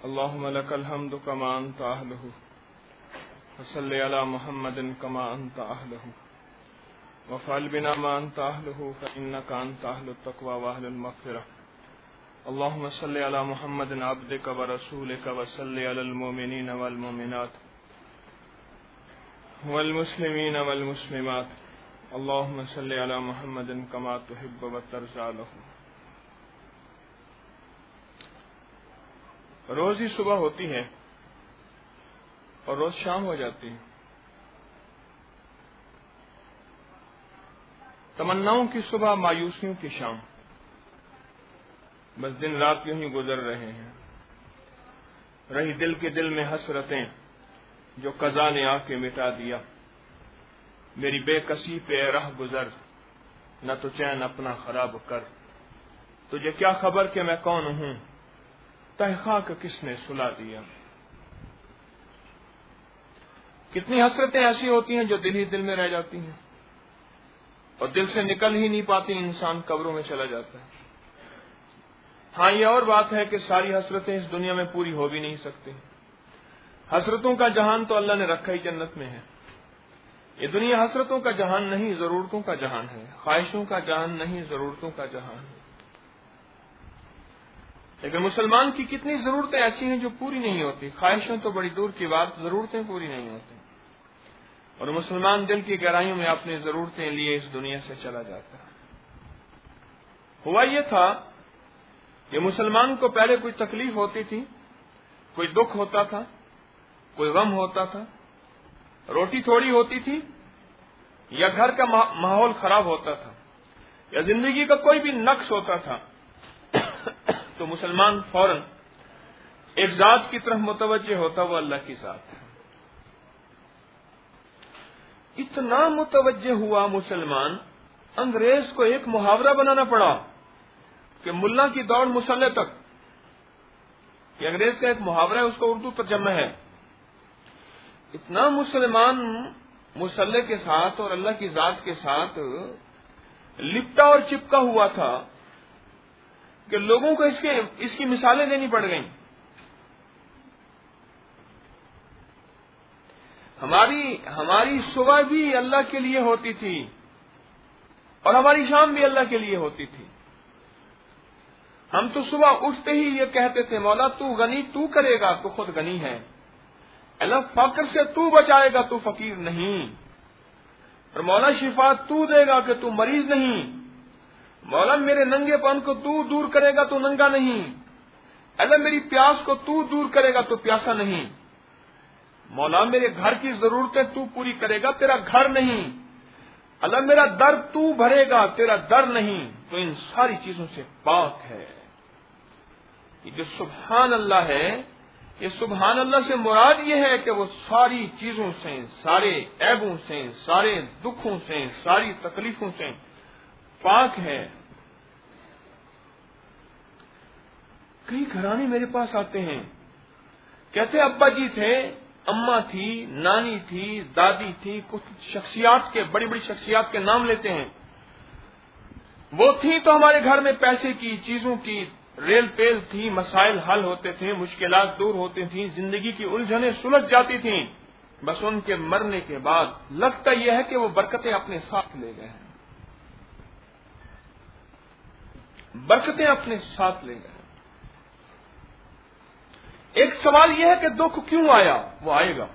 اللهم لك الحمد كما أنت أهله وصل على محمد كما أنت أهله وفعل بنا ما أنت أهله فإنك أنت أهل التقوى وأهل المغفرة. اللهم صل على محمد عبدك ورسولك وصل على المؤمنين والمؤمنات والمسلمين والمسلمات. اللهم صل على محمد كما تحب وترضى له. روز ہی صبح ہوتی ہے اور روز شام ہو جاتی ہے. تمناؤں کی صبح، مایوسیوں کی شام، بس دن رات یوں ہی گزر رہے ہیں. رہی دل کے دل میں حسرتیں جو قضا نے آ کے مٹا دیا. میری بے کسی پہ راہ گزر، نہ تو چین اپنا خراب کر. تجھے کیا خبر کہ میں کون ہوں، تہ خاک کس نے سلا دیا. کتنی حسرتیں ایسی ہوتی ہیں جو دل ہی دل میں رہ جاتی ہیں اور دل سے نکل ہی نہیں پاتی، انسان قبروں میں چلا جاتا ہے. ہاں، یہ اور بات ہے کہ ساری حسرتیں اس دنیا میں پوری ہو بھی نہیں سکتی. حسرتوں کا جہان تو اللہ نے رکھا ہی جنت میں ہے. یہ دنیا حسرتوں کا جہان نہیں، ضرورتوں کا جہان ہے. خواہشوں کا جہان نہیں، ضرورتوں کا جہان ہے. لیکن مسلمان کی کتنی ضرورتیں ایسی ہیں جو پوری نہیں ہوتی. خواہشیں تو بڑی دور کی بات، ضرورتیں پوری نہیں ہوتی. اور مسلمان دل کی گہرائیوں میں اپنی ضرورتیں لیے اس دنیا سے چلا جاتا ہے. ہوا یہ تھا کہ مسلمان کو پہلے کوئی تکلیف ہوتی تھی، کوئی دکھ ہوتا تھا، کوئی غم ہوتا تھا، روٹی تھوڑی ہوتی تھی، یا گھر کا ماحول خراب ہوتا تھا، یا زندگی کا کوئی بھی نقص ہوتا تھا، تو مسلمان فوراً ایک ذات کی طرف متوجہ ہوتا، وہ اللہ کی ذات ہے. اتنا متوجہ ہوا مسلمان، انگریز کو ایک محاورہ بنانا پڑا کہ ملا کی دوڑ مسلح تک. یہ انگریز کا ایک محاورہ ہے، اس کا اردو ترجمہ ہے. اتنا مسلمان مسلح کے ساتھ اور اللہ کی ذات کے ساتھ لپٹا اور چپکا ہوا تھا کہ لوگوں کو اس کی مثالیں دینی پڑ گئیں. ہماری صبح بھی اللہ کے لیے ہوتی تھی اور ہماری شام بھی اللہ کے لیے ہوتی تھی. ہم تو صبح اٹھتے ہی یہ کہتے تھے، مولا تو غنی تو کرے گا تو خود غنی ہے، اللہ فقر سے تو بچائے گا تو فقیر نہیں، اور مولا شفا تو دے گا کہ تو مریض نہیں، مولا میرے ننگے پن کو تو دور کرے گا تو ننگا نہیں، اللہ میری پیاس کو تو دور کرے گا تو پیاسا نہیں، مولا میرے گھر کی ضرورتیں تو پوری کرے گا تیرا گھر نہیں، اللہ میرا درد تو بھرے گا تیرا در نہیں. تو ان ساری چیزوں سے پاک ہے. یہ جو سبحان اللہ ہے، یہ سبحان اللہ سے مراد یہ ہے کہ وہ ساری چیزوں سے، سارے عیبوں سے، سارے دکھوں سے، ساری تکلیفوں سے پاک ہے. کئی گھرانے میرے پاس آتے ہیں، کہتے ابا جی تھے، اماں تھی، نانی تھی، دادی تھی، کچھ شخصیات کے، بڑی بڑی شخصیات کے نام لیتے ہیں. وہ تھی تو ہمارے گھر میں پیسے کی، چیزوں کی ریل پیل تھی، مسائل حل ہوتے تھے، مشکلات دور ہوتی تھیں، زندگی کی الجھنیں سلجھ جاتی تھیں. بس ان کے مرنے کے بعد لگتا یہ ہے کہ وہ برکتیں اپنے ساتھ لے گئے ہیں، برکتیں اپنے ساتھ لے گئے. ایک سوال یہ ہے کہ دکھ کیوں آیا؟ وہ آئے گا.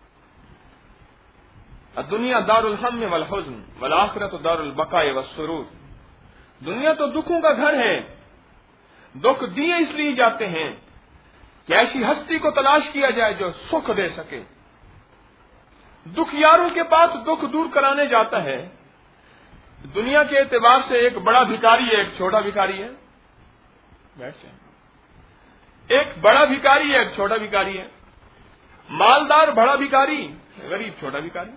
الدنیا دار الہم والحزن والآخرۃ دار البقاء والسرور. دنیا تو دکھوں کا گھر ہے. دکھ دیے اس لیے جاتے ہیں کہ ایسی ہستی کو تلاش کیا جائے جو سکھ دے سکے. دکھ یاروں کے پاس دکھ دور کرانے جاتا ہے. دنیا کے اعتبار سے ایک بڑا بھکاری ہے، ایک چھوٹا بھکاری ہے. بیٹھ جائیں. ایک بڑا بھکاری ہے، ایک چھوٹا بھکاری ہے. مالدار بڑا بھکاری، غریب چھوٹا بھکاری.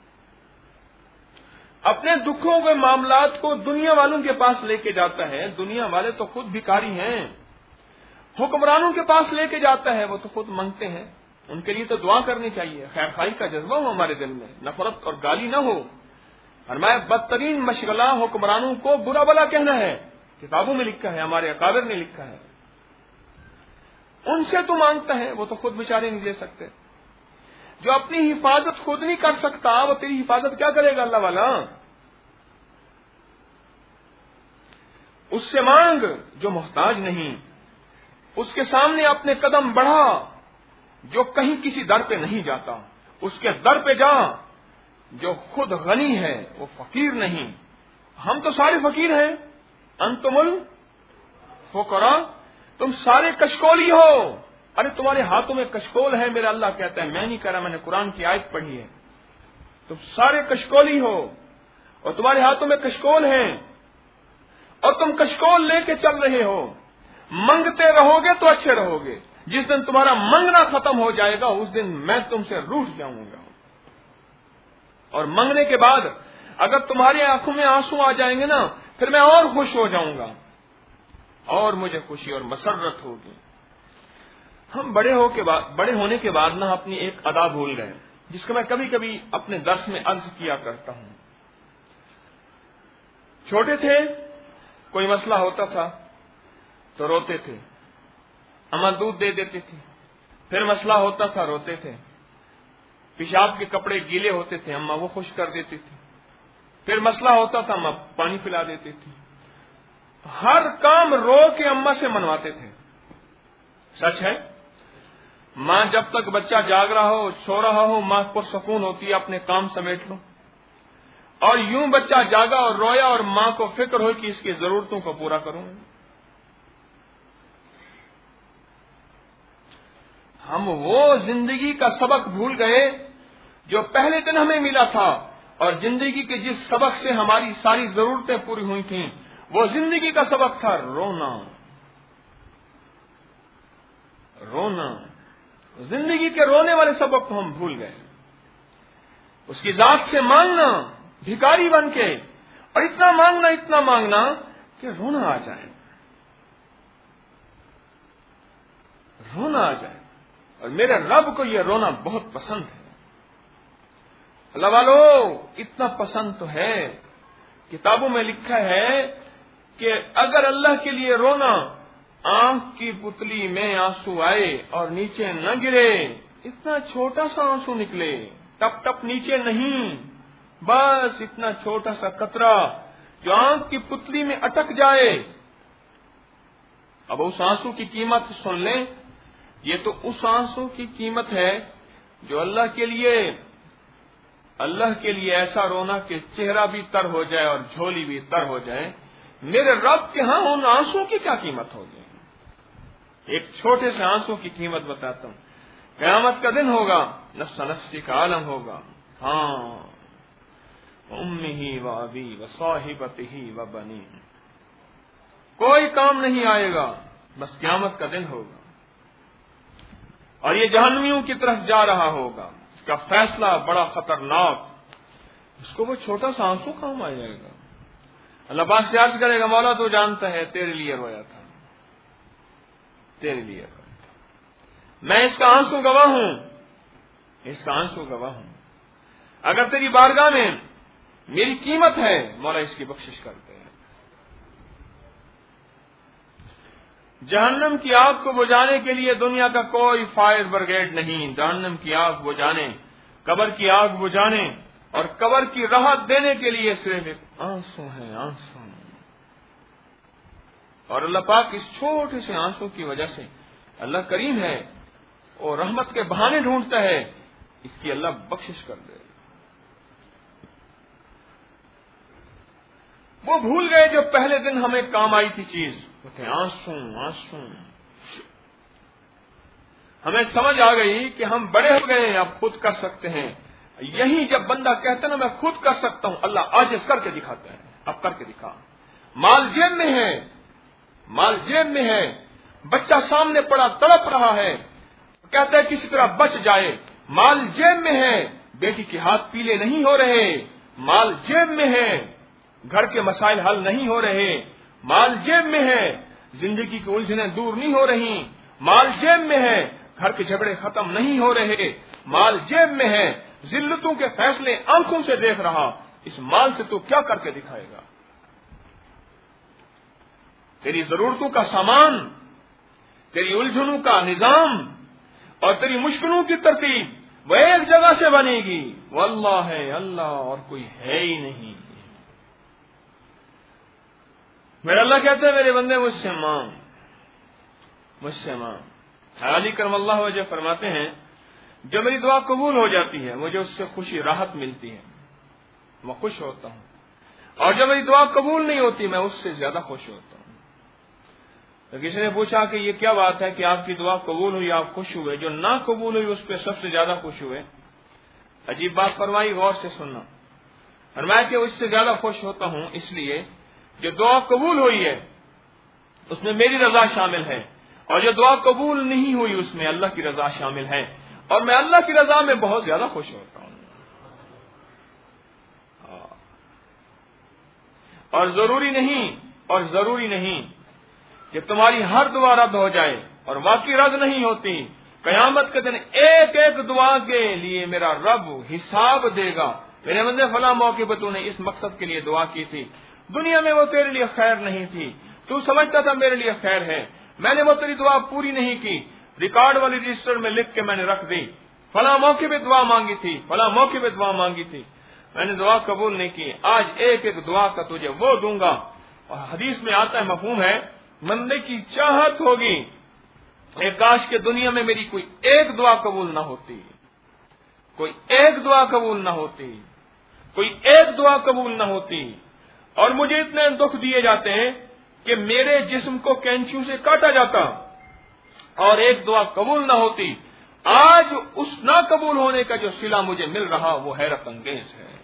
اپنے دکھوں کے معاملات کو دنیا والوں کے پاس لے کے جاتا ہے. دنیا والے تو خود بھکاری ہیں. حکمرانوں کے پاس لے کے جاتا ہے، وہ تو خود مانگتے ہیں. ان کے لیے تو دعا کرنی چاہیے، خیر خواہی کا جذبہ ہو ہمارے دل میں، نفرت اور گالی نہ ہو. فرمایا بدترین مشغلہ حکمرانوں کو برا بلا کہنا ہے. کتابوں میں لکھا ہے، ہمارے اکابر نے لکھا ہے. ان سے تو مانگتا ہے، وہ تو خود بیچارے نہیں دے سکتے. جو اپنی حفاظت خود نہیں کر سکتا وہ تیری حفاظت کیا کرے گا اللہ والا؟ اس سے مانگ جو محتاج نہیں. اس کے سامنے اپنے قدم بڑھا جو کہیں کسی در پہ نہیں جاتا. اس کے در پہ جا جو خود غنی ہے، وہ فقیر نہیں. ہم تو سارے فقیر ہیں. انتم الفقراء، تم سارے کشکولی ہو. ارے تمہارے ہاتھوں میں کشکول ہے، میرا اللہ کہتا ہے، میں نہیں کہہ رہا، میں نے قرآن کی آیت پڑھی ہے. تم سارے کشکولی ہو اور تمہارے ہاتھوں میں کشکول ہیں اور تم کشکول لے کے چل رہے ہو. منگتے رہو گے تو اچھے رہو گے. جس دن تمہارا منگنا ختم ہو جائے گا اس دن میں تم سے روٹھ جاؤں گا. اور منگنے کے بعد اگر تمہاری آنکھوں میں آنسو آ جائیں گے نا، پھر میں اور خوش ہو جاؤں گا اور مجھے خوشی اور مسرت ہوگی. ہم بڑے ہونے کے بعد نا اپنی ایک ادا بھول گئے، جس کو میں کبھی کبھی اپنے درس میں عرض کیا کرتا ہوں. چھوٹے تھے، کوئی مسئلہ ہوتا تھا تو روتے تھے، اماں دودھ دے دیتی تھی. پھر مسئلہ ہوتا تھا، روتے تھے. پیشاب کے کپڑے گیلے ہوتے تھے، اماں وہ خشک کر دیتی تھی. پھر مسئلہ ہوتا تھا، اماں پانی پلا دیتی تھی. ہر کام رو کے اماں سے منواتے تھے. سچ ہے، ماں جب تک بچہ جاگ رہا ہو، سو رہا ہو، ماں پرسکون ہوتی ہے، اپنے کام سمیٹ لو. اور یوں بچہ جاگا اور رویا اور ماں کو فکر ہو کہ اس کی ضرورتوں کو پورا کروں. ہم وہ زندگی کا سبق بھول گئے جو پہلے دن ہمیں ملا تھا، اور زندگی کے جس سبق سے ہماری ساری ضرورتیں پوری ہوئی تھیں وہ زندگی کا سبق تھا رونا. رونا، زندگی کے رونے والے سبق کو ہم بھول گئے. اس کی ذات سے مانگنا بھکاری بن کے، اور اتنا مانگنا کہ رونا آ جائے. رونا آ جائے. اور میرے رب کو یہ رونا بہت پسند ہے. اللہ والو، اتنا پسند تو ہے، کتابوں میں لکھا ہے کہ اگر اللہ کے لیے رونا، آنکھ کی پتلی میں آنسو آئے اور نیچے نہ گرے، اتنا چھوٹا سا آنسو نکلے، ٹپ ٹپ نیچے نہیں، بس اتنا چھوٹا سا قطرہ جو آنکھ کی پتلی میں اٹک جائے. اب اس آنسو کی قیمت سن لیں. یہ تو اس آنسو کی قیمت ہے جو اللہ کے لیے ایسا رونا کہ چہرہ بھی تر ہو جائے اور جھولی بھی تر ہو جائے. میرے رب کے ہاں ان آنسو کی کیا قیمت ہوگی؟ ایک چھوٹے سے آنسو کی قیمت بتاتا ہوں. قیامت کا دن ہوگا، نفس نفسی کا عالم ہوگا. ہاں، امہ و ابی و صاحبتہ و بنی، کوئی کام نہیں آئے گا، بس قیامت کا دن ہوگا. اور یہ جہنمیوں کی طرف جا رہا ہوگا. اس کا فیصلہ بڑا خطرناک. اس کو وہ چھوٹا سا آنسو کام آ جائے گا. اللہ پاک سے عرض کرے گا، مولا تو جانتا ہے تیرے لیے رویا تھا، تیرے لیے رویا تھا. میں اس کا آنسو گواہ ہوں، اس کا آنسو گواہ ہوں. اگر تیری بارگاہ میں میری قیمت ہے، مولا اس کی بخشش کرتے ہیں. جہنم کی آگ کو بجھانے کے لیے دنیا کا کوئی فائر بریگیڈ نہیں. جہنم کی آگ بجھانے، قبر کی آگ بجھانے اور قبر کی راحت دینے کے لیے صرف ایک آنسو ہے، آنسو. اور اللہ پاک اس چھوٹے سے آنسو کی وجہ سے، اللہ کریم ہے اور رحمت کے بہانے ڈھونڈتا ہے، اس کی اللہ بخشش کر دے. وہ بھول گئے جو پہلے دن ہمیں کام آئی تھی چیز، وہ تھے آنسو. آنسو. ہمیں سمجھ آ گئی کہ ہم بڑے ہو گئے، اب خود کر سکتے ہیں. یہی جب بندہ کہتا نا میں خود کر سکتا ہوں، اللہ عاجز کر کے دکھاتا ہے. اب کر کے دکھا. مال جیب میں ہے، مال جیب میں ہے، بچہ سامنے پڑا تڑپ رہا ہے، کہتا ہے کسی طرح بچ جائے. مال جیب میں ہے، بیٹی کے ہاتھ پیلے نہیں ہو رہے. مال جیب میں ہے، گھر کے مسائل حل نہیں ہو رہے. مال جیب میں ہے، زندگی کی الجھنیں دور نہیں ہو رہی. مال جیب میں ہے، گھر کے جھگڑے ختم نہیں ہو رہے. مال جیب میں ہے، ذلتوں کے فیصلے آنکھوں سے دیکھ رہا. اس مال سے تو کیا کر کے دکھائے گا؟ تیری ضرورتوں کا سامان، تیری الجھنوں کا نظام اور تیری مشکلوں کی ترتیب وہ ایک جگہ سے بنے گی، وہ اللہ ہے، اللہ اور کوئی ہے ہی نہیں۔ میرا اللہ کہتے ہیں میرے بندے مجھ سے مانگ، مجھ سے مانگ۔ علی کرم اللہ وجہ فرماتے ہیں جب میری دعا قبول ہو جاتی ہے مجھے اس سے خوشی راحت ملتی ہے، میں خوش ہوتا ہوں، اور جب میری دعا قبول نہیں ہوتی میں اس سے زیادہ خوش ہوتا ہوں۔ تو کسی نے پوچھا کہ یہ کیا بات ہے کہ آپ کی دعا قبول ہوئی آپ خوش ہوئے، جو نہ قبول ہوئی اس پہ سب سے زیادہ خوش ہوئے؟ عجیب بات فرمائی، غور سے سننا۔ فرمایا کہ اس سے زیادہ خوش ہوتا ہوں اس لیے جو دعا قبول ہوئی ہے اس میں میری رضا شامل ہے، اور جو دعا قبول نہیں ہوئی اس میں اللہ کی رضا شامل ہے، اور میں اللہ کی رضا میں بہت زیادہ خوش ہوتا ہوں۔ اور ضروری نہیں کہ تمہاری ہر دعا رد ہو جائے، اور واقعی رد نہیں ہوتی۔ قیامت کے دن ایک ایک دعا کے لیے میرا رب حساب دے گا، میرے بندے فلاں موقع پہ تو نے اس مقصد کے لیے دعا کی تھی، دنیا میں وہ تیرے لیے خیر نہیں تھی، تو سمجھتا تھا میرے لیے خیر ہے، میں نے وہ تیری دعا پوری نہیں کی، ریکارڈ والی رجسٹر میں لکھ کے میں نے رکھ دی، فلاں موقع پہ دعا مانگی تھی، فلاں موقع پہ دعا مانگی تھی، میں نے دعا قبول نہیں کی، آج ایک ایک دعا کا تجھے وہ دوں گا۔ اور حدیث میں آتا ہے، مفہوم ہے، بندے کی چاہت ہوگی کہ کاش کے دنیا میں میری کوئی ایک دعا قبول نہ ہوتی، کوئی ایک دعا قبول نہ ہوتی، کوئی ایک دعا قبول نہ ہوتی، اور مجھے اتنے دکھ دیے جاتے ہیں کہ میرے جسم کو کینچیوں سے کاٹا جاتا اور ایک دعا قبول نہ ہوتی۔ آج اس نہ قبول ہونے کا جو صلہ مجھے مل رہا وہ حیرت انگیز ہے۔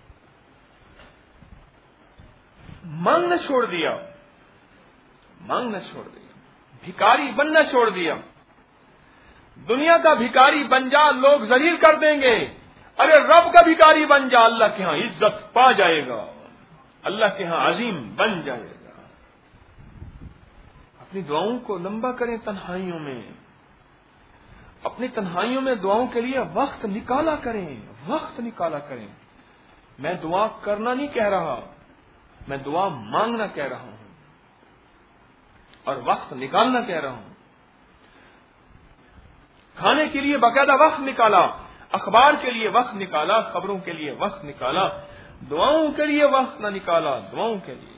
مانگنا چھوڑ دیا، مانگنا چھوڑ دیا، بھکاری بننا چھوڑ دیا۔ دنیا کا بھکاری بن جا لوگ ذلیل کر دیں گے، ارے رب کا بھکاری بن جا اللہ کے ہاں عزت پا جائے گا، اللہ کے ہاں عظیم بن جائے گا۔ اپنی دعاؤں کو لمبا کریں تنہائیوں میں، اپنی تنہائیوں میں دعاؤں کے لیے وقت نکالا کریں، وقت نکالا کریں۔ میں دعا کرنا نہیں کہہ رہا، میں دعا مانگنا کہہ رہا ہوں، اور وقت نکالنا کہہ رہا ہوں۔ کھانے کے لیے باقاعدہ وقت نکالا، اخبار کے لیے وقت نکالا، خبروں کے لیے وقت نکالا، دعاؤں کے لیے وقت نہ نکالا، دعاؤں کے لیے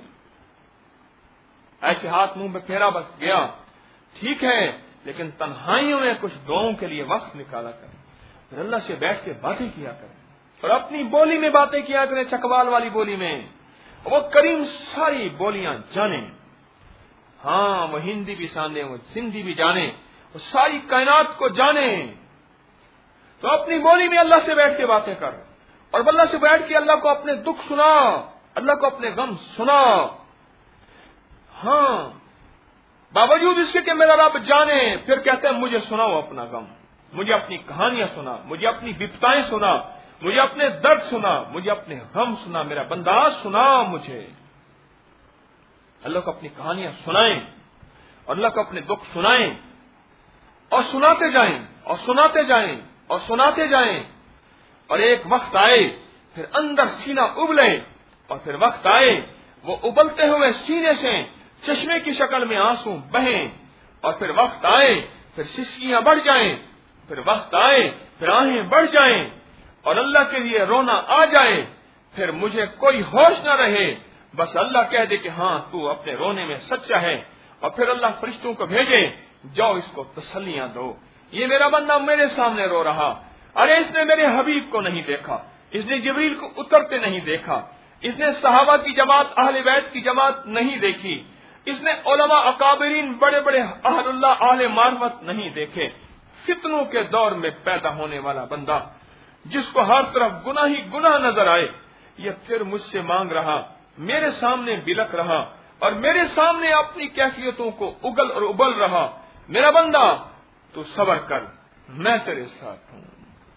ایسے ہاتھ منہ میں پھیرا بس گیا، ٹھیک ہے، لیکن تنہائیوں میں کچھ دعاؤں کے لیے وقت نکالا کریں، پھر اللہ سے بیٹھ کے باتیں کیا کریں، اور اپنی بولی میں باتیں کیا کریں، چکوال والی بولی میں۔ وہ کریم ساری بولیاں جانے، ہاں وہ ہندی بھی جانے، وہ سندھی بھی جانے، وہ ساری کائنات کو جانے، تو اپنی بولی میں اللہ سے بیٹھ کے باتیں کر، اور اللہ سے بیٹھ کے اللہ کو اپنے دکھ سنا، اللہ کو اپنے غم سنا۔ ہاں باوجود اس کے کہ میرا رب جانے، پھر کہتے ہیں مجھے سناؤ اپنا غم، مجھے اپنی کہانیاں سنا، مجھے اپنی بپتائیں سنا، مجھے اپنے درد سنا، مجھے اپنے غم سنا، میرا بندہ سنا مجھے۔ اللہ کو اپنی کہانیاں سنائیں، اور اللہ کو اپنے دکھ سنائیں، اور سناتے جائیں، اور سناتے جائیں، اور سناتے جائیں، اور ایک وقت آئے پھر اندر سینہ ابلے، اور پھر وقت آئے وہ ابلتے ہوئے سینے سے چشمے کی شکل میں آنسو بہیں، اور پھر وقت آئے پھر سسکیاں بڑھ جائیں، پھر وقت آئے پھر آہیں بڑھ جائیں، اور اللہ کے لیے رونا آ جائے، پھر مجھے کوئی ہوش نہ رہے، بس اللہ کہہ دے کہ ہاں تو اپنے رونے میں سچا ہے، اور پھر اللہ فرشتوں کو بھیجے، جاؤ اس کو تسلیاں دو، یہ میرا بندہ میرے سامنے رو رہا، ارے اس نے میرے حبیب کو نہیں دیکھا، اس نے جبریل کو اترتے نہیں دیکھا، اس نے صحابہ کی جماعت اہل بیت کی جماعت نہیں دیکھی، اس نے علماء اکابرین بڑے بڑے اہل اللہ اہل معرفت نہیں دیکھے، فتنوں کے دور میں پیدا ہونے والا بندہ جس کو ہر طرف گناہ ہی گناہ نظر آئے، یہ پھر مجھ سے مانگ رہا، میرے سامنے بلک رہا، اور میرے سامنے اپنی کیفیتوں کو اگل اور ابل رہا۔ میرا بندہ تو صبر کر، میں تیرے ساتھ ہوں۔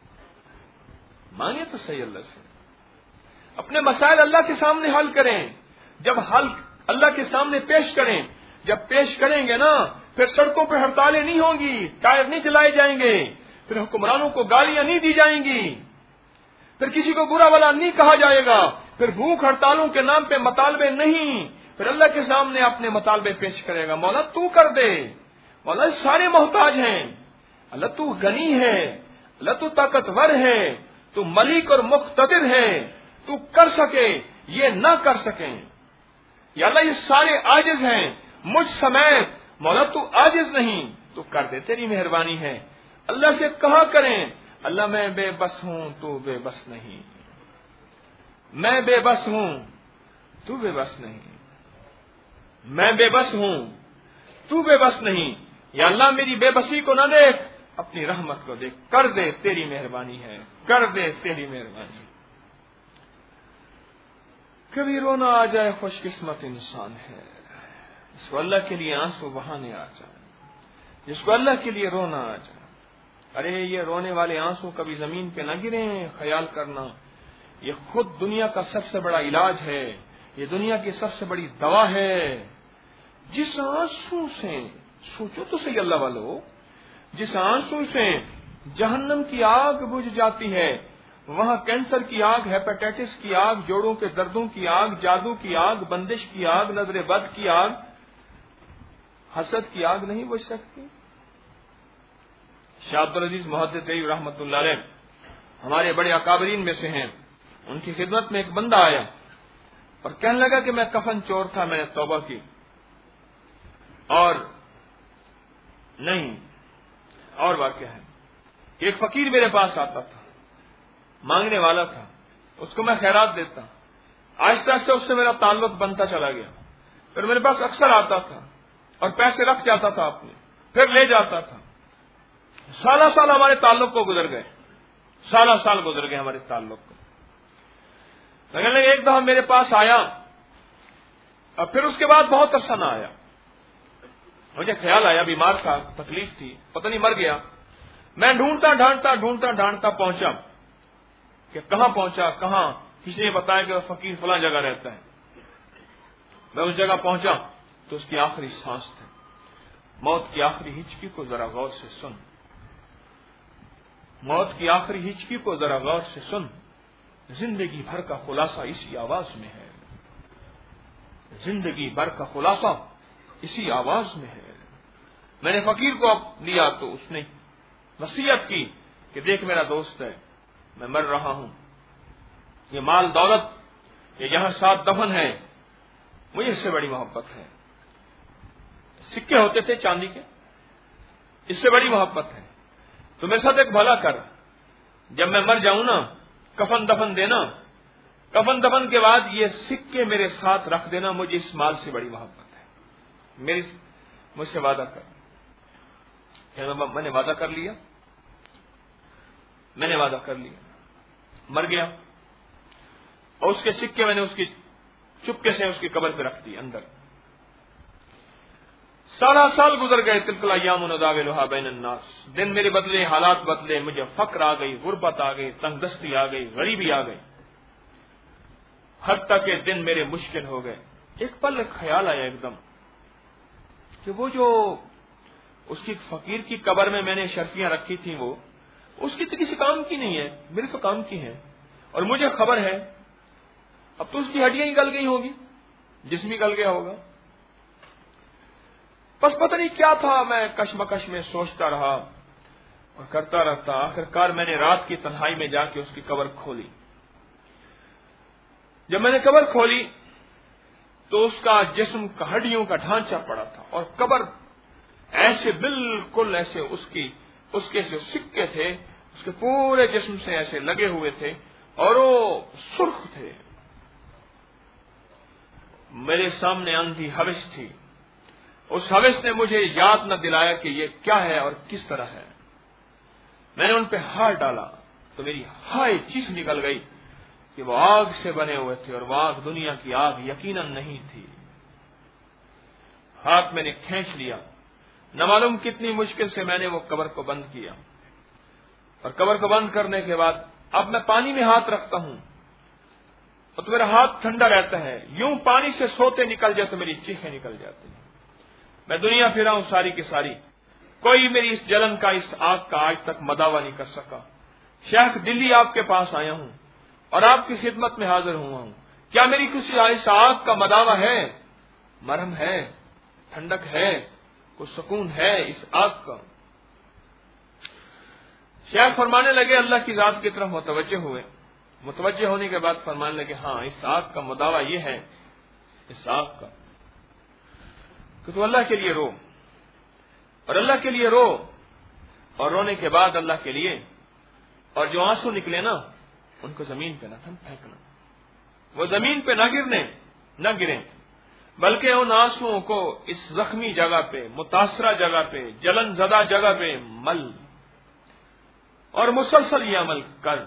مانگے تو صحیح اللہ سے، اپنے مسائل اللہ کے سامنے حل کریں، جب حل اللہ کے سامنے پیش کریں، جب پیش کریں گے نا پھر سڑکوں پہ ہڑتالیں نہیں ہوں گی، ٹائر نہیں جلائے جائیں گے، پھر حکمرانوں کو گالیاں نہیں دی جائیں گی، پھر کسی کو برا بلا نہیں کہا جائے گا، پھر بھوک ہڑتالوں کے نام پہ مطالبے نہیں، پھر اللہ کے سامنے اپنے مطالبے پیش کرے گا، مولا تو کر دے، مولا سارے محتاج ہیں، اللہ تو غنی ہے، اللہ تو طاقتور ہے، تو ملک اور مقتدر ہے، تو کر سکے یہ نہ کر سکیں، یا اللہ یہ سارے عاجز ہیں مجھ سمیت، مولا تو عاجز نہیں، تو کر دے، تیری مہربانی ہے۔ اللہ سے کہا کریں اللہ میں بے بس ہوں تو بے بس نہیں، میں بے بس ہوں تو بے بس نہیں، میں بے بس ہوں تو بے بس نہیں، یا اللہ میری بے بسی کو نہ دیکھ، اپنی رحمت کو دیکھ، کر دے تیری مہربانی ہے، کر دے تیری مہربانی ہے۔ کبھی رونا آ جائے خوش قسمت انسان ہے، جس کو اللہ کے لیے آنسو بہانے آ جائے، جس کو اللہ کے لیے رونا آ جائے۔ ارے یہ رونے والے آنسو کبھی زمین پہ نہ گرے، خیال کرنا یہ خود دنیا کا سب سے بڑا علاج ہے، یہ دنیا کی سب سے بڑی دوا ہے۔ جس آنسو سے، سوچو تو صحیح اللہ والو، جس آنسو سے جہنم کی آگ بجھ جاتی ہے، وہاں کینسر کی آگ، ہیپاٹائٹس کی آگ، جوڑوں کے دردوں کی آگ، جادو کی آگ، بندش کی آگ، نظر بد کی آگ، حسد کی آگ نہیں بجھ سکتی۔ شاہ عبدالعزیز محدث دہلوی رحمۃ اللہ علیہ ہمارے بڑے اکابرین میں سے ہیں، ان کی خدمت میں ایک بندہ آیا اور کہنے لگا کہ میں کفن چور تھا، میں نے توبہ کی، اور نہیں، اور واقعہ ہے کہ ایک فقیر میرے پاس آتا تھا، مانگنے والا تھا، اس کو میں خیرات دیتا، آہستہ آہستہ اس سے میرا تعلق بنتا چلا گیا، پھر میرے پاس اکثر آتا تھا اور پیسے رکھ جاتا تھا اپنے، پھر لے جاتا تھا، سالہ سال ہمارے تعلق کو گزر گئے، سالہ سال گزر گئے ہمارے تعلق کو۔ لیکن ایک دفعہ میرے پاس آیا اور پھر اس کے بعد بہت عرصہ نہ آیا، مجھے خیال آیا بیمار تھا، تکلیف تھی، پتہ نہیں مر گیا۔ میں ڈھونڈتا ڈھانڈتا پہنچا کہ کہاں پہنچا، کہاں، کسی نے بتایا کہ وہ فقیر فلاں جگہ رہتا ہے۔ میں اس جگہ پہنچا تو اس کی آخری سانس تھی، موت کی آخری ہچکی کو ذرا غور سے سن، موت کی آخری ہچکی کو ذرا غور سے سن، زندگی بھر کا خلاصہ اسی آواز میں ہے، زندگی بھر کا خلاصہ اسی آواز میں ہے۔ میں نے فقیر کو لیا تو اس نے وصیت کی کہ دیکھ میرا دوست ہے، میں مر رہا ہوں، یہ مال دولت یہ جہاں ساتھ دفن ہے مجھے اس سے بڑی محبت ہے، سکے ہوتے تھے چاندی کے، اس سے بڑی محبت ہے، تو میرے ساتھ ایک بھلا کر، جب میں مر جاؤں نا کفن دفن دینا، کفن دفن کے بعد یہ سکے میرے ساتھ رکھ دینا، مجھے اس مال سے بڑی محبت ہے، مجھ سے وعدہ کر۔ میں نے وعدہ کر لیا، میں نے وعدہ کر لیا، مر گیا، اور اس کے سکے میں نے اس کی چپکے سے اس کی قبر پہ رکھ دی اندر۔ سالہ سال گزر گئے، تلک الایام نداولها بین الناس، دن میرے بدلے، حالات بدلے، مجھے فقر آ گئی، غربت آ گئی، تنگ دستی آ گئی، غریبی آ گئی، حتیٰ کہ دن میرے مشکل ہو گئے۔ ایک پل ایک خیال آیا ایک دم کہ وہ جو اس کی فقیر کی قبر میں نے شرفیاں رکھی تھیں، وہ اس کی تو کسی کام کی نہیں ہے، میرے تو کام کی ہے، اور مجھے خبر ہے اب تو اس کی ہڈیاں ہی گل گئی ہوگی، جسم ہی گل گیا ہوگا۔ بس پتہ نہیں کیا تھا، میں کشمکش میں سوچتا رہا اور کرتا رہتا، آخرکار میں نے رات کی تنہائی میں جا کے اس کی قبر کھولی۔ جب میں نے قبر کھولی تو اس کا جسم کا ہڈیوں کا ڈھانچہ پڑا تھا، اور قبر ایسے بالکل ایسے اس کے جو سکے تھے اس کے پورے جسم سے ایسے لگے ہوئے تھے، اور وہ سرخ تھے۔ میرے سامنے اندھی حوث تھی، اس حوث نے مجھے یاد نہ دلایا کہ یہ کیا ہے اور کس طرح ہے۔ میں نے ان پہ ہاتھ ڈالا تو میری ہائے چیخ نکل گئی کہ وہ آگ سے بنے ہوئے تھے، اور وہ آگ دنیا کی آگ یقیناً نہیں تھی۔ ہاتھ میں نے کھینچ لیا، نہ معلوم کتنی مشکل سے میں نے وہ قبر کو بند کیا، اور قبر کو بند کرنے کے بعد اب میں پانی میں ہاتھ رکھتا ہوں اور تو میرا ہاتھ ٹھنڈا رہتا ہے، یوں پانی سے سوتے نکل جائے تو میری چیخیں نکل جاتی ہیں۔ میں دنیا پھرا ہوں ساری کی ساری، کوئی میری اس جلن کا، اس آگ کا آج تک مداوا نہیں کر سکا۔ شیخ دلی آپ کے پاس آیا ہوں اور آپ کی خدمت میں حاضر ہوا ہوں، کیا میری کسی اس آگ کا مداوا ہے؟ مرہم ہے، ٹھنڈک ہے؟ کو سکون ہے اس آگ کا۔ شیخ فرمانے لگے اللہ کی ذات کی طرف متوجہ ہوئے، متوجہ ہونے کے بعد فرمانے لگے ہاں اس آگ کا مداوع یہ ہے، اس آگ کا کہ تو اللہ کے لیے رو، اور اللہ کے لیے رو، اور رونے کے بعد اللہ کے لیے، اور جو آنسو نکلے نا ان کو زمین پہ نہ پھینکنا، وہ زمین پہ نہ گریں بلکہ ان آنسوؤں کو اس زخمی جگہ پہ، متاثرہ جگہ پہ، جلن زدہ جگہ پہ مل، اور مسلسل یہ عمل کر۔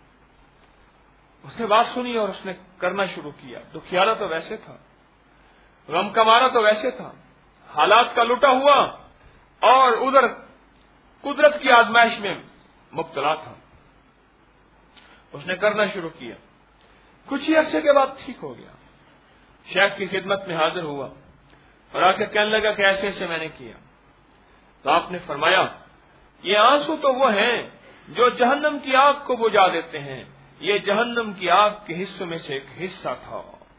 اس نے بات سنی اور اس نے کرنا شروع کیا۔ دکھیارا تو ویسے تھا، غم کا مارا تو ویسے تھا، حالات کا لٹا ہوا اور ادھر قدرت کی آزمائش میں مبتلا تھا۔ اس نے کرنا شروع کیا، کچھ ہی عرصے کے بعد ٹھیک ہو گیا، شیخ کی خدمت میں حاضر ہوا اور آ کے کہنے لگا کہ ایسے ایسے میں نے کیا۔ تو آپ نے فرمایا یہ آنسو تو وہ ہیں جو جہنم کی آگ کو بجھا دیتے ہیں، یہ جہنم کی آگ کے حصوں میں سے ایک حصہ تھا۔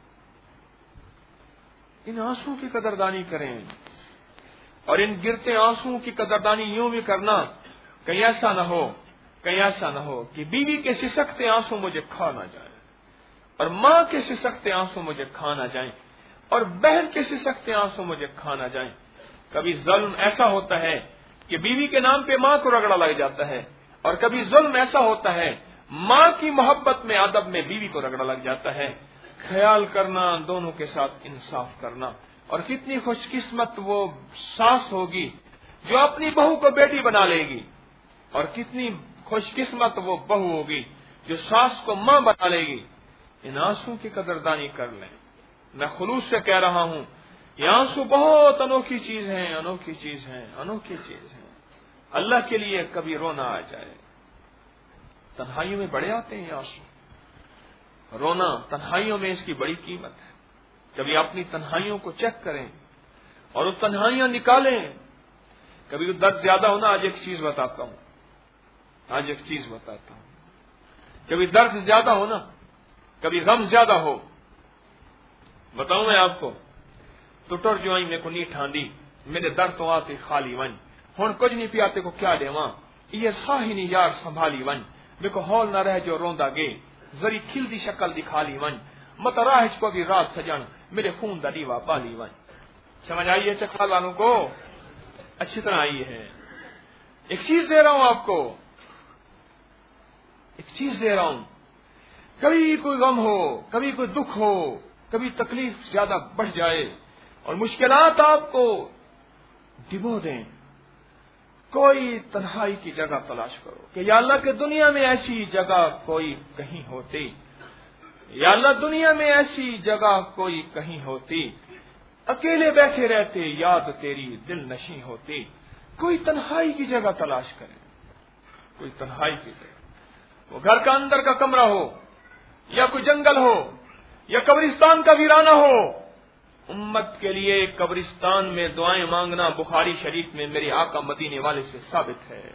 ان آنسو کی قدردانی کریں، اور ان گرتے آنسو کی قدردانی یوں بھی کرنا کہیں ایسا نہ ہو کہ بیوی کے سسکتے آنسو مجھے کھا نہ جائیں، اور ماں کے سسکتے آنسو مجھے کھا نہ جائیں، اور بہن کے سسکتے آنسو مجھے کھا نہ جائیں۔ کبھی ظلم ایسا ہوتا ہے کہ بیوی کے نام پہ ماں کو رگڑا لگ جاتا ہے، اور کبھی ظلم ایسا ہوتا ہے ماں کی محبت میں، ادب میں بیوی کو رگڑا لگ جاتا ہے۔ خیال کرنا، دونوں کے ساتھ انصاف کرنا، اور کتنی خوش قسمت وہ ساس ہوگی جو اپنی بہو کو بیٹی بنا لے گی، اور کتنی خوش قسمت وہ بہو ہوگی جو ساس کو ماں بنا لے گی۔ ان آنسو کی قدردانی کر لیں۔ میں خلوص سے کہہ رہا ہوں یہ آنسو بہت انوکھی چیز ہے، انوکھی چیز ہے، انوکھی چیز ہے۔ اللہ کے لیے کبھی رونا آ جائے، تنہائیوں میں بڑے آتے ہیں آنسو، رونا تنہائیوں میں اس کی بڑی قیمت ہے۔ کبھی اپنی تنہائیوں کو چیک کریں اور وہ تنہائیاں نکالیں۔ کبھی درد زیادہ ہونا، آج ایک چیز بتاتا ہوں، کبھی درد زیادہ ہونا، کبھی غم زیادہ ہو، بتاؤں میں آپ کو، ٹٹر جو آئی میرے کو نہیں ٹھانڈی، میرے درد تو آتے خالی ون، ہن کچھ نہیں پیاتے کو کیا دیواں، یہ ساہی نہیں یار سنبھالی ون، میرے کو ہول نہ رہ جو روندا گے، ذری کھل دی شکل دکھا لی ون، مت راہ کو بھی رات سجن، میرے خون دا دیوا بالی ون۔ سمجھ آئیے چکھا والوں کو؟ اچھی طرح آئی ہے۔ ایک چیز دے رہا ہوں آپ کو، ایک چیز دے رہا ہوں، کبھی کوئی غم ہو، کبھی کوئی دکھ ہو، کبھی تکلیف زیادہ بڑھ جائے اور مشکلات آپ کو ڈبو دیں، کوئی تنہائی کی جگہ تلاش کرو کہ یا اللہ کے دنیا میں ایسی جگہ کوئی کہیں ہوتی، یا اللہ دنیا میں ایسی جگہ کوئی کہیں ہوتی، اکیلے بیٹھے رہتے یاد تیری دل نشیں ہوتی، کوئی تنہائی کی جگہ تلاش کریں، کوئی تنہائی کی جگہ، وہ گھر کا اندر کا کمرہ ہو یا کوئی جنگل ہو یا قبرستان کا ویرانہ ہو۔ امت کے لیے قبرستان میں دعائیں مانگنا بخاری شریف میں میرے آقا مدینے والے سے ثابت ہے۔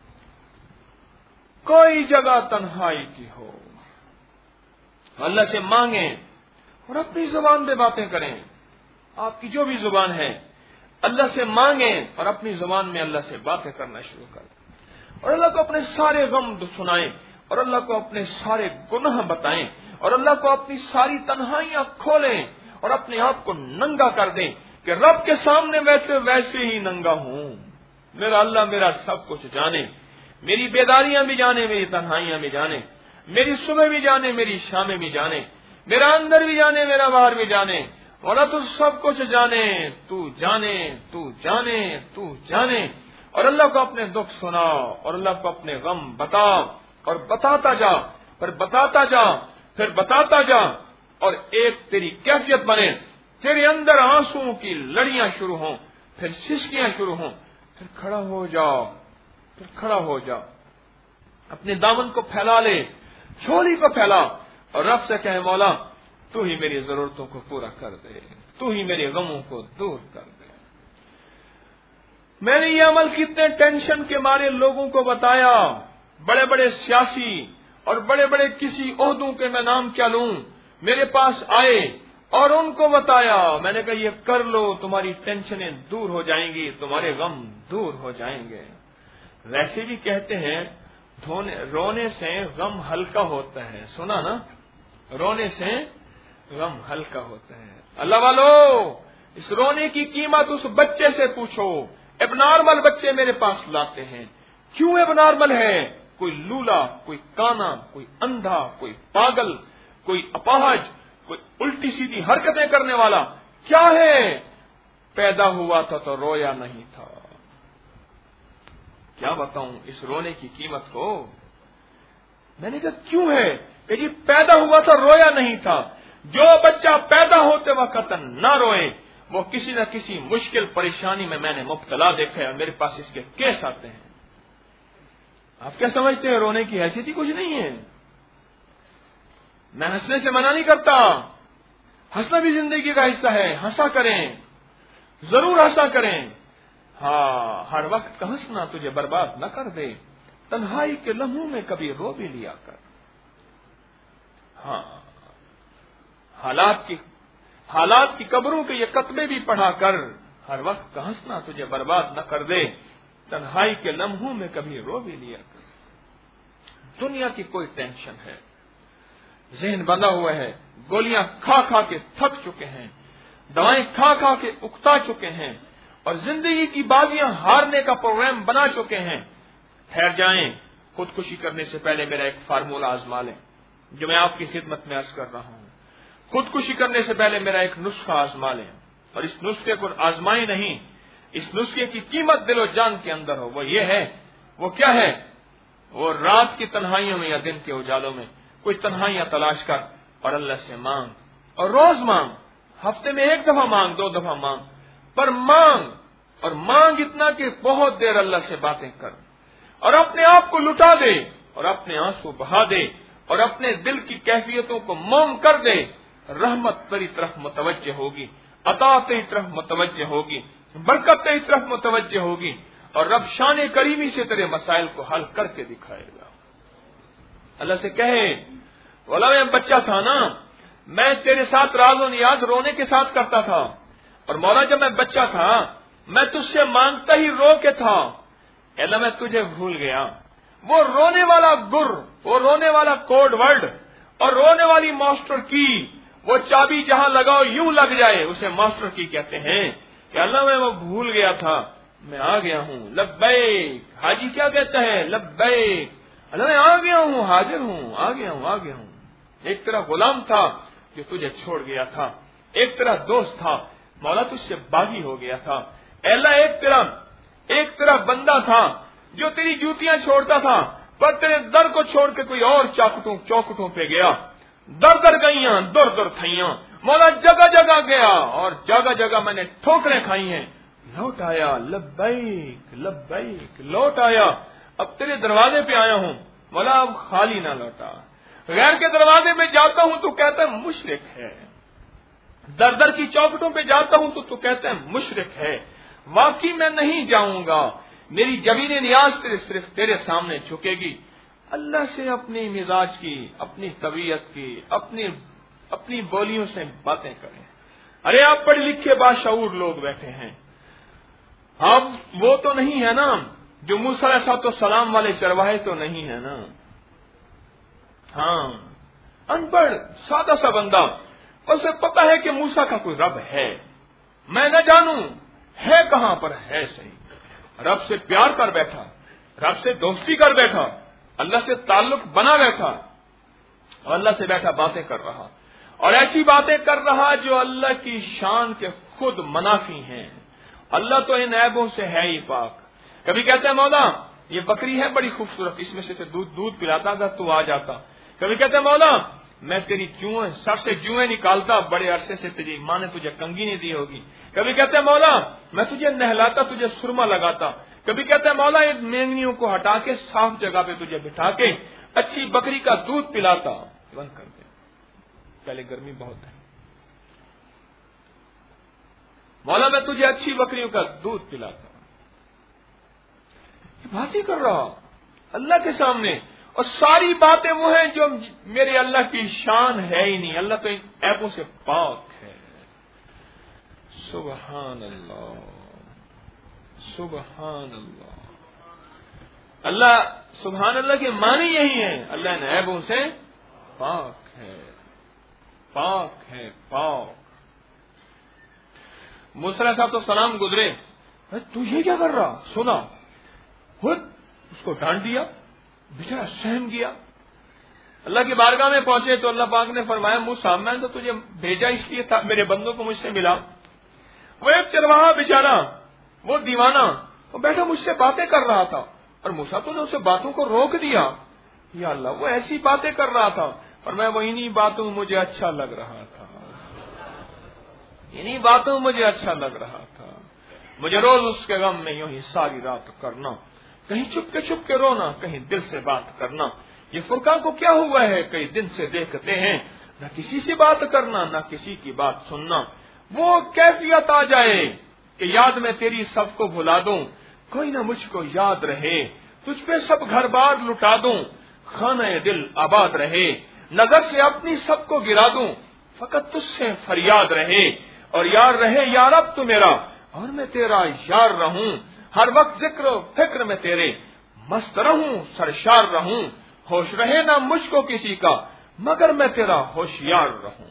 کوئی جگہ تنہائی کی ہو، اللہ سے مانگیں اور اپنی زبان پہ باتیں کریں، آپ کی جو بھی زبان ہے اللہ سے مانگیں اور اپنی زبان میں اللہ سے باتیں کرنا شروع کریں، اور اللہ کو اپنے سارے غم سنائیں، اور اللہ کو اپنے سارے گناہ بتائیں، اور اللہ کو اپنی ساری تنہائیاں کھولیں اور اپنے آپ کو ننگا کر دیں کہ رب کے سامنے ویسے ہی ننگا ہوں، میرا اللہ میرا سب کچھ جانے، میری بیداریاں بھی جانے، میری تنہائیاں بھی جانے، میری صبح بھی جانے، میری شامیں بھی جانے، میرا اندر بھی جانے، میرا باہر بھی جانے، اور تو سب کچھ جانے، تو جانے، تو جانے، تو جانے، اور اللہ کو اپنے دکھ سنا اور اللہ کو اپنے غم بتا، اور بتاتا جا، پھر بتاتا جا، پھر بتاتا جا، اور ایک تیری کیفیت بنے، تیرے اندر آنسوؤں کی لڑیاں شروع ہوں، پھر سسکیاں شروع ہوں، پھر کھڑا ہو جاؤ، پھر کھڑا ہو جا، اپنے دامن کو پھیلا لے، جھولی کو پھیلا، اور رب سے کہے مولا تو ہی میری ضرورتوں کو پورا کر دے، تو ہی میرے غموں کو دور کر دے۔ میں نے یہ عمل کتنے ٹینشن کے مارے لوگوں کو بتایا، بڑے بڑے سیاسی اور بڑے بڑے کسی عہدوں کے میں نام کیا لوں، میرے پاس آئے اور ان کو بتایا، میں نے کہا یہ کر لو، تمہاری ٹینشنیں دور ہو جائیں گی، تمہارے غم دور ہو جائیں گے۔ ویسے بھی کہتے ہیں رونے سے غم ہلکا ہوتا ہے، سنا نا؟ رونے سے غم ہلکا ہوتا ہے۔ اللہ والو، اس رونے کی قیمت اس بچے سے پوچھو۔ اب نارمل بچے میرے پاس لاتے ہیں، کیوں اب نارمل ہے؟ کوئی لولا، کوئی کانا، کوئی اندھا، کوئی پاگل، کوئی اپاہج، کوئی الٹی سیدھی حرکتیں کرنے والا، کیا ہے؟ پیدا ہوا تھا تو رویا نہیں تھا۔ کیا بتاؤں اس رونے کی قیمت کو؟ میں نے کہا کیوں ہے؟ کہ جی پیدا ہوا تھا رویا نہیں تھا۔ جو بچہ پیدا ہوتے وقت نہ روئے وہ کسی نہ کسی مشکل پریشانی میں نے مبتلا دیکھا ہے، اور میرے پاس اس کے کیس آتے ہیں۔ آپ کیا سمجھتے ہیں رونے کی حیثیت ہی کچھ نہیں ہے؟ میں ہنسنے سے منع نہیں کرتا، ہنسنا بھی زندگی کا حصہ ہے، ہنسا کریں، ضرور ہنسا کریں۔ ہاں، ہر وقت کا ہنسنا تجھے برباد نہ کر دے، تنہائی کے لمحوں میں کبھی رو بھی لیا کر۔ ہاں، حالات کی قبروں کے یہ کتبے بھی پڑھا کر، ہر وقت کا ہنسنا تجھے برباد نہ کر دے، تنہائی کے لمحوں میں کبھی رو بھی لیا کر۔ دنیا کی کوئی ٹینشن ہے، ذہن بندھا ہوا ہے، گولیاں کھا کھا کے تھک چکے ہیں، دوائیں کھا کھا کے اکتا چکے ہیں، اور زندگی کی بازیاں ہارنے کا پروگرام بنا چکے ہیں۔ ٹھہر جائیں، خودکشی کرنے سے پہلے میرا ایک فارمولہ آزما لیں جو میں آپ کی خدمت میں عرض کر رہا ہوں۔ خودکشی کرنے سے پہلے میرا ایک نسخہ آزما لیں، اور اس نسخے کو آزمائیں نہیں، اس نسخے کی قیمت دل و جان کے اندر ہو۔ وہ یہ ہے، وہ کیا ہے؟ وہ رات کی تنہائیوں میں یا دن کے اجالوں میں کوئی تنہائیاں تلاش کر اور اللہ سے مانگ، اور روز مانگ، ہفتے میں 1 دفعہ مانگ، 2 دفعہ مانگ، پر مانگ، اور مانگ اتنا کہ بہت دیر اللہ سے باتیں کر، اور اپنے آپ کو لٹا دے، اور اپنے آنسو بہا دے، اور اپنے دل کی کیفیتوں کو موم کر دے۔ رحمت تیری طرف متوجہ ہوگی، عطا تیری طرف متوجہ ہوگی، برکت تیری طرف متوجہ ہوگی، اور رب شان کریمی سے تیرے مسائل کو حل کر کے دکھائے گا۔ اللہ سے کہے، مولا میں بچہ تھا نا، میں تیرے ساتھ راز و نیاز رونے کے ساتھ کرتا تھا، اور مولا جب میں بچہ تھا میں تجھ سے مانگتا ہی رو کے تھا، اللہ میں تجھے بھول گیا۔ وہ رونے والا گر، وہ رونے والا کوڈ ورڈ، اور رونے والی ماسٹر کی، وہ چابی جہاں لگاؤ یوں لگ جائے، اسے ماسٹر کی کہتے ہیں کہ اللہ میں وہ بھول گیا تھا، میں آ گیا ہوں، لبیک۔ حاجی کیا کہتا ہے؟ لبیک، اللہ میں آ گیا ہوں، حاضر ہوں، آ گیا ہوں، آ گیا ہوں۔ ایک طرح غلام تھا جو تجھے چھوڑ گیا تھا، ایک طرح دوست تھا مولا تجھ سے باغی ہو گیا تھا، اے اللہ ایک طرح بندہ تھا جو تیری جوتیاں چھوڑتا تھا، پر تیرے در کو چھوڑ کے کوئی اور چوکٹوں پہ گیا، در گئیاں، در تھئیاں، مولا جگہ جگہ گیا، اور جگہ جگہ میں نے ٹھوکریں کھائی ہیں، لوٹ آیا، لبیک لبیک، لوٹ آیا، اب تیرے دروازے پہ آیا ہوں مولا، اب خالی نہ لوٹا۔ غیر کے دروازے میں جاتا ہوں تو کہتا ہے مشرک ہے، در کی چوکٹوں پہ جاتا ہوں تو کہتا ہے مشرک ہے، واقعی میں نہیں جاؤں گا، میری جبین نیاز صرف تیرے سامنے جھکے گی۔ اللہ سے اپنی مزاج کی، اپنی طبیعت کی، اپنی بولیوں سے باتیں کریں۔ ارے آپ پڑھے لکھے باشعور لوگ بیٹھے ہیں، اب وہ تو نہیں ہے نا جو موسیٰ علیہ السلام والے چرواہے تو نہیں ہے نا، ہاں ان پڑھ سادہ سا بندہ، اسے پتا ہے کہ موسیٰ کا کوئی رب ہے، میں نہ جانوں ہے کہاں پر ہے، صحیح رب سے پیار کر بیٹھا، رب سے دوستی کر بیٹھا، اللہ سے تعلق بنا بیٹھا، اور اللہ سے بیٹھا باتیں کر رہا، اور ایسی باتیں کر رہا جو اللہ کی شان کے خود منافی ہیں۔ اللہ تو ان عیبوں سے ہے ہی پاک۔ کبھی کہتا ہے مولا یہ بکری ہے بڑی خوبصورت، اس میں سے دودھ پلاتا اگر تو آ جاتا۔ کبھی کہتا ہے مولا میں تیری سر سے جوئیں نکالتا، بڑے عرصے سے تیری ماں نے تجھے کنگھی نہیں دی ہوگی۔ کبھی کہتا ہے مولا میں تجھے نہلاتا، تجھے سرما لگاتا۔ کبھی کہتا ہے مولا ان مینگنیوں کو ہٹا کے صاف جگہ پہ تجھے بٹھا کے اچھی بکری کا دودھ پلاتا۔ بند کر دے، پہلے گرمی بہت ہے، مولا میں تجھے اچھی بکریوں کا دودھ پلاتا۔ بات ہی کر رہا اللہ کے سامنے، اور ساری باتیں وہ ہیں جو میرے اللہ کی شان ہے ہی نہیں، اللہ تو ان عیبوں سے پاک ہے۔ سبحان اللہ، سبحان اللہ۔ اللہ سبحان اللہ کے معنی یہی ہیں، اللہ ان عیبوں سے پاک ہے، پاک ہے، پاک۔ موسیٰ علیہ الصلوۃ والسلام گزرے، تو یہ کیا کر رہا؟ سنا خود اس کو ڈانٹ دیا، بیچارہ سہم گیا۔ اللہ کی بارگاہ میں پہنچے تو اللہ پاک نے فرمایا موسیٰ میں تو تجھے بھیجا اس لیے تھا میرے بندوں کو مجھ سے ملا۔ وہ ایک چرواہا بیچارہ، وہ دیوانہ، وہ بیٹھا مجھ سے باتیں کر رہا تھا، اور موسیٰ تو نے اسے باتوں کو روک دیا۔ یا اللہ، وہ ایسی باتیں کر رہا تھا، اور میں وہ انہی باتوں مجھے اچھا لگ رہا تھا، انہی باتوں مجھے اچھا لگ رہا تھا۔ مجھے روز اس کے غم میں یوں ہی ساری رات کرنا، کہیں چھپ کے رونا، کہیں دل سے بات کرنا۔ یہ فرقہ کو کیا ہوا ہے؟ کئی دن سے دیکھتے ہیں، نہ کسی سے بات کرنا، نہ کسی کی بات سننا۔ وہ کیفیت آ جائے کہ یاد میں تیری سب کو بھلا دوں، کوئی نہ مجھ کو یاد رہے، تجھ پہ سب گھر بار لٹا دوں، خانہ دل آباد رہے، نظر سے اپنی سب کو گرا دوں، فقط تجھ سے فریاد رہے، اور یار رہے یا رب تو میرا، اور میں تیرا یار رہوں، ہر وقت ذکر و فکر میں تیرے مست رہوں، سرشار رہوں، ہوش رہے نہ مجھ کو کسی کا، مگر میں تیرا ہوشیار رہوں۔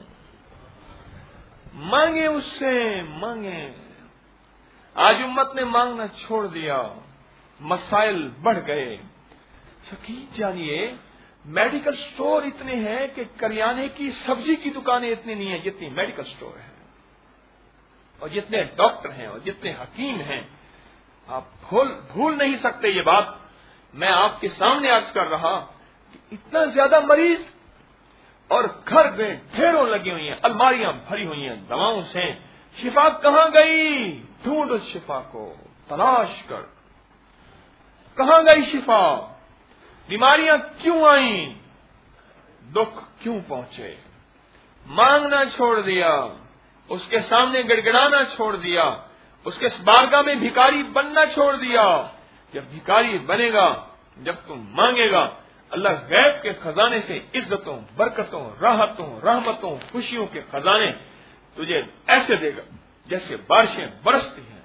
مانگے اس سے مانگے، آج امت نے مانگنا چھوڑ دیا، مسائل بڑھ گئے۔ یقین جانیے میڈیکل سٹور اتنے ہیں کہ کریانے کی سبزی کی دکانیں اتنی نہیں ہیں جتنی میڈیکل سٹور ہیں، اور جتنے ڈاکٹر ہیں اور جتنے حکیم ہیں۔ آپ بھول نہیں سکتے یہ بات۔ میں آپ کے سامنے عرض کر رہا کہ اتنا زیادہ مریض، اور گھر میں ڈھیروں لگی ہوئی ہیں، الماریاں بھری ہوئی ہیں دواؤں سے۔ شفا کہاں گئی؟ ڈھونڈ اس شفا کو، تلاش کر، کہاں گئی شفا؟ بیماریاں کیوں آئیں؟ دکھ کیوں پہنچے؟ مانگنا چھوڑ دیا، اس کے سامنے گڑگڑانا چھوڑ دیا، اس کے بارگاہ میں بھکاری بننا چھوڑ دیا۔ جب بھکاری بنے گا، جب تم مانگے گا، اللہ غیب کے خزانے سے عزتوں، برکتوں، راحتوں، رحمتوں، خوشیوں کے خزانے تجھے ایسے دے گا جیسے بارشیں برستی ہیں۔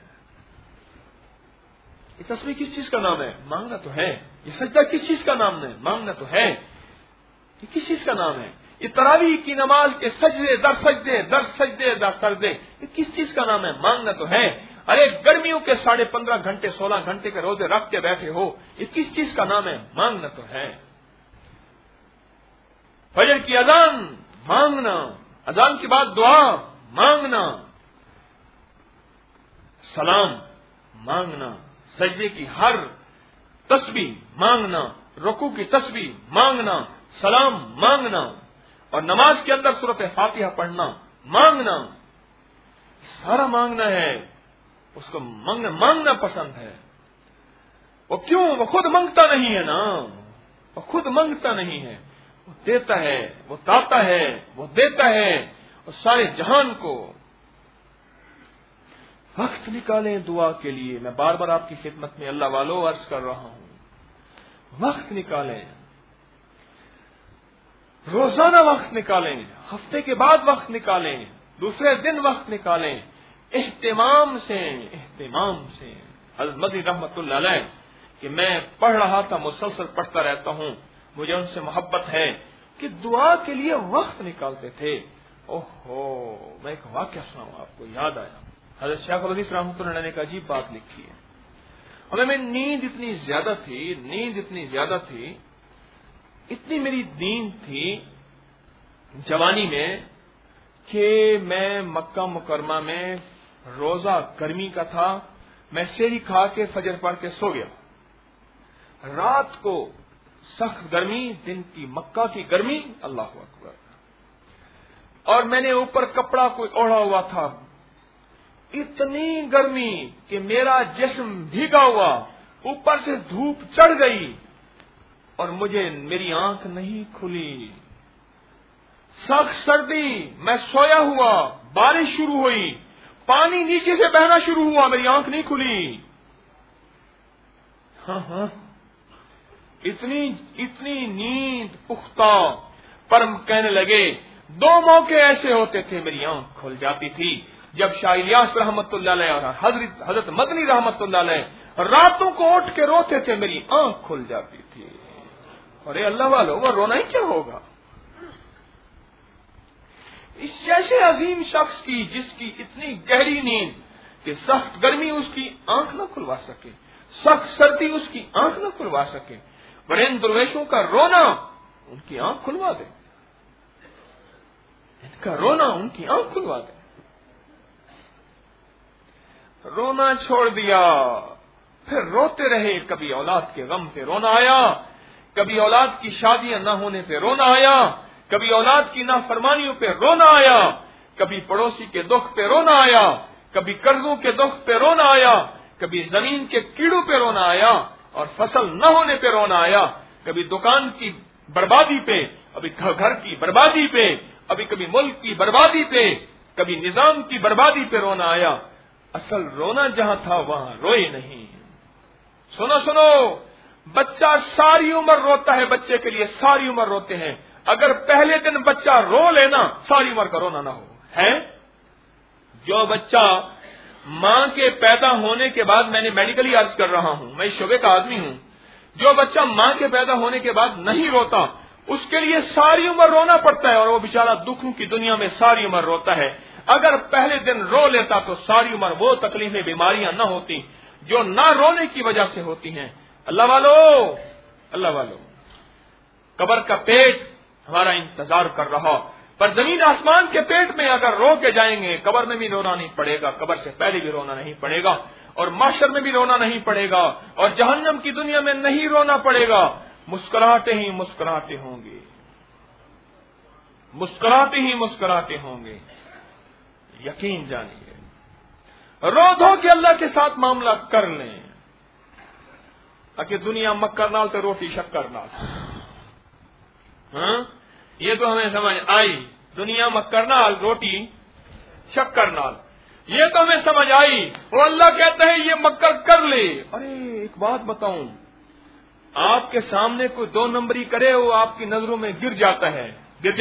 یہ تسبیح کس چیز کا نام ہے؟ مانگنا تو ہے۔ یہ سجدہ کس چیز کا نام ہے؟ مانگنا تو ہے۔ یہ کس چیز کا نام ہے؟ یہ تراویح کی نماز کے سجدے در سجدے در سجدے در سجدے، یہ کس چیز کا نام ہے؟ مانگنا تو ہے۔ ارے گرمیوں کے 15.5 گھنٹے 16 گھنٹے کے روزے رکھ کے بیٹھے ہو، یہ کس چیز کا نام ہے؟ مانگنا تو ہے۔ فجر کی اذان مانگنا، اذان کے بعد دعا مانگنا، سلام مانگنا، سجدے کی ہر تسبیح مانگنا، رکوع کی تسبیح مانگنا، سلام مانگنا، اور نماز کے اندر سورۃ فاتحہ پڑھنا مانگنا، سارا مانگنا ہے۔ اس کو مانگنا پسند ہے۔ وہ کیوں؟ وہ خود مانگتا نہیں ہے نا، وہ خود مانگتا نہیں ہے، وہ دیتا ہے، وہ داتا ہے، وہ دیتا ہے، اور سارے جہان کو۔ وقت نکالیں دعا کے لیے۔ میں بار بار آپ کی خدمت میں اللہ والو عرض کر رہا ہوں، وقت نکالیں، روزانہ وقت نکالیں، ہفتے کے بعد وقت نکالیں، دوسرے دن وقت نکالیں، اہتمام سے۔ حضرت مدنی رحمت اللہ علیہ کہ میں پڑھ رہا تھا، مسلسل پڑھتا رہتا ہوں، مجھے ان سے محبت ہے کہ دعا کے لیے وقت نکالتے تھے۔ اوہو، میں ایک واقعہ سناؤں آپ کو، یاد آیا۔ حضرت شیخ الحدیث رحمۃ اللہ علیہ نے ایک عجیب بات لکھی ہے۔ ہمیں نیند اتنی زیادہ تھی، اتنی میری نیند تھی جوانی میں کہ میں مکہ مکرمہ میں روزہ گرمی کا تھا، میں سحری کھا کے فجر پڑھ کے سو گیا۔ رات کو سخت گرمی، دن کی مکہ کی گرمی، اللہ اکبر، اور میں نے اوپر کپڑا کوئی اوڑھا ہوا تھا، اتنی گرمی کہ میرا جسم بھیگا ہوا، اوپر سے دھوپ چڑھ گئی اور میری آنکھ نہیں کھلی، سخت سردی، میں سویا ہوا، بارش شروع ہوئی، پانی نیچے سے بہنا شروع ہوا، میری آنکھ نہیں کھلی۔ ہاں، اتنی نیند پختہ، پر کہنے لگے 2 موقع ایسے ہوتے تھے میری آنکھ کھل جاتی تھی۔ جب شاہ الیاس رحمت اللہ علیہ اور حضرت مدنی رحمت اللہ علیہ راتوں کو اٹھ کے روتے تھے، میری آنکھ کھل جاتی تھی. ارے اللہ والو، وہ رونا ہی کیا ہوگا؟ اس جیسے عظیم شخص کی جس کی اتنی گہری نیند کہ سخت گرمی اس کی آنکھ نہ کھلوا سکے، سخت سردی اس کی آنکھ نہ کھلوا سکے، پر ان درویشوں کا رونا ان کی آنکھ کھلوا دے، ان کا رونا ان کی آنکھ کھلوا دے. رونا چھوڑ دیا، پھر روتے رہے. کبھی اولاد کے غم پہ رونا آیا، کبھی اولاد کی شادیاں نہ ہونے پہ رونا آیا، کبھی اولاد کی نافرمانیوں پہ رونا آیا، کبھی پڑوسی کے دکھ پہ رونا آیا، کبھی قرضوں کے دکھ پہ رونا آیا، کبھی زمین کے کیڑوں پہ رونا آیا اور فصل نہ ہونے پہ رونا آیا، کبھی دکان کی بربادی پہ، ابھی گھر کی بربادی پہ، کبھی ملک کی بربادی پہ، کبھی نظام کی بربادی پہ رونا آیا. اصل رونا جہاں تھا وہاں روئے نہیں. سنو، بچہ ساری عمر روتا ہے، بچے کے لیے ساری عمر روتے ہیں. اگر پہلے دن بچہ رو لینا ساری عمر کا رونا نہ ہو. ہے جو بچہ ماں کے پیدا ہونے کے بعد، میں نے میڈیکلی عرض کر رہا ہوں، میں اس شعبے کا آدمی ہوں، جو بچہ ماں کے پیدا ہونے کے بعد نہیں روتا اس کے لیے ساری عمر رونا پڑتا ہے، اور وہ بیچارہ دکھوں کی دنیا میں ساری عمر روتا ہے. اگر پہلے دن رو لیتا تو ساری عمر وہ تکلیفیں بیماریاں نہ ہوتی جو نہ رونے کی وجہ سے ہوتی ہیں. اللہ والو، قبر کا پیٹ ہمارا انتظار کر رہا، پر زمین آسمان کے پیٹ میں اگر رو کے جائیں گے قبر میں بھی رونا نہیں پڑے گا، قبر سے پہلے بھی رونا نہیں پڑے گا، اور محشر میں بھی رونا نہیں پڑے گا، اور جہنم کی دنیا میں نہیں رونا پڑے گا. مسکراتے ہی مسکراتے ہوں گے، مسکراتے ہی مسکراتے ہوں گے. یقین جانیے، رو دھو کے اللہ کے ساتھ معاملہ کر لیں. اکہ دنیا مکر نال تو روٹی شکر نال. ہاں یہ تو ہمیں سمجھ آئی، دنیا مکر نال روٹی شکر نال، یہ تو ہمیں سمجھ آئی. وہ اللہ کہتا ہے یہ مکر کر لے. ارے ایک بات بتاؤں، آپ کے سامنے کوئی 2 نمبری کرے وہ آپ کی نظروں میں گر جاتا ہے.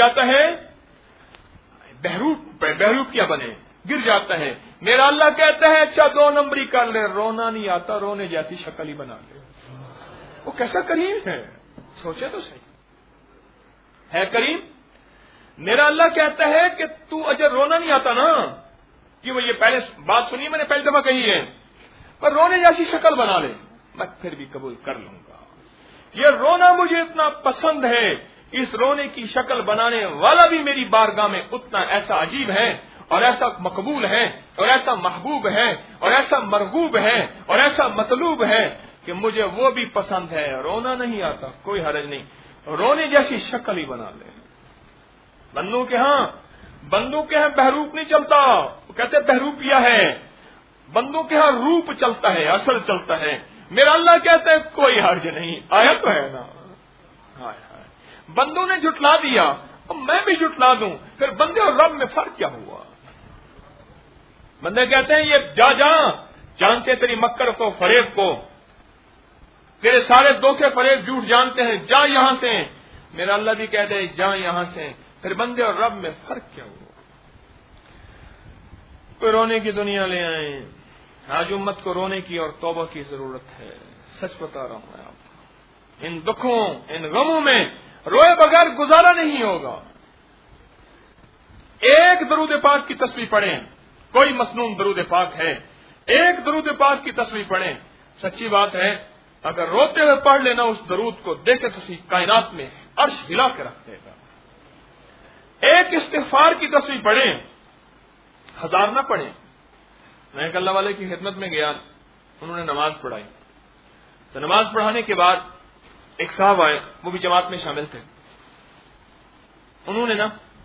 بہروپ کیا بنے، گر جاتا ہے. میرا اللہ کہتا ہے اچھا 2 نمبری کر لے، رونا نہیں آتا، رونے جیسی شکل ہی بنا لے. وہ کیسا کریم ہے، سوچے تو صحیح. ہے کریم. میرا اللہ کہتا ہے کہ تو اجر رونا نہیں آتا نا، کہ وہ یہ پہلے بات سنی میں نے پہلی دفعہ کہی ہے، پر رونے جیسی شکل بنا لے، میں پھر بھی قبول کر لوں گا. یہ رونا مجھے اتنا پسند ہے، اس رونے کی شکل بنانے والا بھی میری بارگاہ میں اتنا ایسا عجیب ہے اور ایسا مقبول ہے اور ایسا محبوب ہے اور ایسا مرغوب ہے اور ایسا مطلوب ہے کہ مجھے وہ بھی پسند ہے. رونا نہیں آتا کوئی حرج نہیں، رونے جیسی شکل ہی بنا لے. بندوں کے ہاں بہروپ نہیں چلتا، وہ کہتے بہروپیا ہے. بندوں کے ہاں روپ چلتا ہے، اثر چلتا ہے. میرا اللہ کہتا ہے کوئی حرج نہیں، آیا تو ہے نا. بندوں نے جھٹلا دیا اور میں بھی جھٹلا دوں، پھر بندے اور رب میں فرق کیا ہوا؟ بندے کہتے ہیں یہ جانتے تیری مکر کو، فریب کو، تیرے سارے دھوکے فریب جھوٹ جانتے ہیں، جا یہاں سے. میرا اللہ بھی کہتے ہیں جا یہاں سے، پھر بندے اور رب میں فرق کیا ہوا؟ کوئی رونے کی دنیا لے آئیں. آج امت کو رونے کی اور توبہ کی ضرورت ہے. سچ بتا رہا ہوں میں آپ کو، ان دکھوں ان غموں میں روئے بغیر گزارا نہیں ہوگا. ایک درود پاک کی تصویر پڑھیں، کوئی مسنون درود پاک ہے، ایک درود پاک کی تصویر پڑھیں. سچی بات ہے اگر روتے ہوئے پڑھ لینا اس درود کو، دیکھے تو کائنات میں عرش ہلا کے رکھ دے گا. ایک استغفار کی تصویر پڑھیں، 1000 نہ پڑھیں. میں ایک اللہ والے کی خدمت میں گیا، انہوں نے نماز پڑھائی، تو نماز پڑھانے کے بعد ایک صاحب آئے، وہ بھی جماعت میں شامل تھے. انہوں نے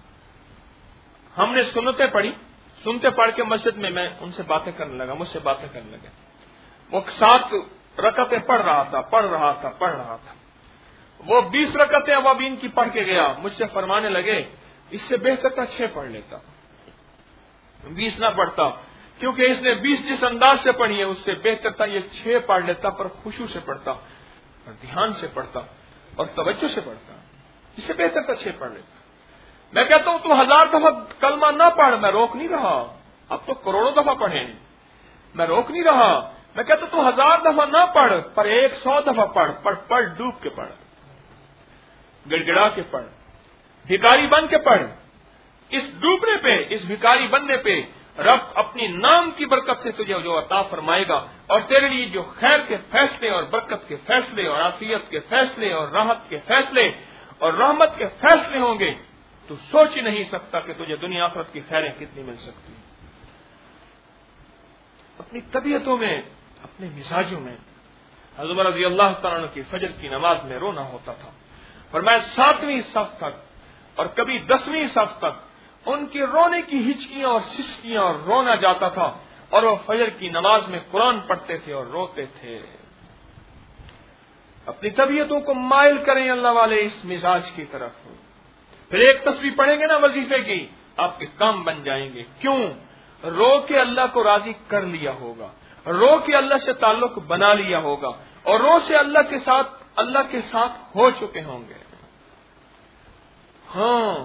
ہم نے سنتیں پڑھی، سنتے پڑھ کے مسجد میں ان سے باتیں کرنے لگا، مجھ سے باتیں کرنے لگے. وہ 7 رکعتیں پڑھ رہا تھا. وہ 20 رکعتیں اب ان کی پڑھ کے گیا، مجھ سے فرمانے لگے اس سے بہتر تھا 6 پڑھ لیتا، 20 نہ پڑھتا، کیونکہ اس نے 20 جس انداز سے پڑھی ہے اس سے بہتر تھا یہ 6 پڑھ لیتا، پر خشوع سے پڑھتا اور دھیان سے پڑھتا اور توجہ سے پڑھتا. اس سے بہتر تھا 6 پڑھ لیتا. میں کہتا ہوں تو 1000 دفعہ کلمہ نہ پڑھ، میں روک نہیں رہا، اب تو کروڑوں دفعہ پڑھیں. میں روک نہیں رہا, میں کہتا تو 1000 دفعہ نہ پڑھ, پر 100 دفعہ پڑھ, ڈوب کے پڑھ, گڑ گڑا کے پڑھ, بھکاری بن کے پڑھ. اس ڈوبنے پہ, اس بھکاری بننے پہ رب اپنی نام کی برکت سے تجھے جو عطا فرمائے گا, اور تیرے لیے جو خیر کے فیصلے اور برکت کے فیصلے اور عافیت کے فیصلے اور راحت کے فیصلے اور رحمت کے فیصلے ہوں گے, تو سوچ ہی نہیں سکتا کہ تجھے دنیا آخرت کی خیریں کتنی مل سکتی. اپنی طبیعتوں میں, اپنے مزاجوں میں حضرت عمر رضی اللہ تعالیٰ عنہ کی فجر کی نماز میں رونا ہوتا تھا. فرمایا 7ویں صف تک اور کبھی 10ویں صف تک ان کی رونے کی ہچکیاں اور سسکیاں اور رونا جاتا تھا, اور وہ فجر کی نماز میں قرآن پڑھتے تھے اور روتے تھے. اپنی طبیعتوں کو مائل کریں اللہ والے اس مزاج کی طرف. پھر ایک تسبیح پڑھیں گے نا وظیفے کی, آپ کے کام بن جائیں گے. کیوں؟ رو کے اللہ کو راضی کر لیا ہوگا, رو کے اللہ سے تعلق بنا لیا ہوگا, اور رو سے اللہ کے ساتھ ہو چکے ہوں گے. ہاں,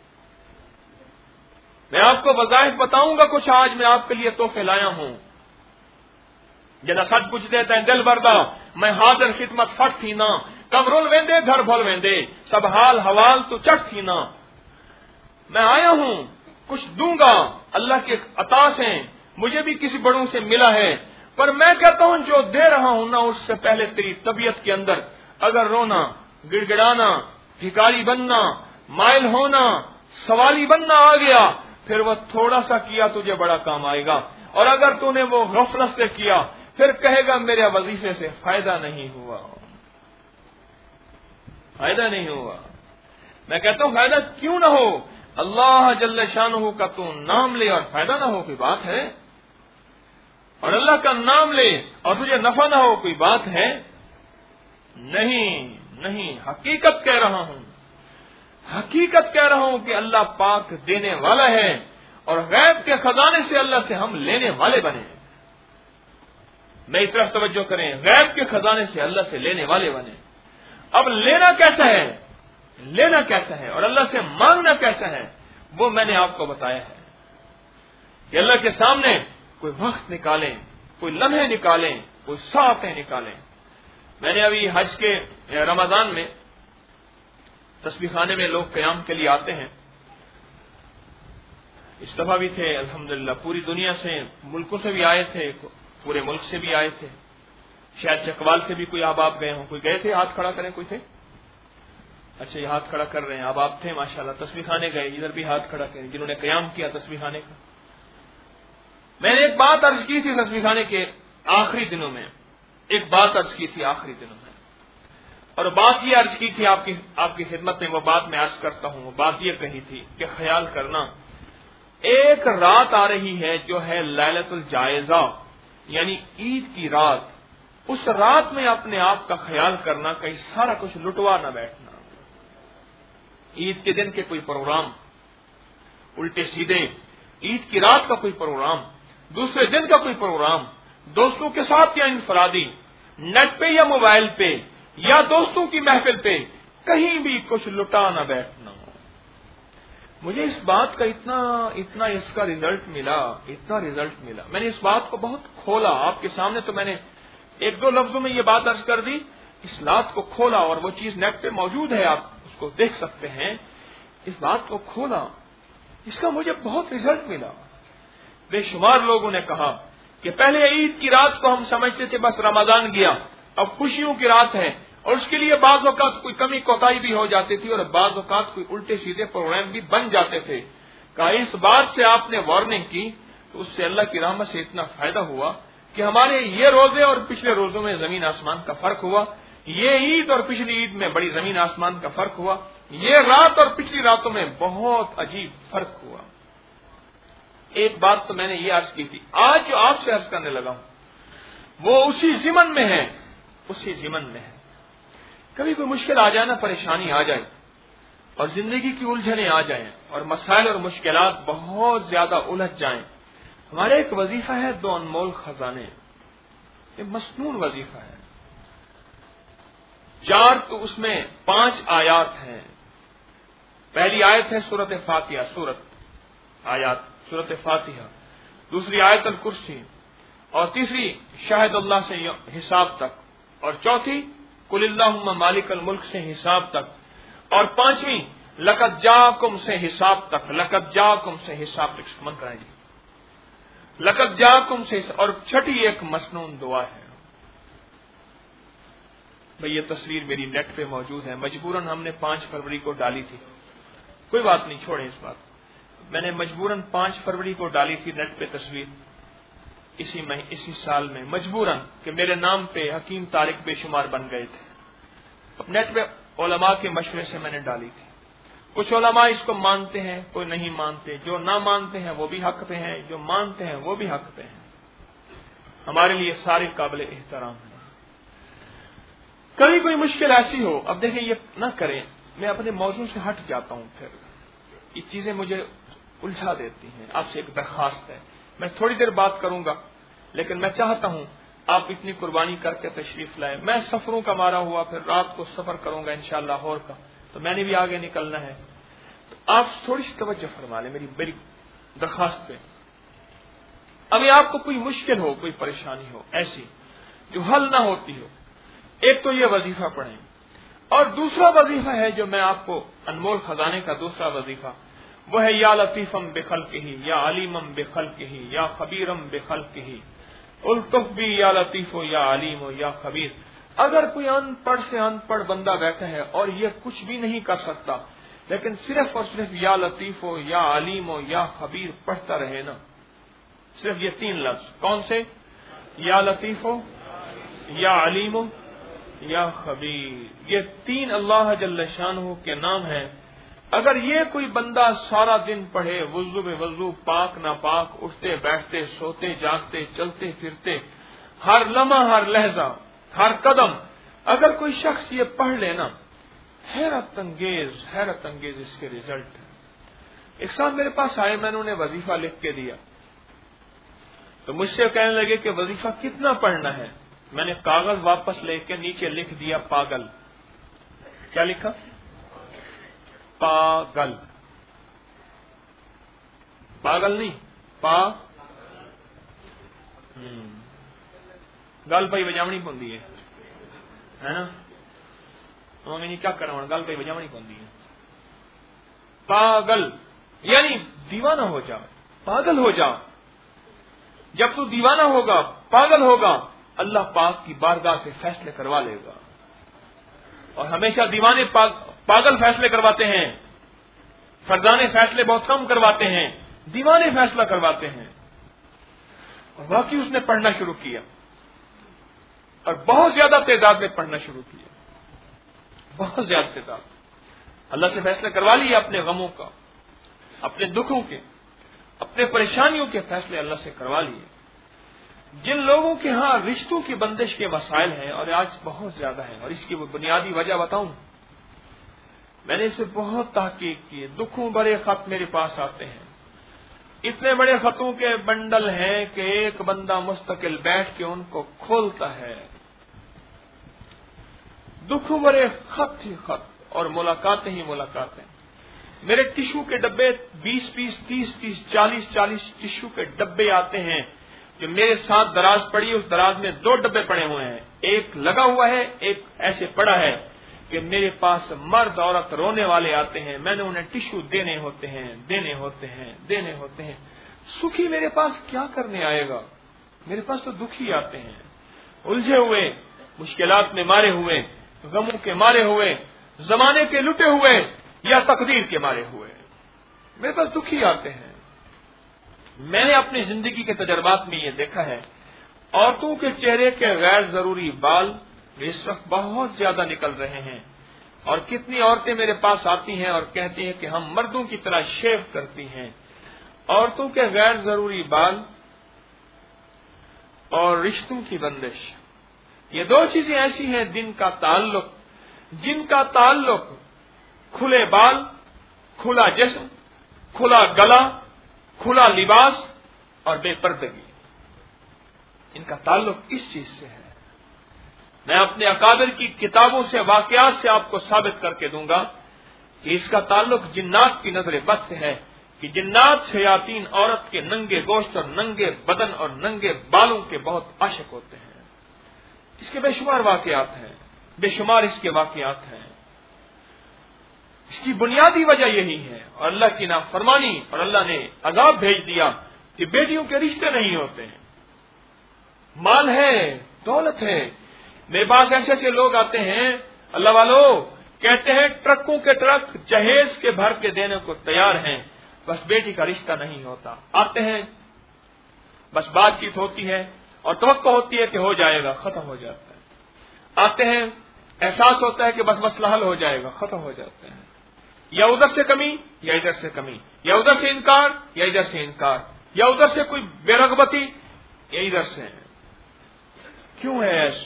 میں آپ کو وظائف بتاؤں گا کچھ, آج میں آپ کے لیے تحفے لایا ہوں. جنا سچ پوچھ دیتا ہے دل بردا, میں حاضر خدمت فٹ تھی نا, کمرول ویندے گھر بھول ویندے, سب حال حوال تو چٹ تھی نا. میں آیا ہوں, کچھ دوں گا, اللہ کے عطا سے مجھے بھی کسی بڑوں سے ملا ہے, پر میں کہتا ہوں جو دے رہا ہوں نا, اس سے پہلے تیری طبیعت کے اندر اگر رونا, گڑ گڑانا, بھکاری بننا, مائل ہونا, سوالی بننا آ گیا, پھر وہ تھوڑا سا کیا تجھے بڑا کام آئے گا. اور اگر تو نے وہ غفلت سے کیا, پھر کہے گا میرے وظیفے سے فائدہ نہیں ہوا, فائدہ نہیں ہوا. میں کہتا ہوں فائدہ کیوں نہ ہو, اللہ جل شانہ کا تو نام لے اور فائدہ نہ ہو کوئی بات ہے, اور اللہ کا نام لے اور تجھے نفع نہ ہو کوئی بات ہے؟ نہیں, حقیقت کہہ رہا ہوں, حقیقت کہہ رہا ہوں کہ اللہ پاک دینے والا ہے, اور غیب کے خزانے سے اللہ سے ہم لینے والے بنے. میری طرف توجہ کریں, غیب کے خزانے سے اللہ سے لینے والے بنے. اب لینا کیسا ہے اور اللہ سے مانگنا کیسا ہے, وہ میں نے آپ کو بتایا ہے. کہ اللہ کے سامنے کوئی وقت نکالیں, کوئی لمحے نکالیں, کوئی ساعتیں نکالیں. میں نے ابھی حج کے رمضان میں تسبیح خانے میں لوگ قیام کے لیے آتے ہیں, اس دفعہ بھی تھے الحمدللہ, پوری دنیا سے, ملکوں سے بھی آئے تھے, پورے ملک سے بھی آئے تھے, شاید چکوال سے بھی کوئی احباب گئے ہوں. کوئی گئے تھے؟ ہاتھ کھڑا کریں. کوئی تھے؟ اچھا, یہ ہاتھ کھڑا کر رہے ہیں, احباب تھے ماشاءاللہ. تسبیح خانے گئے, ادھر بھی ہاتھ کھڑا کریں جنہوں نے قیام کیا تسبیح خانے کا. میں نے ایک بات عرض کی تھی تسبیح خانے کے آخری دنوں میں, ایک بات عرض کی تھی آخری دنوں میں, اور بات یہ عرض کی تھی آپ کی خدمت میں, وہ بات میں عرض کرتا ہوں. وہ بات یہ کہی تھی کہ خیال کرنا, ایک رات آ رہی ہے جو ہے لیلۃ الجائزہ, یعنی عید کی رات. اس رات میں اپنے آپ کا خیال کرنا, کہیں سارا کچھ لٹوا نہ بیٹھنا. عید کے دن کے کوئی پروگرام الٹے سیدھے, عید کی رات کا کوئی پروگرام, دوسرے دن کا کوئی پروگرام, دوستوں کے ساتھ یا انفرادی, نیٹ پہ یا موبائل پہ یا دوستوں کی محفل پہ, کہیں بھی کچھ لٹا نہ بیٹھنا. مجھے اس بات کا اتنا اس کا ریزلٹ ملا. میں نے اس بات کو بہت کھولا آپ کے سامنے, تو میں نے 1-2 لفظوں میں یہ بات عرض کر دی. اس بات کو کھولا, اور وہ چیز نیٹ پہ موجود ہے, آپ اس کو دیکھ سکتے ہیں. اس بات کو کھولا, اس کا مجھے بہت ریزلٹ ملا. بے شمار لوگوں نے کہا کہ پہلے عید کی رات کو ہم سمجھتے تھے بس رمضان گیا, اب خوشیوں کی رات ہے, اور اس کے لیے بعض اوقات کوئی کمی کوتاہی بھی ہو جاتی تھی, اور بعض اوقات کوئی الٹے سیدھے پروگرام بھی بن جاتے تھے. کہا اس بات سے آپ نے وارننگ کی, تو اس سے اللہ کی رحمت سے اتنا فائدہ ہوا کہ ہمارے یہ روزے اور پچھلے روزوں میں زمین آسمان کا فرق ہوا. یہ عید اور پچھلی عید میں بڑی زمین آسمان کا فرق ہوا. یہ رات اور پچھلی راتوں میں بہت عجیب فرق ہوا. ایک بات تو میں نے یہ عرض کی تھی, آج جو آپ سے عرض کرنے لگا ہوں وہ اسی ضمن میں ہے. کبھی کوئی مشکل آ جائے نا, پریشانی آ جائے, اور زندگی کی الجھنیں آ جائیں, اور مسائل اور مشکلات بہت زیادہ الجھ جائیں, ہمارا ایک وظیفہ ہے 2 انمول خزانے. یہ مسنون وظیفہ ہے. 4 تو اس میں 5 آیات ہیں. پہلی آیت ہے سورت فاتحہ, سورت فاتحہ. دوسری آیت الکرسی، اور تیسری شاہد اللہ سے حساب تک، اور چوتھی قل اللہم مالک الملک سے حساب تک، اور پانچویں لقد جاءکم سے حساب تک، لقد جاءکم سے حساب تک من کرائیں جی، لقد جاءکم سے، اور چھٹی ایک مسنون دعا ہے۔ بھئی یہ تصویر میری نیٹ پہ موجود ہے، مجبوراً ہم نے 5 فروری کو ڈالی تھی، کوئی بات نہیں چھوڑیں اس بات، میں نے مجبوراً 5 فروری کو ڈالی تھی نیٹ پہ تصویر، اسی سال میں مجبوراً، کہ میرے نام پہ حکیم طارق بے شمار بن گئے تھے، اب نیٹ پہ علماء کے مشورے سے میں نے ڈالی تھی۔ کچھ علماء اس کو مانتے ہیں، کوئی نہیں مانتے، جو نہ مانتے ہیں وہ بھی حق پہ ہیں، جو مانتے ہیں وہ بھی حق پہ ہیں، ہمارے لیے سارے قابل احترام ہیں۔ کبھی کوئی مشکل ایسی ہو، اب دیکھیں یہ نہ کریں، میں اپنے موضوع سے ہٹ جاتا ہوں، پھر یہ چیزیں مجھے الجھا دیتی ہیں۔ آپ سے ایک درخواست ہے، میں تھوڑی دیر بات کروں گا، لیکن میں چاہتا ہوں آپ اتنی قربانی کر کے تشریف لائیں۔ میں سفروں کا مارا ہوا، پھر رات کو سفر کروں گا انشاءاللہ لاہور کا، تو میں نے بھی آگے نکلنا ہے، تو آپ تھوڑی سی توجہ فرما لیں میری درخواست پہ۔ ابھی آپ کو کوئی مشکل ہو، کوئی پریشانی ہو ایسی جو حل نہ ہوتی ہو، ایک تو یہ وظیفہ پڑھیں، اور دوسرا وظیفہ ہے جو میں آپ کو انمول خزانے کا دوسرا وظیفہ، وہ ہے یا لطیفم بخلقہ یا علیمم بخلقہ یا خبیرم بخلقہ، الطف بھی یا لطیف ہو یا علیم ہو یا خبیر۔ اگر کوئی ان پڑھ سے ان پڑھ بندہ بیٹھا ہے اور یہ کچھ بھی نہیں کر سکتا، لیکن صرف اور صرف یا لطیف ہو یا علیم ہو یا خبیر پڑھتا رہے نا، صرف یہ 3 لفظ، کون سے؟ یا لطیف ہو یا علیم ہو یا خبیر، یہ 3 اللہ جل شانہ کے نام ہیں۔ اگر یہ کوئی بندہ سارا دن پڑھے، وضو بے وضو، پاک ناپاک، اٹھتے بیٹھتے، سوتے جاگتے، چلتے پھرتے، ہر لمحہ ہر لہجہ ہر قدم، اگر کوئی شخص یہ پڑھ لینا، حیرت انگیز اس کے ریزلٹ ہے۔ ایک ساتھ میرے پاس آئے، میں نے انہیں وظیفہ لکھ کے دیا، تو مجھ سے کہنے لگے کہ وظیفہ کتنا پڑھنا ہے؟ میں نے کاغذ واپس لے کے نیچے لکھ دیا پاگل۔ کیا لکھا؟ پاگل، پاگل نہیں، گل پائی بجاونی پوندی ہے نا، کیا کرنا، گل پائی بجاونی پوندی ہے۔ پاگل یعنی دیوانہ ہو جا، پاگل ہو جا۔ جب تو دیوانہ ہوگا، پاگل ہوگا، اللہ پاک کی بارگاہ سے فیصلے کروا لے گا، اور ہمیشہ دیوانے پاگل فیصلے کرواتے ہیں، فرزانے فیصلے بہت کم کرواتے ہیں، دیوانے فیصلہ کرواتے ہیں۔ اور واقعی اس نے پڑھنا شروع کیا، اور بہت زیادہ تعداد میں پڑھنا شروع کیا، بہت زیادہ تعداد، اللہ سے فیصلہ کروا لیے، اپنے غموں کا، اپنے دکھوں کے، اپنے پریشانیوں کے فیصلے اللہ سے کروا لیے۔ جن لوگوں کے ہاں رشتوں کی بندش کے مسائل ہیں، اور آج بہت زیادہ ہیں، اور اس کی وہ بنیادی وجہ بتاؤں، میں نے اسے بہت تحقیق کی، دکھوں بڑے خط میرے پاس آتے ہیں، اتنے بڑے خطوں کے بنڈل ہیں کہ ایک بندہ مستقل بیٹھ کے ان کو کھولتا ہے، دکھوں بڑے خط ہی خط، اور ملاقاتیں ہی ملاقاتیں۔ میرے ٹشو کے ڈبے 20 30 40 ٹشو کے ڈبے آتے ہیں، جو میرے ساتھ دراز پڑی، اس دراز میں 2 ڈبے پڑے ہوئے ہیں، ایک لگا ہوا ہے، ایک ایسے پڑا ہے کہ میرے پاس مرد عورت رونے والے آتے ہیں، میں نے انہیں ٹشو دینے ہوتے ہیں۔ سکھی میرے پاس کیا کرنے آئے گا؟ میرے پاس تو دکھی آتے ہیں، الجھے ہوئے، مشکلات میں مارے ہوئے، غموں کے مارے ہوئے، زمانے کے لٹے ہوئے، یا تقدیر کے مارے ہوئے، میرے پاس دکھی آتے ہیں۔ میں نے اپنی زندگی کے تجربات میں یہ دیکھا ہے، عورتوں کے چہرے کے غیر ضروری بال اس وقت بہت زیادہ نکل رہے ہیں، اور کتنی عورتیں میرے پاس آتی ہیں اور کہتی ہیں کہ ہم مردوں کی طرح شیو کرتی ہیں۔ عورتوں کے غیر ضروری بال اور رشتوں کی بندش، یہ 2 چیزیں ایسی ہیں جن کا تعلق کھلے بال، کھلا جسم، کھلا گلا، کھلا لباس اور بے پردگی، ان کا تعلق اس چیز سے ہے۔ میں اپنے اکابر کی کتابوں سے، واقعات سے آپ کو ثابت کر کے دوں گا کہ اس کا تعلق جنات کی نظر بد سے ہے، کہ جنات شیاطین عورت کے ننگے گوشت اور ننگے بدن اور ننگے بالوں کے بہت عاشق ہوتے ہیں. اس کے بے شمار واقعات ہیں، بے شمار اس کے واقعات ہیں. اس کی بنیادی وجہ یہی ہے، اور اللہ کی نافرمانی، اور اللہ نے عذاب بھیج دیا کہ بیٹیوں کے رشتے نہیں ہوتے ہیں. مال ہے، دولت ہے. میرے پاس ایسے ایسے لوگ آتے ہیں اللہ والوں، کہتے ہیں ٹرکوں کے ٹرک جہیز کے بھر کے دینے کو تیار ہیں، بس بیٹی کا رشتہ نہیں ہوتا. آتے ہیں، بس بات چیت ہوتی ہے اور توقع ہوتی ہے کہ ہو جائے گا، ختم ہو جاتا ہے. آتے ہیں، احساس ہوتا ہے کہ بس مسئلہ حل ہو جائے گا، ختم ہو جاتے ہیں. یا ادھر سے کمی یا ادھر سے کمی، یا ادھر سے انکار یا ادھر سے انکار، یا ادھر سے کوئی بے رغبتی یا ادھر سے. کیوں ہے ایسا؟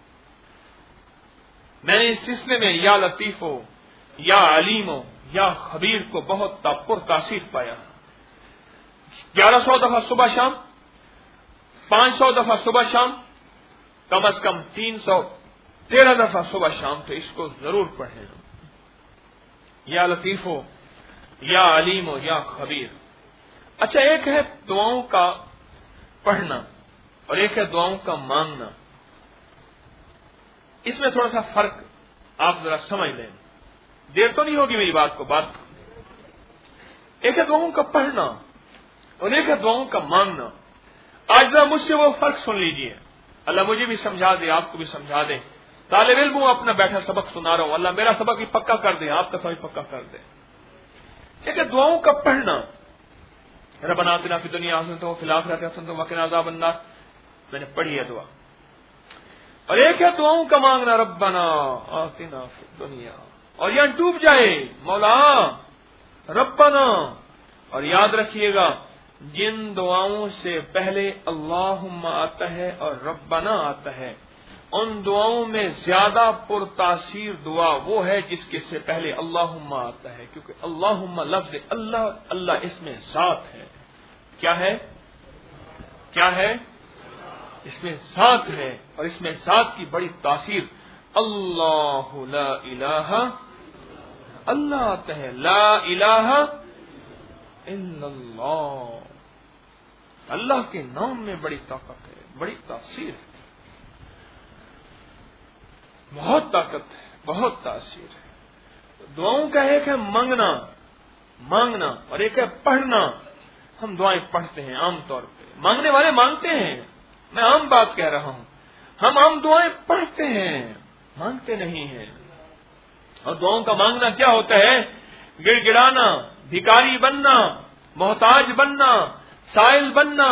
میں نے اس سلسلے میں یا لطیف ہو یا علیم ہو یا خبیر کو بہت پر تاثیر پایا. 1100 دفعہ صبح شام، 500 دفعہ صبح شام، کم از کم 313 دفعہ صبح شام، تو اس کو ضرور پڑھیں. یا لطیف ہو یا علیم ہو یا خبیر. اچھا، ایک ہے دعاؤں کا پڑھنا اور ایک ہے دعاؤں کا مانگنا. اس میں تھوڑا سا فرق آپ ذرا سمجھ لیں، دیر تو نہیں ہوگی میری بات کو. بات ایک ہے دعاؤں کا پڑھنا اور ایک ہے دعاؤں کا مانگنا. آج ذرا مجھ سے وہ فرق سن لیجئے، اللہ مجھے بھی سمجھا دے، آپ کو بھی سمجھا دے. طالب علم ہوں، اپنا بیٹھا سبق سنا رہا ہوں، اللہ میرا سبق بھی پکا کر دے، آپ کا سبق پکا کر دے. ایک ہے دعاؤں کا پڑھنا، ربنا آتنا فی الدنیا حسنۃ وفی الآخرۃ حسنۃ وقنا عذاب النار، میں نے پڑھی ہے دعا. اور ایک ہے دعاؤں کا مانگنا، ربنا آتنا فی الدنیا، اور یہاں ڈوب جائے مولا ربنا. اور یاد رکھیے گا، جن دعاؤں سے پہلے اللہم آتا ہے اور ربنا آتا ہے، ان دعاؤں میں زیادہ پر تاثیر دعا وہ ہے جس کے سے پہلے اللہم آتا ہے، کیونکہ اللہم لفظ اللہ، اللہ اس میں ذات ہے. کیا ہے؟ کیا ہے؟ اس میں ذات ہے، اور اس میں ذات کی بڑی تاثیر. اللہ لا الہ، اللہ آتا ہے، لا الہ الا اللہ. اللہ کے نام میں بڑی طاقت ہے، بڑی تاثیر ہے، بہت طاقت ہے، بہت تاثیر ہے. دعاؤں کا ایک ہے مانگنا اور ایک ہے پڑھنا. ہم دعائیں پڑھتے ہیں عام طور پہ، مانگنے والے مانگتے ہیں، میں عام بات کہہ رہا ہوں. ہم عام دعائیں پڑھتے ہیں، مانگتے نہیں ہیں. اور دعاؤں کا مانگنا کیا ہوتا ہے؟ گڑ گڑانا، بھکاری بننا، محتاج بننا، سائل بننا.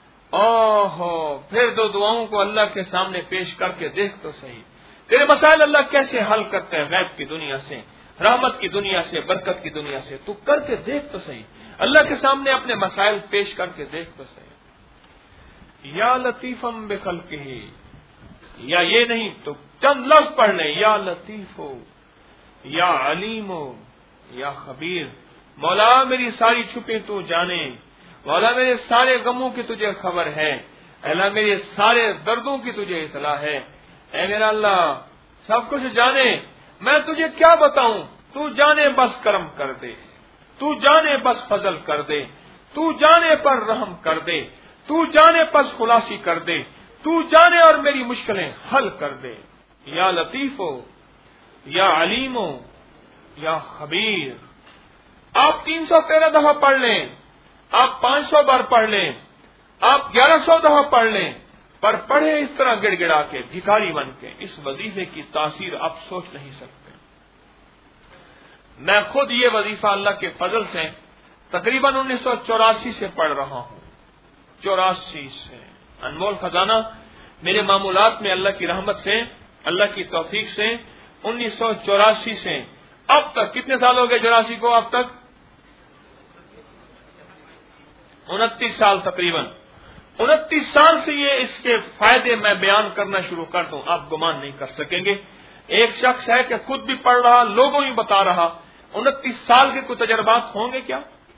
پھر دو دعاؤں کو اللہ کے سامنے پیش کر کے دیکھ تو صحیح، تیرے مسائل اللہ کیسے حل کرتے ہیں، غیب کی دنیا سے، رحمت کی دنیا سے، برکت کی دنیا سے. تو کر کے دیکھ تو صحیح، اللہ کے سامنے اپنے مسائل پیش کر کے دیکھ تو صحیح. یا لطیفم بخلقہ، یا یہ نہیں تو چند لفظ پڑھ لیں، یا لطیف ہو یا علیم ہو یا خبیر. مولا میری ساری چھپیں تو جانے، مولا میرے سارے غموں کی تجھے خبر ہے، اللہ میرے سارے دردوں کی تجھے اطلاع ہے. اے میرا اللہ سب کچھ جانے، میں تجھے کیا بتاؤں، تو جانے بس کرم کر دے، تو جانے بس فضل کر دے، تو جانے پر رحم کر دے، تو جانے بس خلاصی کر دے، تو جانے اور میری مشکلیں حل کر دے. یا لطیف ہو یا علیم ہو یا خبیر. آپ 313 دفعہ پڑھ لیں، آپ 500 بار پڑھ لیں، آپ 1100 دفعہ پڑھ لیں، پر پڑھے اس طرح گڑ گڑا کے، بھکاری بن کے. اس وظیفے کی تاثیر آپ سوچ نہیں سکتے. میں خود یہ وظیفہ اللہ کے فضل سے تقریباً 1984 سے پڑھ رہا ہوں. 84 سے انمول خزانہ میرے معمولات میں اللہ کی رحمت سے، اللہ کی توفیق سے 1984 سے اب تک کتنے سال ہو گئے؟ 84 کو اب تک 29 سال تقریباً. 29 سال سے یہ اس کے فائدے میں بیان کرنا شروع کر دوں، آپ گمان نہیں کر سکیں گے. ایک شخص ہے کہ خود بھی پڑھ رہا، لوگوں ہی بتا رہا. 29 سال کے کوئی تجربات ہوں گے کیا؟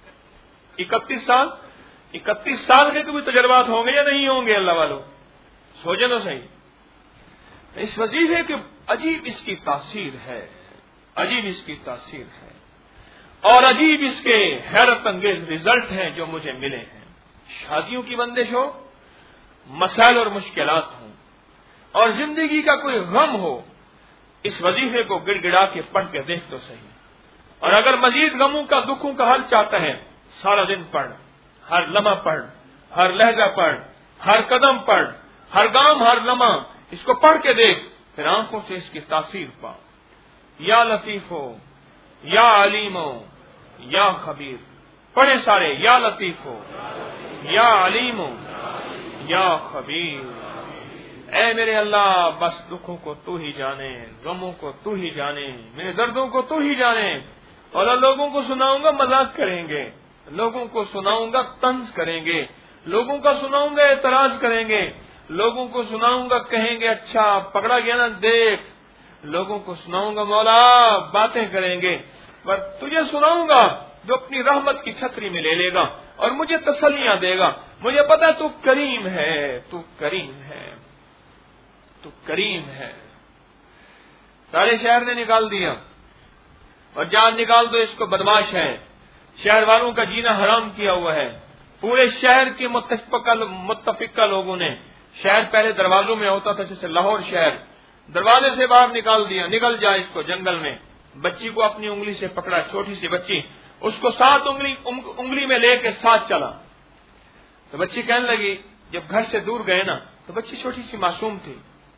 31 سال کے کوئی تجربات ہوں گے یا نہیں ہوں گے؟ اللہ والوں سوچیں تو صحیح. اس وظیفے کے عجیب اس کی تاثیر ہے، عجیب اس کی تاثیر ہے. اور عجیب اس کے حیرت انگیز رزلٹ ہیں جو مجھے ملے ہیں. شادیوں کی بندش ہو، مسائل اور مشکلات ہوں، اور زندگی کا کوئی غم ہو، اس وظیفے کو گڑ گڑا کے پڑھ کے دیکھ تو صحیح. اور اگر مزید غموں کا، دکھوں کا حل چاہتا ہے، سارا دن پڑھ، ہر لمحہ پڑھ، ہر لہجہ پڑھ، ہر قدم پڑھ، ہر گام، ہر لمحہ اس کو پڑھ کے دیکھ، پھر آنکھوں سے اس کی تاثیر پا. یا لطیف ہو، یا علیم ہو، یا خبیر. پڑھے سارے، یا لطیف ہو، یا علیم ہو، یا خبیر. اے میرے اللہ، بس دکھوں کو تو ہی جانے، غموں کو تو ہی جانے، میرے دردوں کو تو ہی جانے. اور لوگوں کو سناؤں گا مذاق کریں گے، لوگوں کو سناؤں گا طنز کریں گے، لوگوں کا سناؤں گا اعتراض کریں گے، لوگوں کو سناؤں گا کہیں گے اچھا پکڑا گیا نا دیکھ، لوگوں کو سناؤں گا مولا باتیں کریں گے، پر تجھے سناؤں گا جو اپنی رحمت کی چھتری میں لے لے گا اور مجھے تسلیاں دے گا. مجھے پتا تو کریم ہے، تو کریم ہے، تو کریم ہے. سارے شہر نے نکال دیا، اور جان نکال دو اس کو بدماش ہے. شہر والوں کا جینا حرام کیا ہوا ہے. پورے شہر کے متفقہ لوگوں نے، شہر پہلے دروازوں میں ہوتا تھا جیسے لاہور شہر، دروازے سے باہر نکال دیا، نکل جائے اس کو جنگل میں. بچی کو اپنی انگلی سے پکڑا، چھوٹی سی بچی، اس کو 7 انگلی میں لے کے ساتھ چلا. تو بچی کہنے لگی، جب گھر سے دور گئے نا، تو بچی چھوٹی سی معصوم تھی،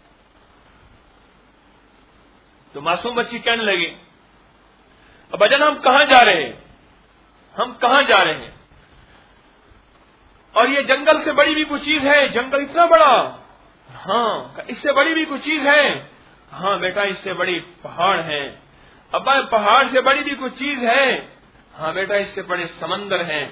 تو معصوم بچی کہنے لگی، ابا جان ہم کہاں جا رہے ہیں، ہم کہاں جا رہے ہیں؟ اور یہ جنگل سے بڑی بھی کوئی چیز ہے؟ جنگل اتنا بڑا؟ ہاں. اس سے بڑی بھی کوئی چیز ہے؟ ہاں بیٹا اس سے بڑی پہاڑ ہے. ابا پہاڑ سے بڑی بھی کوئی چیز ہے؟ ہاں بیٹا اس سے بڑے سمندر ہیں.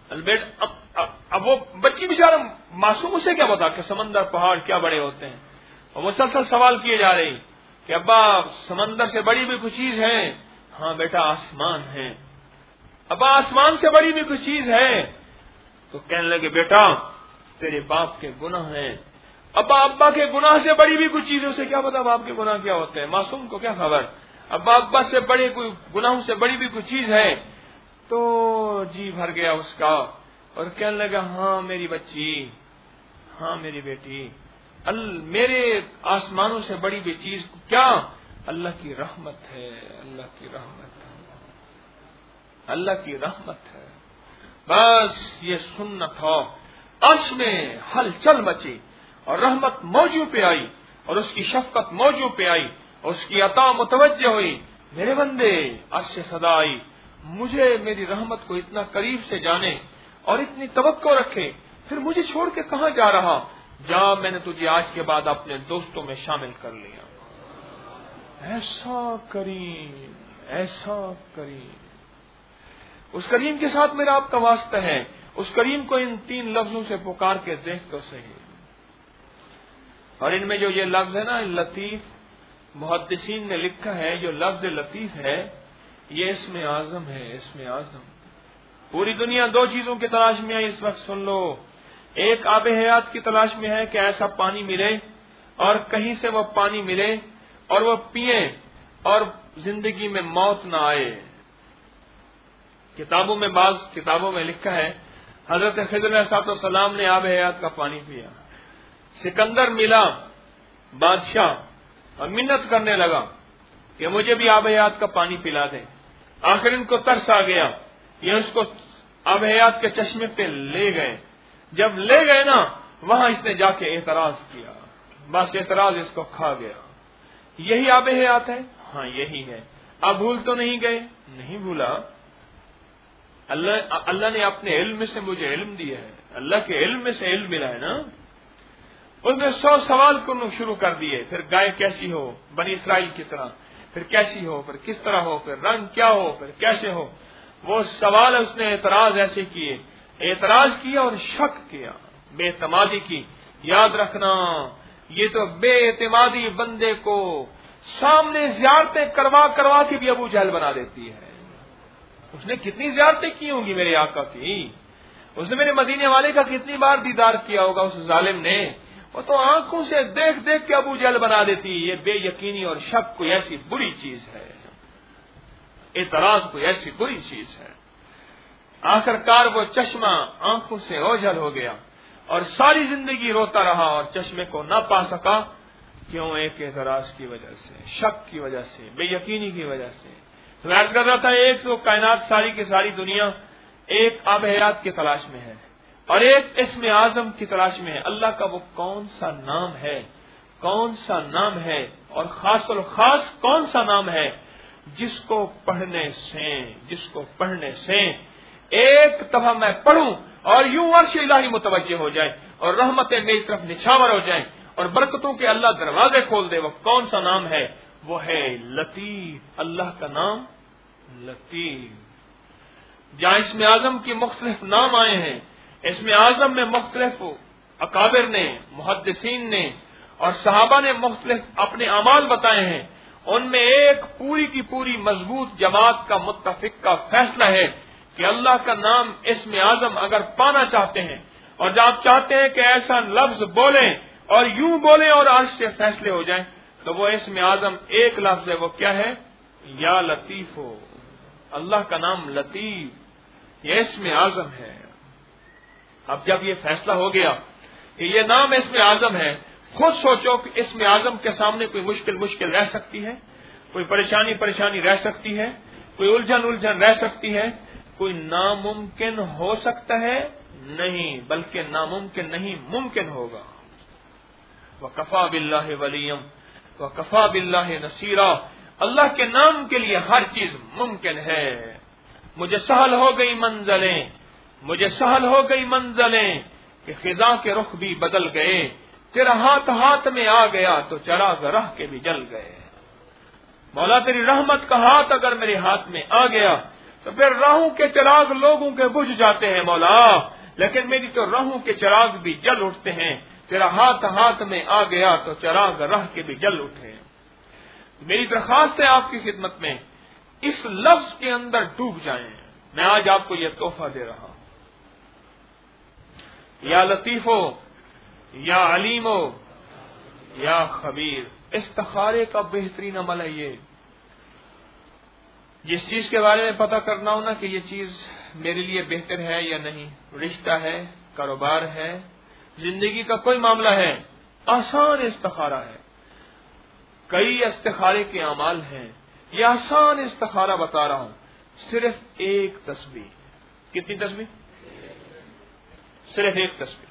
اب وہ بچی بیچارہ معصوم اسے کیا بتا کہ سمندر پہاڑ کیا بڑے ہوتے ہیں، اور مسلسل سوال کیے جا رہی کہ ابا سمندر سے بڑی بھی کوئی چیز ہے؟ ہاں بیٹا آسمان ہے. ابا آسمان سے بڑی بھی کوئی چیز ہے؟ تو کہنے لگے بیٹا تیرے باپ کے گناہ ہیں. ابا کے گناہ سے بڑی بھی کوئی چیز ہے، اسے کیا پتا باپ کے گناہ کیا ہوتے ہیں، معصوم کو کیا خبر. ابا سے بڑے کوئی گناہوں سے بڑی بھی کوئی چیز ہے. تو جی بھر گیا اس کا، اور کہنے لگا ہاں میری بچی، ہاں میری بیٹی، میرے آسمانوں سے بڑی بھی چیز کیا؟ اللہ کی رحمت ہے، اللہ کی رحمت ہے، اللہ کی رحمت ہے. بس یہ سنت ہو. عرش میں ہلچل مچی اور رحمت موجوں پہ آئی، اور اس کی شفقت موجوں پہ آئی، اور اس کی عطا متوجہ ہوئی. میرے بندے، عرش سے صدا آئی، مجھے میری رحمت کو اتنا قریب سے جانے اور اتنی توقع رکھے، پھر مجھے چھوڑ کے کہاں جا رہا؟ جا، میں نے تجھے آج کے بعد اپنے دوستوں میں شامل کر لیا. ایسا کریم، ایسا کریم. اس کریم کے ساتھ میرا آپ کا واسطہ ہے. اس کریم کو ان 3 لفظوں سے پکار کے دیکھ تو صحیح. اور ان میں جو یہ لفظ ہے نا لطیف، محدثین نے لکھا ہے جو لفظ لطیف ہے یہ اسم اعظم ہے، اسم اعظم. پوری دنیا 2 چیزوں کی تلاش میں ہے اس وقت، سن لو. ایک آب حیات کی تلاش میں ہے کہ ایسا پانی ملے اور کہیں سے وہ پانی ملے اور وہ پیئیں اور زندگی میں موت نہ آئے. کتابوں میں، بعض کتابوں میں لکھا ہے حضرت خضر علیہ السلام نے آب حیات کا پانی پیا. سکندر ملا بادشاہ اور منت کرنے لگا کہ مجھے بھی آب حیات کا پانی پلا دیں. آخر ان کو ترس آ گیا، یہ اس کو آب حیات کے چشمے پہ لے گئے. جب لے گئے نا، وہاں اس نے جا کے اعتراض کیا، بس اعتراض اس کو کھا گیا. یہی آب حیات ہے؟ ہاں یہی ہے. اب بھول تو نہیں گئے؟ نہیں بھولا. اللہ نے اپنے علم میں سے مجھے علم دیا ہے، اللہ کے علم میں سے علم ملا ہے نا. اس نے 100 سوال کرنا شروع کر دیے. پھر گائے کیسی ہو بنی اسرائیل کی طرح، پھر کیسی ہو، پھر کس طرح ہو، پھر رنگ کیا ہو، پھر کیسے ہو. وہ سوال اس نے اعتراض ایسے کیے، اعتراض کیا اور شک کیا، بے اعتمادی کی. یاد رکھنا یہ تو بے اعتمادی بندے کو سامنے زیارتیں کروا کے بھی ابو جہل بنا دیتی ہے. اس نے کتنی زیارتیں کی ہوں گی میرے آقا کی، اس نے میرے مدینے والے کا کتنی بار دیدار کیا ہوگا اس ظالم نے. وہ تو آنکھوں سے دیکھ دیکھ کے ابو جہل بنا دیتی. یہ بے یقینی اور شک کوئی ایسی بری چیز ہے. اعتراض کوئی ایسی بری چیز ہے۔ آخر کار وہ چشمہ آنکھوں سے اوجھل ہو گیا اور ساری زندگی روتا رہا اور چشمے کو نہ پا سکا۔ کیوں؟ ایک اعتراض کی وجہ سے، شک کی وجہ سے، بے یقینی کی وجہ سے۔ تو میں عرض کر رہا تھا، ایک تو کائنات ساری کی ساری دنیا ایک آب حیات کی تلاش میں ہے اور ایک اسم اعظم کی تلاش میں ہے۔ اللہ کا وہ کون سا نام ہے، کون سا نام ہے، اور خاص الخاص کون سا نام ہے جس کو پڑھنے سے ایک دفعہ میں پڑھوں اور یوں عرش الہی متوجہ ہو جائے اور رحمتیں میری طرف نچھاور ہو جائیں اور برکتوں کے اللہ دروازے کھول دے۔ وہ کون سا نام ہے؟ وہ ہے لطیف۔ اللہ کا نام لطیف۔ جہاں اسم اعظم کی مختلف نام آئے ہیں، اسم اعظم میں مختلف اکابر نے، محدثین نے اور صحابہ نے مختلف اپنے اعمال بتائے ہیں، ان میں ایک پوری کی پوری مضبوط جماعت کا متفق کا فیصلہ ہے کہ اللہ کا نام اسم اعظم اگر پانا چاہتے ہیں اور جب آپ چاہتے ہیں کہ ایسا لفظ بولیں اور یوں بولیں اور عرش سے فیصلے ہو جائیں، تو وہ اسم اعظم ایک لفظ ہے، وہ کیا ہے؟ یا لطیف ہو۔ اللہ کا نام لطیف یہ اسم اعظم ہے۔ اب جب یہ فیصلہ ہو گیا کہ یہ نام اسم اعظم ہے، خود سوچو کہ اسم اعظم کے سامنے کوئی مشکل رہ سکتی ہے، کوئی پریشانی رہ سکتی ہے، کوئی الجھن رہ سکتی ہے، کوئی ناممکن ہو سکتا ہے؟ نہیں، بلکہ ناممکن نہیں، ممکن ہوگا۔ وَكَفَى بِاللَّهِ وَلِيًّا وَكَفَى بِاللَّهِ نَصِيرًا۔ اللہ کے نام کے لیے ہر چیز ممکن ہے۔ مجھے سہل ہو گئی منزلیں کہ خزاں کے رخ بھی بدل گئے، تیرا ہاتھ میں آ گیا تو چراغ راہ کے بھی جل گئے۔ مولا تیری رحمت کا ہاتھ اگر میرے ہاتھ میں آ گیا تو پھر راہوں کے چراغ لوگوں کے بجھ جاتے ہیں مولا، لیکن میری تو راہوں کے چراغ بھی جل اٹھتے ہیں۔ تیرا ہاتھ میں آ گیا تو چراغ راہ کے بھی جل اٹھے۔ میری درخواست ہے آپ کی خدمت میں، اس لفظ کے اندر ڈوب جائیں۔ میں آج آپ کو یہ تحفہ دے رہا ہوں۔ یا لطیف ہو، یا علیم ہو، یا خبیر۔ استخارے کا بہترین عمل ہے یہ، جس چیز کے بارے میں پتہ کرنا ہونا کہ یہ چیز میرے لیے بہتر ہے یا نہیں، رشتہ ہے، کاروبار ہے، زندگی کا کوئی معاملہ ہے، آسان استخارہ ہے۔ کئی استخارے کے اعمال ہیں، یہ آسان استخارہ بتا رہا ہوں۔ صرف ایک تسبیح۔ کتنی تسبیح؟ صرف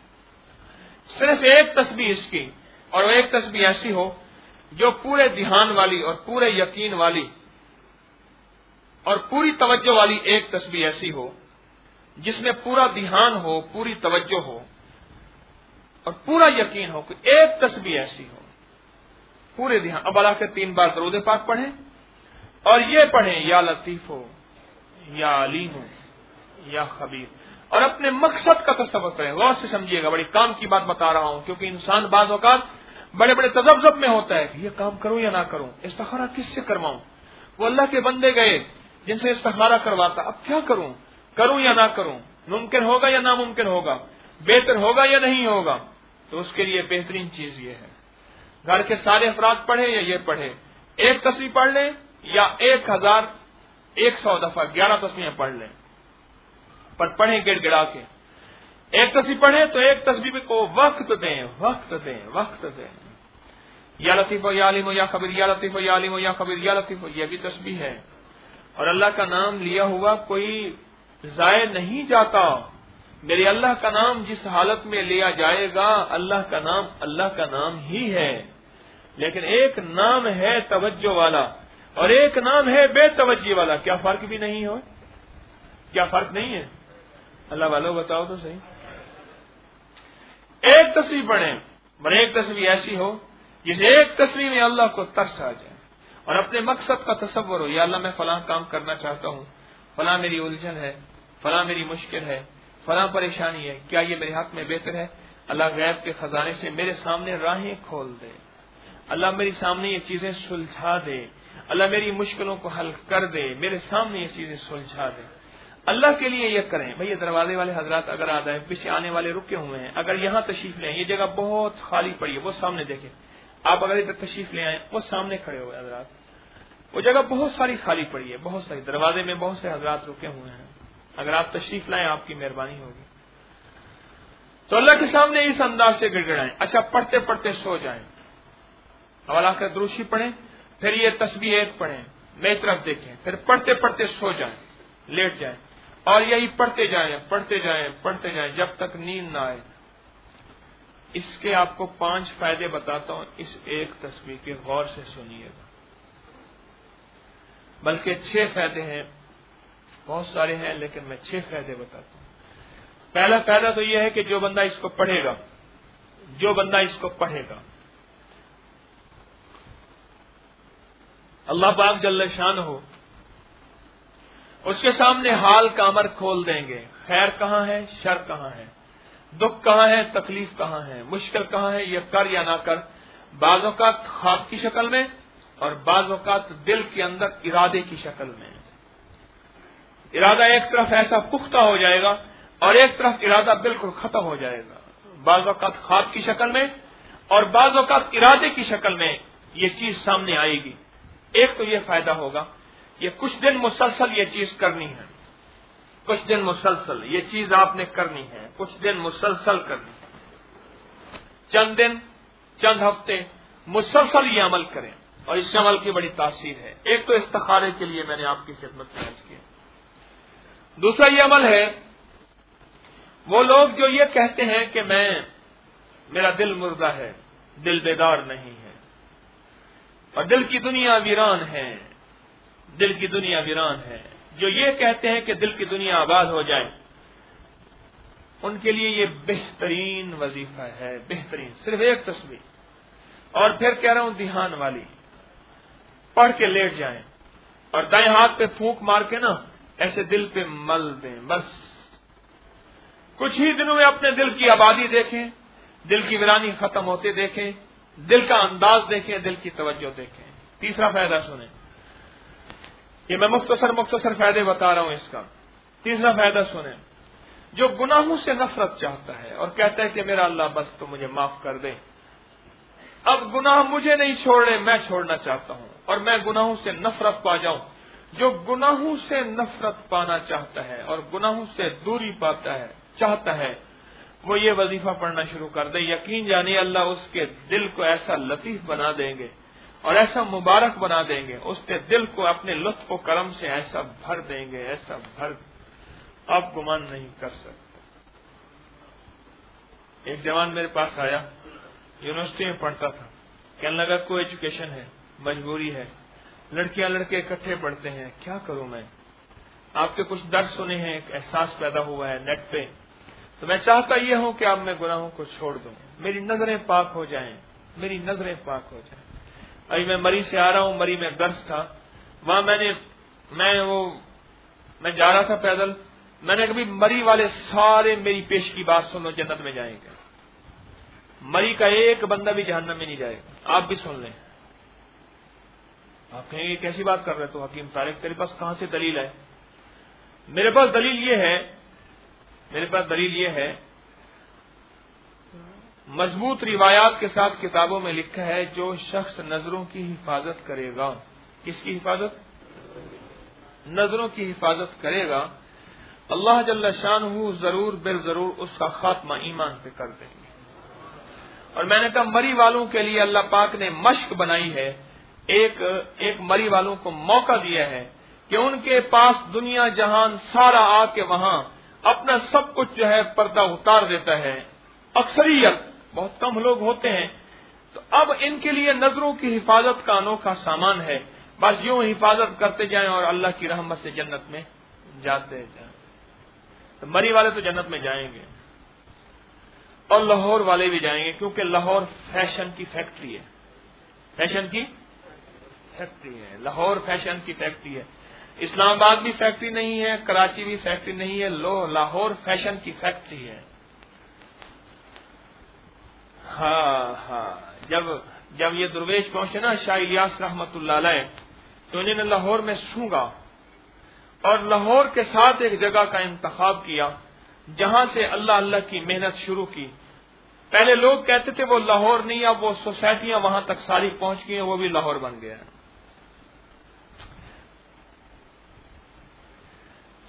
ایک تسبیح اس کی، اور وہ ایک تسبیح ایسی ہو جو پورے دھیان والی اور پورے یقین والی اور پوری توجہ والی ایک تسبیح ایسی ہو جس میں پورا دھیان ہو، پوری توجہ ہو اور پورا یقین ہو۔ کہ ایک تسبیح ایسی ہو پورے دھیان۔ اب اللہ کے 3 بار درود پاک پڑھیں اور یہ پڑھیں یا لطیف ہو، یا علیم ہو، یا خبیر، اور اپنے مقصد کا تصور کریں۔ غور سے سمجھیے گا، بڑی کام کی بات بتا رہا ہوں، کیونکہ انسان بعض اوقات بڑے بڑے تذبذب میں ہوتا ہے کہ یہ کام کروں یا نہ کروں، استخارہ کس سے کرواؤں۔ وہ اللہ کے بندے گئے جن سے استخارہ کرواتا، اب کیا کروں یا نہ کروں، ممکن ہوگا یا ناممکن ہوگا، بہتر ہوگا یا نہیں ہوگا۔ تو اس کے لیے بہترین چیز یہ ہے، گھر کے سارے افراد پڑھیں یا یہ پڑھیں، ایک تسبیح پڑھ لیں یا 1100 دفعہ 11 تسبیحیں پڑھ لیں، پر پڑھیں گڑ گڑا کے۔ ایک تسبیح پڑھیں تو ایک تسبیح کو وقت دیں۔ یا لطیف یا علیم یا خبیر، یا لطیف یا علیم یا خبیر، یا لطیف، یہ بھی تسبیح ہے۔ اور اللہ کا نام لیا ہوا کوئی ضائع نہیں جاتا۔ میرے اللہ کا نام جس حالت میں لیا جائے گا، اللہ کا نام ہی ہے، لیکن ایک نام ہے توجہ والا اور ایک نام ہے بے توجہ والا۔ کیا فرق بھی نہیں ہو؟ کیا فرق نہیں ہے؟ اللہ والوں بتاؤ تو صحیح۔ ایک تسبیح پڑھیں، پر ایک تسبیح ایسی ہو جس ایک تسبیح میں اللہ کو ترس آ جائے اور اپنے مقصد کا تصور ہو، یا اللہ میں فلاں کام کرنا چاہتا ہوں، فلاں میری الجھن ہے، فلاں میری مشکل ہے، فلاں پریشانی ہے، کیا یہ میرے ہاتھ میں بہتر ہے؟ اللہ غیب کے خزانے سے میرے سامنے راہیں کھول دے، اللہ میری سامنے یہ چیزیں سلجھا دے، اللہ میری مشکلوں کو حل کر دے، میرے سامنے یہ چیزیں سلجھا دے۔ اللہ کے لیے یہ کریں۔ بھئی یہ دروازے والے حضرات اگر آ جائیں، پیچھے آنے والے رکے ہوئے ہیں، اگر یہاں تشریف لیں، یہ جگہ بہت خالی پڑی ہے، وہ سامنے دیکھیں۔ آپ اگر ادھر تشریف لے آئیں، وہ سامنے کھڑے ہوئے حضرات، وہ جگہ بہت ساری خالی پڑی ہے، بہت ساری، دروازے میں بہت سے حضرات رکے ہوئے ہیں، اگر آپ تشریف لائیں آپ کی مہربانی ہوگی۔ تو اللہ کے سامنے اس انداز سے گڑ گڑائیں۔ اچھا، پڑھتے پڑھتے سو جائیں، اولا کر دروشی پڑھیں، پھر یہ تسبیح ایک پڑھیں، میری طرف دیکھیں، پھر پڑھتے پڑھتے سو جائیں، لیٹ جائیں، اور یہی پڑھتے جائیں پڑھتے جائیں پڑھتے جائیں جب تک نیند نہ آئے۔ اس کے آپ کو 5 فائدے بتاتا ہوں، اس ایک تسبیح کے غور سے سنیے گا، بلکہ 6 فائدے ہیں، بہت سارے ہیں لیکن میں 6 فائدے بتاتا ہوں۔ پہلا فائدہ تو یہ ہے کہ جو بندہ اس کو پڑھے گا، جو بندہ اس کو پڑھے گا، اللہ پاک جل شانہ ہو اس کے سامنے حال کا امر کھول دیں گے، خیر کہاں ہے، شر کہاں ہے، دکھ کہاں ہے، تکلیف کہاں ہے، مشکل کہاں ہے، یہ کر یا نہ کر، بعض اوقات خواب کی شکل میں اور بعض اوقات دل کے اندر ارادے کی شکل میں۔ ارادہ ایک طرف ایسا پختہ ہو جائے گا اور ایک طرف ارادہ بالکل ختم ہو جائے گا، بعض اوقات خواب کی شکل میں اور بعض اوقات ارادے کی شکل میں یہ چیز سامنے آئے گی۔ ایک تو یہ فائدہ ہوگا، یہ کچھ دن مسلسل یہ چیز کرنی ہے، کچھ دن مسلسل یہ چیز آپ نے کرنی ہے، کچھ دن مسلسل کرنی ہے، چند دن، چند ہفتے مسلسل یہ عمل کریں، اور اس عمل کی بڑی تاثیر ہے۔ ایک تو استخارے کے لیے میں نے آپ کی خدمت میں عرض کیا، دوسرا یہ عمل ہے وہ لوگ جو یہ کہتے ہیں کہ میرا دل مردہ ہے، دل بیدار نہیں ہے، اور دل کی دنیا ویران ہے، دل کی دنیا ویران ہے، جو یہ کہتے ہیں کہ دل کی دنیا آباد ہو جائے، ان کے لیے یہ بہترین وظیفہ ہے، بہترین، صرف ایک تسبیح، اور پھر کہہ رہا ہوں دھیان والی، پڑھ کے لیٹ جائیں اور دائیں ہاتھ پہ پھونک مار کے نا ایسے دل پہ مل دیں، بس کچھ ہی دنوں میں اپنے دل کی آبادی دیکھیں، دل کی ویرانی ختم ہوتے دیکھیں، دل کا انداز دیکھیں، دل کی توجہ دیکھیں۔ تیسرا فائدہ سنیں، یہ میں مختصر فائدے بتا رہا ہوں اس کا۔ تیسرا فائدہ سنیں، جو گناہوں سے نفرت چاہتا ہے اور کہتا ہے کہ میرا اللہ بس تو مجھے معاف کر دے، اب گناہ مجھے نہیں چھوڑ رہے، میں چھوڑنا چاہتا ہوں اور میں گناہوں سے نفرت پا جاؤں، جو گناہوں سے نفرت پانا چاہتا ہے اور گناہوں سے دوری چاہتا ہے، وہ یہ وظیفہ پڑھنا شروع کر دے، یقین جانیے اللہ اس کے دل کو ایسا لطیف بنا دیں گے اور ایسا مبارک بنا دیں گے، اس کے دل کو اپنے لطف و کرم سے ایسا بھر دیں گے، ایسا بھر آپ گمان نہیں کر سکتے۔ ایک جوان میرے پاس آیا، یونیورسٹی میں پڑھتا تھا، کہنے لگا کوئی ایجوکیشن ہے، مجبوری ہے، لڑکیاں لڑکے اکٹھے پڑھتے ہیں، کیا کروں میں؟ آپ کے کچھ درس سنے ہیں، ایک احساس پیدا ہوا ہے نیٹ پہ، تو میں چاہتا یہ ہوں کہ اب میں گناہوں کو چھوڑ دوں، میری نظریں پاک ہو جائیں، میری نظریں پاک ہو جائیں۔ ابھی میں مری سے آ رہا ہوں، مری میں درس تھا، وہاں میں جا رہا تھا پیدل، میں نے کبھی مری والے سارے میری پیش کی بات سن لو، جنت میں جائیں گے، مری کا ایک بندہ بھی جہنم میں نہیں جائے گا، آپ بھی سن لیں۔ آپ کہیں گے کیسی بات کر رہے تو حکیم طارق، تیرے پاس کہاں سے دلیل ہے؟ میرے پاس دلیل یہ ہے مضبوط روایات کے ساتھ کتابوں میں لکھا ہے، جو شخص نظروں کی حفاظت کرے گا، کس کی حفاظت؟ نظروں کی حفاظت کرے گا، اللہ جل شانہ ضرور بالضرور اس کا خاتمہ ایمان پہ کر دیں گے۔ اور میں نے کہا مری والوں کے لیے اللہ پاک نے مشق بنائی ہے، ایک مری والوں کو موقع دیا ہے کہ ان کے پاس دنیا جہان سارا آ کے وہاں اپنا سب کچھ جو ہے پردہ اتار دیتا ہے، اکثریت، بہت کم لوگ ہوتے ہیں، تو اب ان کے لیے نظروں کی حفاظت کا انوکھا سامان ہے، بس یوں حفاظت کرتے جائیں اور اللہ کی رحمت سے جنت میں جاتے جائیں۔ تو مری والے تو جنت میں جائیں گے اور لاہور والے بھی جائیں گے، کیونکہ لاہور فیشن کی فیکٹری ہے، فیشن کی فیکٹری ہے، لاہور فیشن کی فیکٹری ہے۔ اسلام آباد بھی فیکٹری نہیں ہے، کراچی بھی فیکٹری نہیں ہے، لاہور فیشن کی فیکٹری ہے۔ ہاں جب یہ درویش پہنچے نا شاہ الیاس رحمت اللہ علیہ، تو انہوں نے لاہور میں سونگا اور لاہور کے ساتھ ایک جگہ کا انتخاب کیا جہاں سے اللہ کی محنت شروع کی۔ پہلے لوگ کہتے تھے وہ لاہور نہیں، اب وہ سوسائٹیاں وہاں تک ساری پہنچ گئی ہیں، وہ بھی لاہور بن گیا ہے۔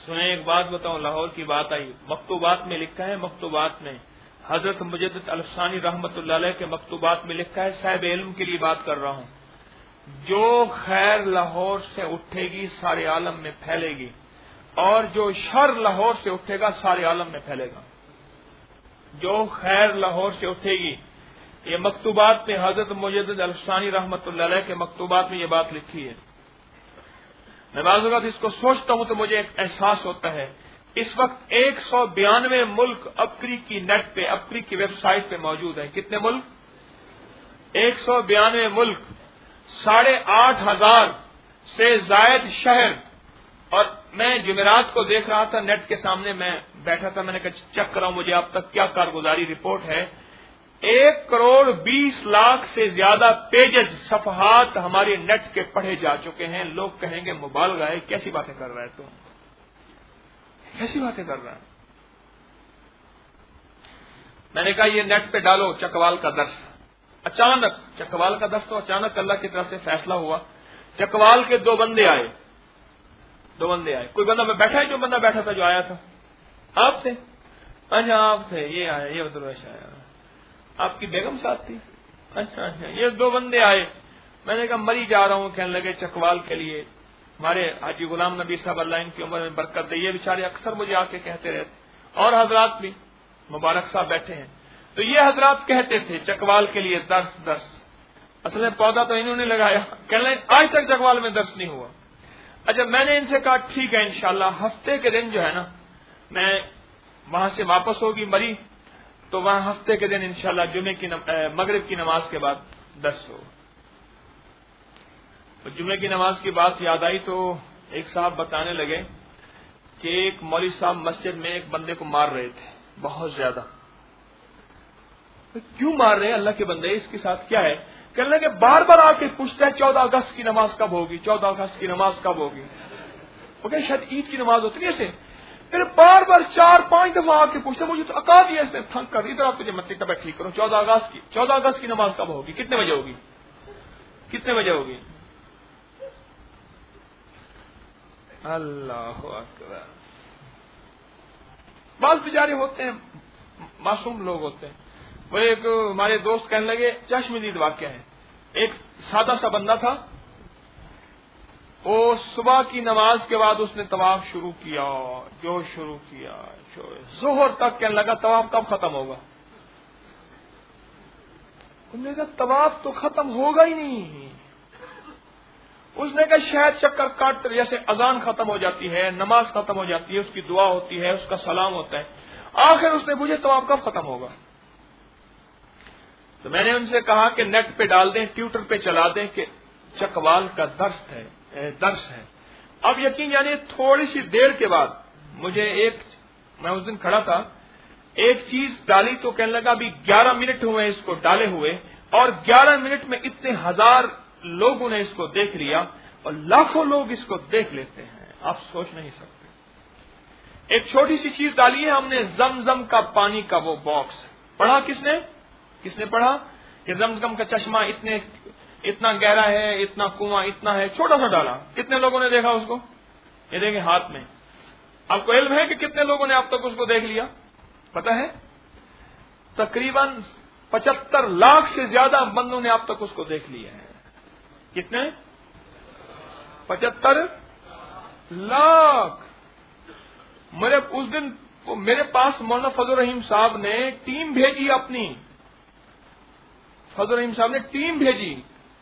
سنیں ایک بات بتاؤں، لاہور کی بات آئی، مکتوبات میں لکھا ہے، مکتوبات میں حضرت مجدد الثانی رحمت اللہ علیہ کے مکتوبات میں لکھا ہے، صاحب علم کے لیے بات کر رہا ہوں، جو خیر لاہور سے اٹھے گی سارے عالم میں پھیلے گی، اور جو شر لاہور سے اٹھے گا سارے عالم میں پھیلے گا۔ جو خیر لاہور سے اٹھے گی، یہ مکتوبات میں حضرت مجدد الثانی رحمت اللہ علیہ کے مکتوبات میں یہ بات لکھی ہے۔ میں بعض اوقات اس کو سوچتا ہوں تو مجھے ایک احساس ہوتا ہے، اس وقت 192 ملک ابکری کی نیٹ پہ، ابکری کی ویب سائٹ پہ موجود ہیں۔ کتنے ملک؟ 192 ملک، 8,500 سے زائد شہر۔ اور میں جمعرات کو دیکھ رہا تھا نیٹ کے سامنے، میں بیٹھا تھا، میں نے کہا چیک کراؤں مجھے اب تک کیا کارگزاری رپورٹ ہے۔ 1,20,00,000 سے زیادہ پیجز، صفحات ہمارے نیٹ کے پڑھے جا چکے ہیں۔ لوگ کہیں گے مبالغہ ہے، کیسی باتیں کر رہا ہے تو، کیسی باتیں کر رہا ہے۔ میں نے کہا یہ نیٹ پہ ڈالو چکوال کا درس۔ اچانک چکوال کا درس تو اچانک اللہ کی طرف سے فیصلہ ہوا۔ چکوال کے دو بندے آئے۔ کوئی بندہ میں بیٹھا ہے، جو بندہ بیٹھا تھا جو آیا تھا آپ سے، اچھا آپ تھے، یہ آئے، یہ بدرویش آیا، آپ کی بیگم ساتھ تھی، اچھا یہ دو بندے آئے۔ میں نے کہا مری جا رہا ہوں، کہنے لگے چکوال کے لیے ہمارے حاجی غلام نبی صاحب اللہ ان کی عمر میں برکت دے، یہ بیچارے اکثر مجھے آ کے کہتے رہتے، اور حضرات بھی مبارک صاحب بیٹھے ہیں، تو یہ حضرات کہتے تھے چکوال کے لیے درس۔ اصل میں پودا تو انہوں نے لگایا، کہنے لگے آج تک چکوال میں درس نہیں ہوا۔ اچھا میں نے ان سے کہا ٹھیک ہے انشاءاللہ ہفتے کے دن جو ہے نا، میں وہاں سے واپس ہوگی مری تو وہاں ہفتے کے دن انشاءاللہ مغرب کی نماز کے بعد درس ہو۔ جمعے کی نماز کی بات یاد آئی تو ایک صاحب بتانے لگے کہ ایک مولوی صاحب مسجد میں ایک بندے کو مار رہے تھے بہت زیادہ۔ کیوں مار رہے ہیں اللہ کے بندے، اس کے ساتھ کیا ہے؟ کہنے لگے بار بار آ کے پوچھتا ہے 14 اگست کی نماز کب ہوگی، 14 اگست کی نماز کب ہوگی، وہ کہ شاید عید کی نماز ہوتی ہے ایسے، پھر بار بار 4-5 دفعہ آ کے پوچھتا، مجھے تو اکا دیا اس نے، تھنگ کر ادھر آپ مجھے مت طبیعت ٹھیک کرو، 14 اگست کی نماز کب ہوگی، کتنے بجے ہوگی، کتنے بجے ہوگی؟ اللہ اکبر۔ بعض بیچارے ہوتے ہیں معصوم لوگ ہوتے ہیں۔ وہ ایک ہمارے دوست کہنے لگے چشمدید واقعہ ہے، ایک سادہ سا بندہ تھا، وہ صبح کی نماز کے بعد اس نے طواف شروع کیا، ظہر تک کہنے لگا طواف کب ختم ہوگا؟ انہوں نے کہا طواف تو ختم ہوگا ہی نہیں۔ اس نے کہا شاید چکر کاٹتے جیسے اذان ختم ہو جاتی ہے، نماز ختم ہو جاتی ہے، اس کی دعا ہوتی ہے، اس کا سلام ہوتا ہے، آخر اس نے پوچھا طواف کب ختم ہوگا؟ تو میں نے ان سے کہا کہ نیٹ پہ ڈال دیں، ٹویٹر پہ چلا دیں کہ چکوال کا درس ہے۔ اب یقین یعنی تھوڑی سی دیر کے بعد مجھے میں اس دن کھڑا تھا، ایک چیز ڈالی تو کہنے لگا ابھی 11 منٹ ہوئے اس کو ڈالے ہوئے، اور 11 منٹ میں اتنے ہزار لوگوں نے اس کو دیکھ لیا، اور لاکھوں لوگ اس کو دیکھ لیتے ہیں، آپ سوچ نہیں سکتے۔ ایک چھوٹی سی چیز ڈالی ہے ہم نے، زمزم کا پانی کا وہ باکس، پڑھا کس نے پڑھا کہ زمزم کا چشمہ اتنا گہرا ہے، اتنا کنواں اتنا ہے، چھوٹا سا ڈالا، کتنے لوگوں نے دیکھا اس کو؟ یہ دیکھیں ہاتھ میں، آپ کو علم ہے کہ کتنے لوگوں نے اب تک اس کو دیکھ لیا؟ پتہ ہے تقریباً 75 لاکھ سے زیادہ بندوں نے اب تک اس کو دیکھ لیا ہے۔ کتنے؟ 75 لاکھ۔ اس دن میرے پاس مولانا فضل الرحیم صاحب نے ٹیم بھیجی، اپنی فضل الرحیم صاحب نے ٹیم بھیجی،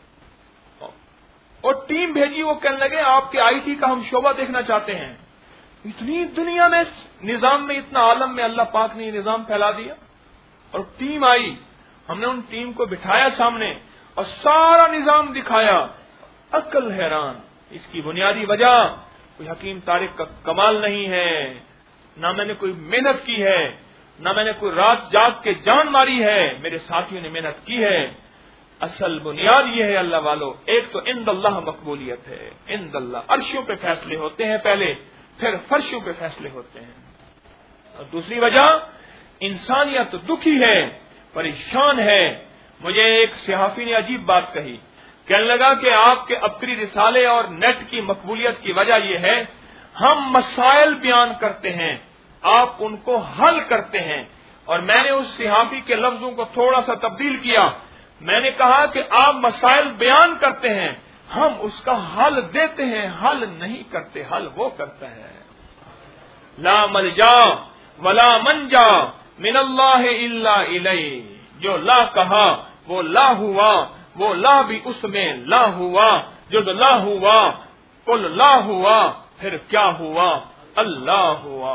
اور ٹیم بھیجی، وہ کہنے لگے آپ کے آئی ٹی کا ہم شعبہ دیکھنا چاہتے ہیں۔ اتنی دنیا میں نظام میں، اتنا عالم میں اللہ پاک نے یہ نظام پھیلا دیا، اور ٹیم آئی، ہم نے ان ٹیم کو بٹھایا سامنے اور سارا نظام دکھایا۔ عقل حیران، اس کی بنیادی وجہ کوئی حکیم طارق کا کمال نہیں ہے، نہ میں نے کوئی محنت کی ہے، نہ میں نے کوئی رات جاگ کے جان ماری ہے، میرے ساتھیوں نے محنت کی ہے۔ اصل بنیاد یہ ہے اللہ والو، ایک تو عند اللہ مقبولیت ہے، عند اللہ، عرشوں پہ فیصلے ہوتے ہیں پہلے، پھر فرشوں پہ فیصلے ہوتے ہیں، اور دوسری وجہ انسانیت دکھی ہے، پریشان ہے۔ مجھے ایک صحافی نے عجیب بات کہی، کہنے لگا کہ آپ کے ابکری رسالے اور نیٹ کی مقبولیت کی وجہ یہ ہے ہم مسائل بیان کرتے ہیں، آپ ان کو حل کرتے ہیں. اور میں نے اس صحافی کے لفظوں کو تھوڑا سا تبدیل کیا. میں نے کہا کہ آپ مسائل بیان کرتے ہیں، ہم اس کا حل دیتے ہیں، حل نہیں کرتے، حل وہ کرتا ہے. لا ملجا ولا منجا من اللہ الا الیہ. جو لا کہا وہ لا ہوا، وہ لا بھی اس میں لا ہوا. جو لا ہوا قل لا ہوا، پھر کیا ہوا؟ اللہ ہوا.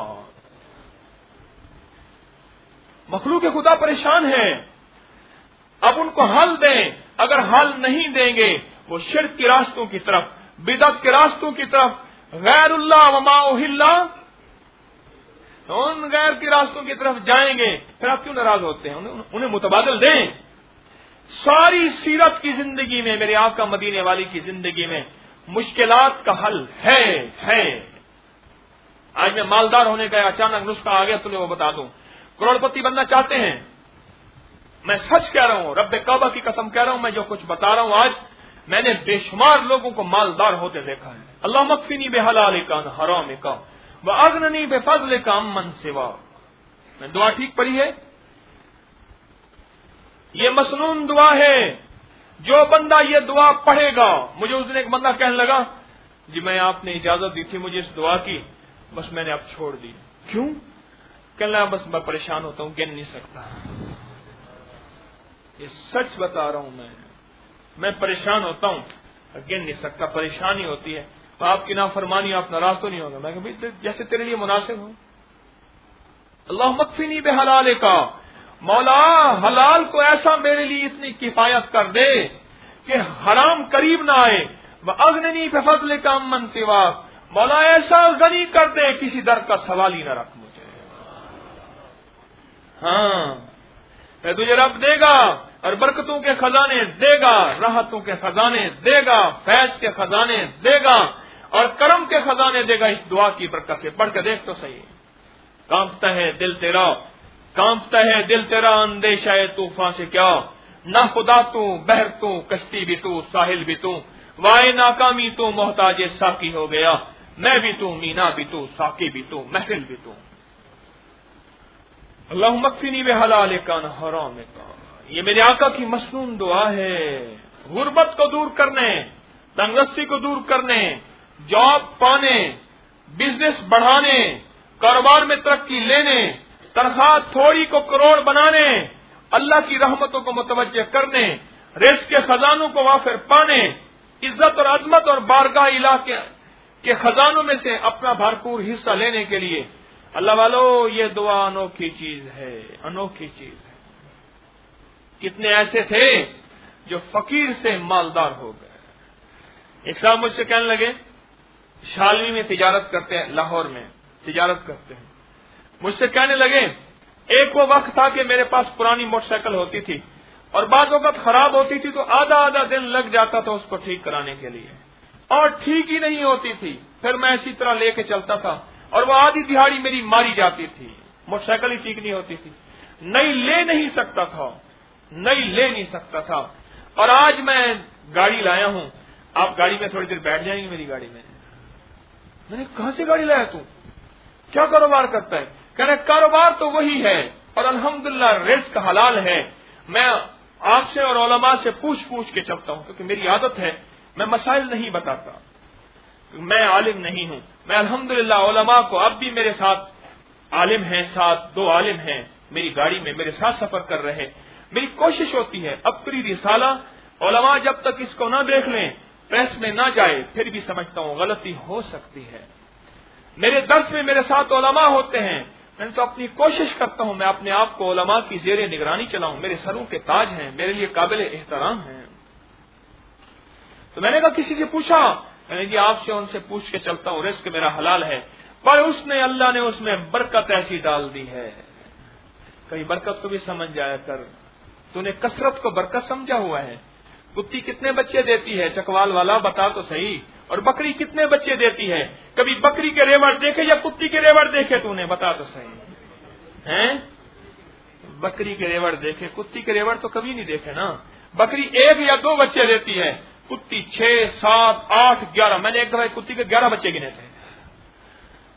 مخلوق خدا پریشان ہے، اب ان کو حل دیں. اگر حل نہیں دیں گے وہ شرک کے راستوں کی طرف، بدعت کے راستوں کی طرف، غیر اللہ وما اہل ان غیر کے راستوں کی طرف جائیں گے. پھر آپ کیوں ناراض ہوتے ہیں؟ انہیں متبادل دیں. ساری سیرت کی زندگی میں، میرے آقا مدینے والی کی زندگی میں مشکلات کا حل ہے. آج میں مالدار ہونے کا اچانک نسخہ آ گیا، تمہیں وہ بتا دوں. کروڑ پتی بننا چاہتے ہیں، میں سچ کہہ رہا ہوں، رب کعبہ کی قسم کہہ رہا ہوں، میں جو کچھ بتا رہا ہوں آج میں نے بے شمار لوگوں کو مالدار ہوتے دیکھا ہے. اللہ مکفینی بے حلالک عن حرامک واغننی بفضلک عمن سوا. میں دعا ٹھیک پڑھی ہے؟ یہ مسنون دعا ہے. جو بندہ یہ دعا پڑھے گا، مجھے اس دن ایک بندہ کہنے لگا جی میں آپ نے اجازت دی تھی مجھے اس دعا کی، بس میں نے اب چھوڑ دی. کیوں؟ کہنے لگا بس میں پریشان ہوتا ہوں، گن نہیں سکتا. یہ سچ بتا رہا ہوں، میں پریشان ہوتا ہوں، گن نہیں سکتا. پریشانی ہوتی ہے. تو آپ کی نافرمانی، آپ ناراض تو نہیں ہوگا؟ میں کہ جیسے تیرے لیے مناسب ہو. اللہ مکفینی بے حلالک، مولا حلال کو ایسا میرے لیے اتنی کفایت کر دے کہ حرام قریب نہ آئے. واغننی بفضلک عمن سوا، مولا ایسا غنی کر دے کسی در کا سوال ہی نہ رکھ مجھے. ہاں تجھے رب دے گا اور برکتوں کے خزانے دے گا، راحتوں کے خزانے دے گا، فیض کے خزانے دے گا اور کرم کے خزانے دے گا. اس دعا کی برکت سے پڑھ کے دیکھ تو صحیح. کانپتا ہے دل تیرا، کانپتا ہے دل تیرا اندیشہ طوفان سے کیا. نہ خدا تو، بحر تو، کشتی بھی تو، ساحل بھی تو، وائے ناکامی تو، محتاج ساقی ہو گیا. میں بھی تو، مینا بھی تو، ساقی بھی تو، محفل بھی تو. اللہم اکفنی بحلالک عن حرامک. یہ میرے آقا کی مسنون دعا ہے. غربت کو دور کرنے، تنگستی کو دور کرنے، جاب پانے، بزنس بڑھانے، کاروبار میں ترقی لینے، تنخواہ تھوڑی کو کروڑ بنانے، اللہ کی رحمتوں کو متوجہ کرنے، رزق کے خزانوں کو وافر پانے، عزت اور عظمت اور بارگاہ الہ کے خزانوں میں سے اپنا بھرپور حصہ لینے کے لیے. اللہ والو یہ دعا انوکھی چیز ہے، انوکھی چیز ہے. کتنے ایسے تھے جو فقیر سے مالدار ہو گئے. ایک صاحب مجھ سے کہنے لگے، شالوی میں تجارت کرتے ہیں، لاہور میں تجارت کرتے ہیں. مجھ سے کہنے لگے ایک وہ وقت تھا کہ میرے پاس پرانی موٹر سائیکل ہوتی تھی اور بعض اوقات خراب ہوتی تھی تو آدھا دن لگ جاتا تھا اس کو ٹھیک کرانے کے لیے، اور ٹھیک ہی نہیں ہوتی تھی. پھر میں اسی طرح لے کے چلتا تھا اور وہ آدھی دہاڑی میری ماری جاتی تھی. موٹر سائیکل ہی ٹھیک نہیں ہوتی تھی، نئی لے نہیں سکتا تھا. اور آج میں گاڑی لایا ہوں. آپ گاڑی میں تھوڑی دیر بیٹھ جائیں گے میری گاڑی میں. میں نے کہاں سے گاڑی لایا تو؟ کیا کاروبار کرتا ہے؟ کہہ رہے کاروبار تو وہی ہے اور الحمدللہ رزق حلال ہے. میں آپ سے اور علماء سے پوچھ کے چلتا ہوں کیونکہ میری عادت ہے، میں مسائل نہیں بتاتا، میں عالم نہیں ہوں. میں الحمدللہ علماء کو، اب بھی میرے ساتھ عالم ہیں، ساتھ 2 عالم ہیں میری گاڑی میں، میرے ساتھ سفر کر رہے. میری کوشش ہوتی ہے اب پوری رسالہ علماء جب تک اس کو نہ دیکھ لیں، پریس میں نہ جائے، پھر بھی سمجھتا ہوں غلطی ہو سکتی ہے. میرے درس میں میرے ساتھ علماء ہوتے ہیں، میں تو اپنی کوشش کرتا ہوں میں اپنے آپ کو علماء کی زیر نگرانی چلاؤں. میرے سروں کے تاج ہیں، میرے لیے قابل احترام ہیں. تو میں نے کہا کسی سے پوچھا، میں نے جی آپ سے ان سے پوچھ کے چلتا ہوں، رزق میرا حلال ہے، پر اللہ نے اس میں برکت ایسی ڈال دی ہے. کہیں برکت کو بھی سمجھ جایا کر. تو نے کثرت کو برکت سمجھا ہوا ہے. کتی کتنے بچے دیتی ہے چکوال والا بتا تو صحیح، اور بکری کتنے بچے دیتی ہے؟ کبھی بکری کے ریوڑ دیکھے یا کتی کے ریوڑ دیکھے تو نے؟ بتا تو صحیح ہیں. بکری کے ریوڑ دیکھے، کتی کے ریوڑ تو کبھی نہیں دیکھے نا. بکری 1 یا 2 بچے دیتی ہے، کتی 6 7 8 11. میں نے ایک دفعہ کتی کے 11 بچے گنے تھے.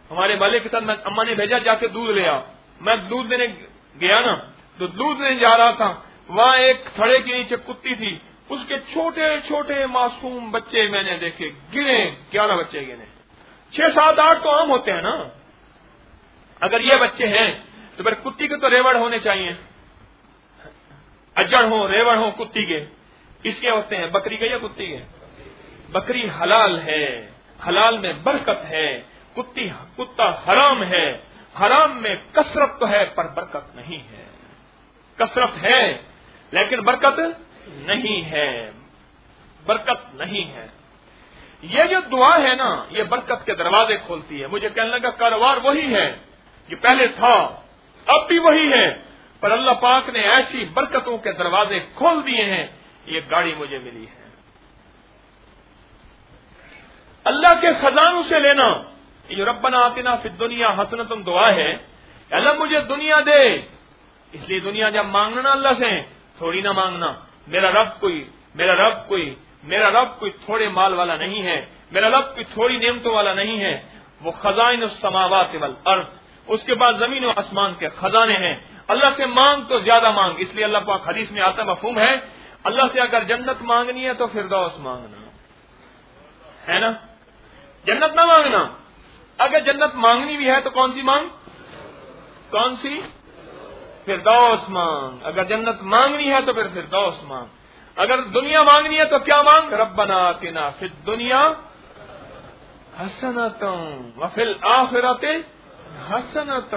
ہمارے والے کے ساتھ میں اما نے بھیجا جا کے دودھ لے آ. میں دودھ دینے گیا نا تو دودھ لینے جا رہا تھا, وہاں ایک تھڑے کے نیچے کتی تھی, اس کے چھوٹے چھوٹے معصوم بچے میں نے دیکھے, گنے 11 بچے گنے, 6 7 8 تو عام ہوتے ہیں نا. اگر یہ بچے ہیں تو پھر کتی کے تو ریوڑ ہونے چاہیے, اجڑ ہو ریوڑ ہو کتی کے. کس کے ہوتے ہیں؟ بکری کے یا کتی کے؟ بکری حلال ہے, حلال میں برکت ہے. کتا حرام ہے, حرام میں کثرت تو ہے پر برکت نہیں ہے. کثرت ہے لیکن برکت نہیں ہے, برکت نہیں ہے. یہ جو دعا ہے نا یہ برکت کے دروازے کھولتی ہے. مجھے کہنے لگا کاروبار وہی ہے جو پہلے تھا, اب بھی وہی ہے, پر اللہ پاک نے ایسی برکتوں کے دروازے کھول دیے ہیں. یہ گاڑی مجھے ملی ہے. اللہ کے خزانوں سے لینا, یہ جو ربنا آتنا فی الدنیا حسنۃ دعا ہے, اللہ مجھے دنیا دے. اس لیے دنیا جب مانگنا نا اللہ سے تھوڑی نہ مانگنا. میرا رب کوئی تھوڑے مال والا نہیں ہے, میرا رب کوئی تھوڑی نعمتوں والا نہیں ہے. وہ خزائن السماوات والارض, اس کے بعد زمین و آسمان کے خزانے ہیں. اللہ سے مانگ تو زیادہ مانگ. اس لیے اللہ پاک حدیث میں آتا مفہوم ہے, اللہ سے اگر جنت مانگنی ہے تو فردوس مانگنا ہے نا, جنت نہ مانگنا. اگر جنت مانگنی بھی ہے تو کون سی مانگ؟ کون سی؟ فردوس مانگ. اگر جنت مانگنی ہے تو پھر فردوس مانگ. اگر دنیا مانگنی ہے تو کیا مانگ؟ ربنا آتنا فی الدنیا حسنۃ وفی الآخرۃ حسنۃ.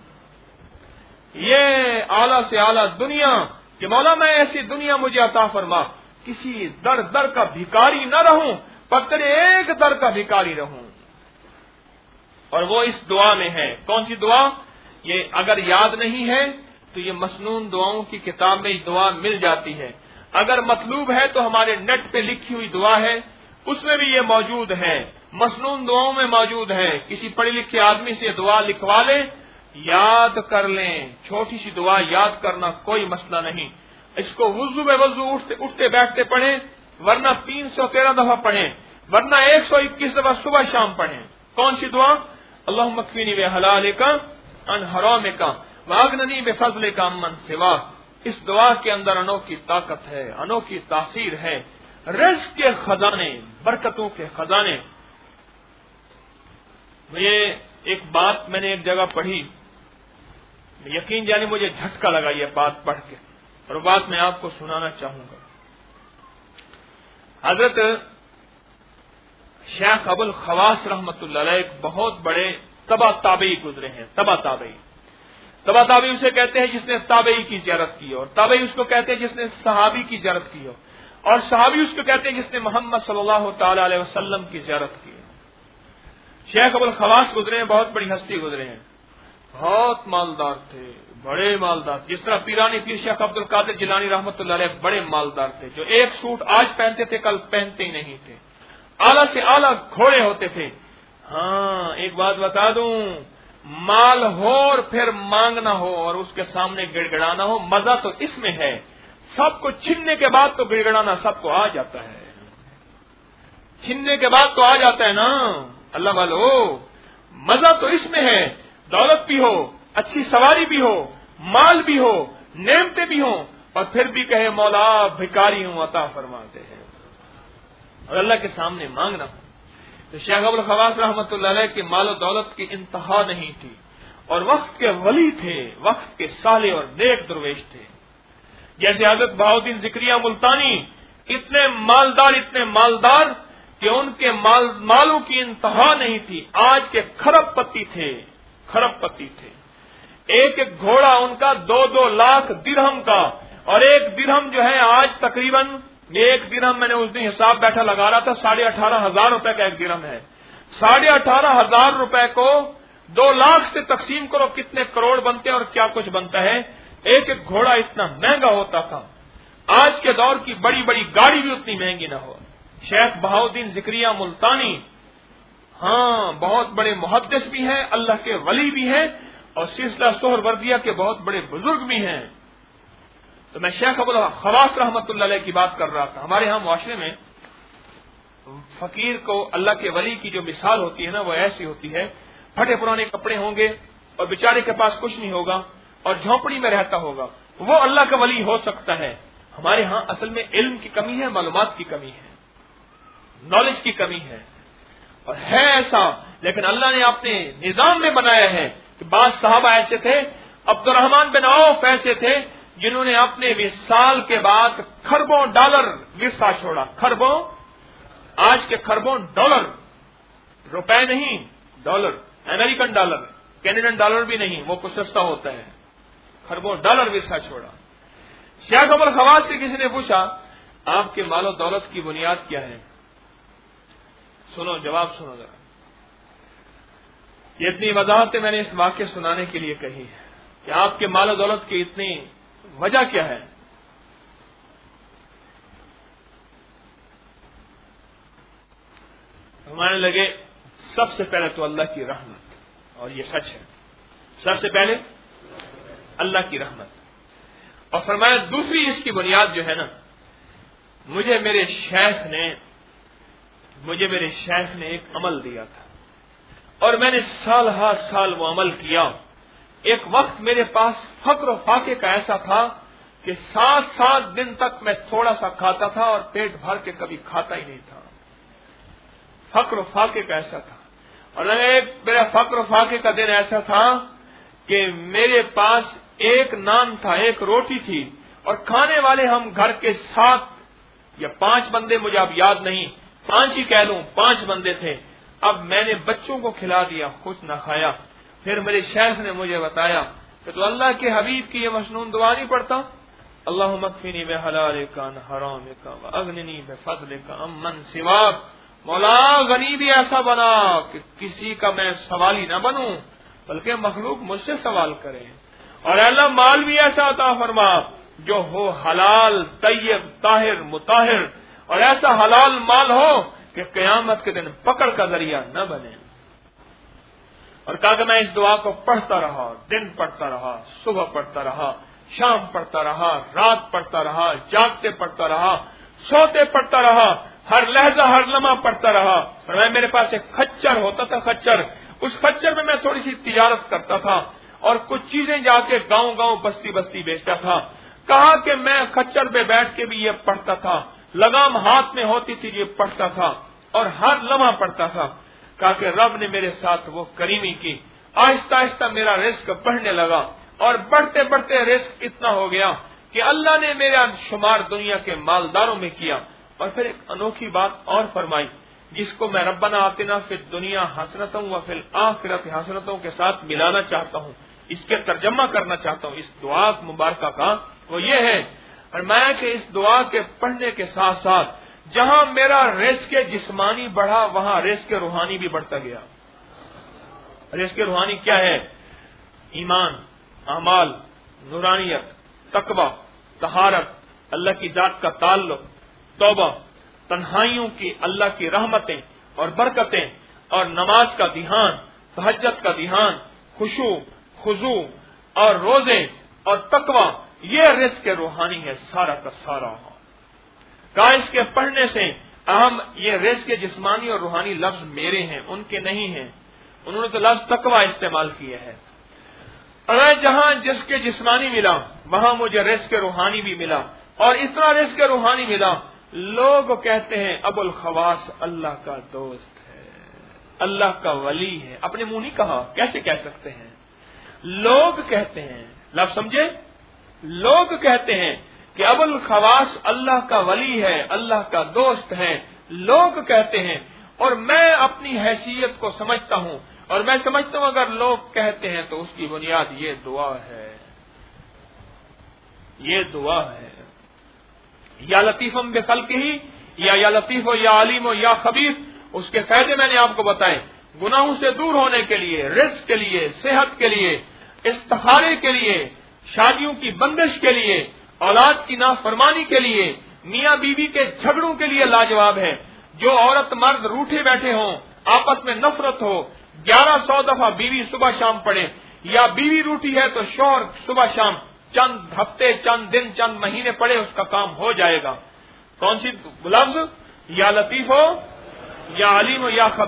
یہ اعلیٰ سے اعلیٰ دنیا کہ مولا میں ایسی دنیا مجھے عطا فرما, کسی در در کا بھکاری نہ رہوں پر تیرے ایک در کا بھکاری رہوں. اور وہ اس دعا میں ہے. کون سی دعا؟ یہ اگر یاد نہیں ہے تو یہ مسنون دعاؤں کی کتاب میں دعا مل جاتی ہے. اگر مطلوب ہے تو ہمارے نیٹ پہ لکھی ہوئی دعا ہے, اس میں بھی یہ موجود ہے. مسنون دعاؤں میں موجود ہے. کسی پڑھے لکھے آدمی سے دعا لکھوا لیں, یاد کر لیں. چھوٹی سی دعا یاد کرنا کوئی مسئلہ نہیں. اس کو وضو میں اٹھتے بیٹھتے پڑھیں, ورنہ 313 دفعہ پڑھیں, ورنہ 121 دفعہ صبح شام پڑھیں. کون سی دعا؟ اللہم اکفینی بحلالک عن حرامک واغننی بفضلک عمن سواک. اس دعا کے اندر انوکھی طاقت ہے, انوکھی تاثیر ہے. رزق کے خزانے, برکتوں کے خزانے. یہ ایک بات میں نے ایک جگہ پڑھی, یقین جانے مجھے جھٹکا لگا یہ بات پڑھ کے, اور بات میں آپ کو سنانا چاہوں گا. حضرت شیخ ابو الخواص رحمۃ اللہ علیہ ایک بہت بڑے تبع تابعی گزرے ہیں. تبع تابعی اسے کہتے ہیں جس نے تابعی کی زیارت کی, اور تابعی اس کو کہتے ہیں جس نے صحابی کی زیارت کی, اور صحابی اس کو کہتے ہیں جس نے محمد صلی اللہ تعالی علیہ وسلم کی زیارت کی. شیخ ابو الخواص گزرے ہیں, بہت بڑی ہستی گزرے ہیں, بہت مالدار تھے, بڑے مالدار. جس طرح پیرانی پیر شیخ عبد القادر جیلانی رحمۃ اللہ علیہ بڑے مالدار تھے, جو ایک سوٹ آج پہنتے تھے کل پہنتے ہی نہیں تھے. اعلیٰ سے اعلیٰ گھوڑے ہوتے تھے. ہاں ایک بات بتا دوں, مال ہو اور پھر مانگنا ہو اور اس کے سامنے گڑ گڑانا ہو, مزہ تو اس میں ہے. سب کو چھننے کے بعد تو گڑ گڑانا سب کو آ جاتا ہے, چھننے کے بعد تو آ جاتا ہے نا. اللہ والو, مزہ تو اس میں ہے. دولت بھی ہو, اچھی سواری بھی ہو, مال بھی ہو, نعمتیں بھی ہوں, اور پھر بھی کہے مولا بھکاری ہوں عطا فرماتے ہیں, اور اللہ کے سامنے مانگنا. تو شیخ ابو الخواص رحمۃ اللہ علیہ کے مال و دولت کی انتہا نہیں تھی, اور وقت کے ولی تھے, وقت کے صالح اور نیک درویش تھے. جیسے حضرت بہاؤالدین زکریا ملتانی, اتنے مالدار کہ ان کے مالوں کی انتہا نہیں تھی. آج کے کھرب پتی تھے. ایک گھوڑا ان کا 2-2 لاکھ درہم کا, اور ایک درہم جو ہے آج تقریباً, ایک درہم میں نے اس دن حساب بیٹھا لگا رہا تھا, 18,500 روپے کا ایک درہم ہے. 18,500 روپے کو 2 لاکھ سے تقسیم کرو, کتنے کروڑ بنتے ہیں اور کیا کچھ بنتا ہے. ایک گھوڑا اتنا مہنگا ہوتا تھا. آج کے دور کی بڑی بڑی گاڑی بھی اتنی مہنگی نہ ہو. شیخ بہاؤالدین زکریا ملتانی, ہاں بہت بڑے محدث بھی ہیں, اللہ کے ولی بھی ہیں, اور سلسلہ سہروردیہ کے بہت بڑے بزرگ بھی ہیں. تو میں شیخ ابو الخواص رحمۃ اللہ علیہ کی بات کر رہا تھا. ہمارے ہاں معاشرے میں فقیر کو اللہ کے ولی کی جو مثال ہوتی ہے نا, وہ ایسی ہوتی ہے پھٹے پرانے کپڑے ہوں گے اور بیچارے کے پاس کچھ نہیں ہوگا اور جھونپڑی میں رہتا ہوگا، وہ اللہ کا ولی ہو سکتا ہے۔ ہمارے ہاں اصل میں علم کی کمی ہے، معلومات کی کمی ہے، نالج کی کمی ہے، اور ہے ایسا، لیکن اللہ نے اپنے نظام میں بنایا ہے کہ بعض صحابہ ایسے تھے، عبد الرحمن بن عوف ایسے تھے جنہوں نے اپنے وصال کے بعد کھربوں ڈالر ورثہ چھوڑا۔ کھربوں، آج کے کھربوں ڈالر، روپے نہیں، dollar, American dollar, Canadian dollar بھی نہیں، وہ کچھ سستا ہوتا ہے، کھربوں ڈالر ورثہ چھوڑا۔ شیخ ابو الخواص سے کسی نے پوچھا آپ کے مال و دولت کی بنیاد کیا ہے؟ سنو، جواب سنو ذرا۔ یہ اتنی وضاحتیں میں نے اس واقعے سنانے کے لیے کہی ہے کہ آپ کے مال و دولت کی اتنی وجہ کیا ہے؟ ہمارے لگے سب سے پہلے تو اللہ کی رحمت، اور یہ سچ ہے، سب سے پہلے اللہ کی رحمت، اور فرمایا دوسری اس کی بنیاد جو ہے نا، مجھے میرے شیخ نے ایک عمل دیا تھا اور میں نے سال ہر سال وہ عمل کیا۔ ایک وقت میرے پاس فقر و فاقے کا ایسا تھا کہ 7 دن تک میں تھوڑا سا کھاتا تھا اور پیٹ بھر کے کبھی کھاتا ہی نہیں تھا۔ فقر و فاقے کا ایسا تھا، اور میرا فقر و فاقے کا دن ایسا تھا کہ میرے پاس ایک نان تھا، ایک روٹی تھی، اور کھانے والے ہم گھر کے 7 یا 5 بندے، مجھے اب یاد نہیں، 5 ہی کہہ لوں، 5 بندے تھے۔ اب میں نے بچوں کو کھلا دیا، خود نہ کھایا۔ پھر میرے شیخ نے مجھے بتایا کہ تو اللہ کے حبیب کی یہ مسنون دعا نہیں پڑھتا، اللہم اکفنی بحلالک عن حرامک واغننی بفضلک عمن سواک۔ مولا غنی بھی ایسا بنا کہ کسی کا میں سوالی نہ بنوں، بلکہ مخلوق مجھ سے سوال کرے، اور اللہ مال بھی ایسا عطا فرما جو ہو حلال، طیب، طاہر، مطہر، اور ایسا حلال مال ہو کہ قیامت کے دن پکڑ کا ذریعہ نہ بنے۔ اور کہا کہ میں اس دعا کو پڑھتا رہا، دن پڑھتا رہا، صبح پڑھتا رہا، شام پڑھتا رہا، رات پڑھتا رہا، جاگتے پڑھتا رہا، سوتے پڑھتا رہا، ہر لہجہ ہر لمحہ پڑھتا رہا۔ اور میرے پاس ایک خچر ہوتا تھا، خچر، اس خچر میں تھوڑی سی تجارت کرتا تھا اور کچھ چیزیں جا کے گاؤں گاؤں بستی بستی بیچتا تھا۔ کہا کہ میں خچر پہ بیٹھ کے بھی یہ پڑھتا تھا، لگام ہاتھ میں ہوتی تھی یہ پڑھتا تھا اور ہر لمحہ پڑھتا تھا۔ کہا کہ رب نے میرے ساتھ وہ کریمی کی، آہستہ آہستہ میرا رزق بڑھنے لگا، اور بڑھتے بڑھتے رزق اتنا ہو گیا کہ اللہ نے میرا شمار دنیا کے مالداروں میں کیا۔ اور پھر ایک انوکھی بات اور فرمائی، جس کو میں ربنا آتنا فی الدنیا حسنۃ وفی الآخرۃ حسنۃ کے ساتھ ملانا چاہتا ہوں، اس کے ترجمہ کرنا چاہتا ہوں اس دعا مبارکہ کا، وہ یہ ہے، اور میں کہ اس دعا کے پڑھنے کے ساتھ ساتھ جہاں میرا رزق جسمانی بڑھا، وہاں رزق روحانی بھی بڑھتا گیا۔ رزق روحانی کیا ہے؟ ایمان، اعمال، نورانیت، تقوی، طہارت، اللہ کی ذات کا تعلق، توبہ، تنہائیوں کی اللہ کی رحمتیں اور برکتیں، اور نماز کا دھیان، تہجد کا دھیان، خشوع، خضوع اور روزے اور تقوی، یہ رزق روحانی ہے سارا کا سارا۔ کہا اس کے پڑھنے سے اہم یہ رزق جسمانی اور روحانی لفظ میرے ہیں، ان کے نہیں ہیں، انہوں نے تو لفظ تقوی استعمال کیا ہے۔ اگر جہاں جس کے جسمانی ملا وہاں مجھے رزق روحانی بھی ملا، اور اس طرح رزق روحانی ملا۔ لوگ کہتے ہیں ابو الخواص اللہ کا دوست ہے، اللہ کا ولی ہے، اپنے منہ نہیں کہا، کیسے کہہ سکتے ہیں؟ لوگ کہتے ہیں، لفظ سمجھے، لوگ کہتے ہیں کہ ابو الخواص اللہ کا ولی ہے، اللہ کا دوست ہے، لوگ کہتے ہیں، اور میں اپنی حیثیت کو سمجھتا ہوں، اور میں سمجھتا ہوں اگر لوگ کہتے ہیں تو اس کی بنیاد یہ دعا ہے، یہ دعا ہے، یا لطیفم بخلقہ ہی، یا لطیف ہو یا علیم ہو یا خبیر۔ اس کے فائدے میں نے آپ کو بتائے، گناہوں سے دور ہونے کے لیے، رزق کے لیے، صحت کے لیے، استخارے کے لیے، شادیوں کی بندش کے لیے، اولاد کی نافرمانی کے لیے، میاں بیوی کے جھگڑوں کے لیے لاجواب ہے۔ جو عورت مرد روٹھے بیٹھے ہوں، آپس میں نفرت ہو، 1100 دفعہ بیوی صبح شام پڑھے، یا بیوی روٹھی ہے تو شوہر صبح شام چند ہفتے، چند دن، چند مہینے پڑھے، اس کا کام ہو جائے گا۔ کون سی لفظ؟ یا لطیف ہو یا علیم ہو یا خبیر۔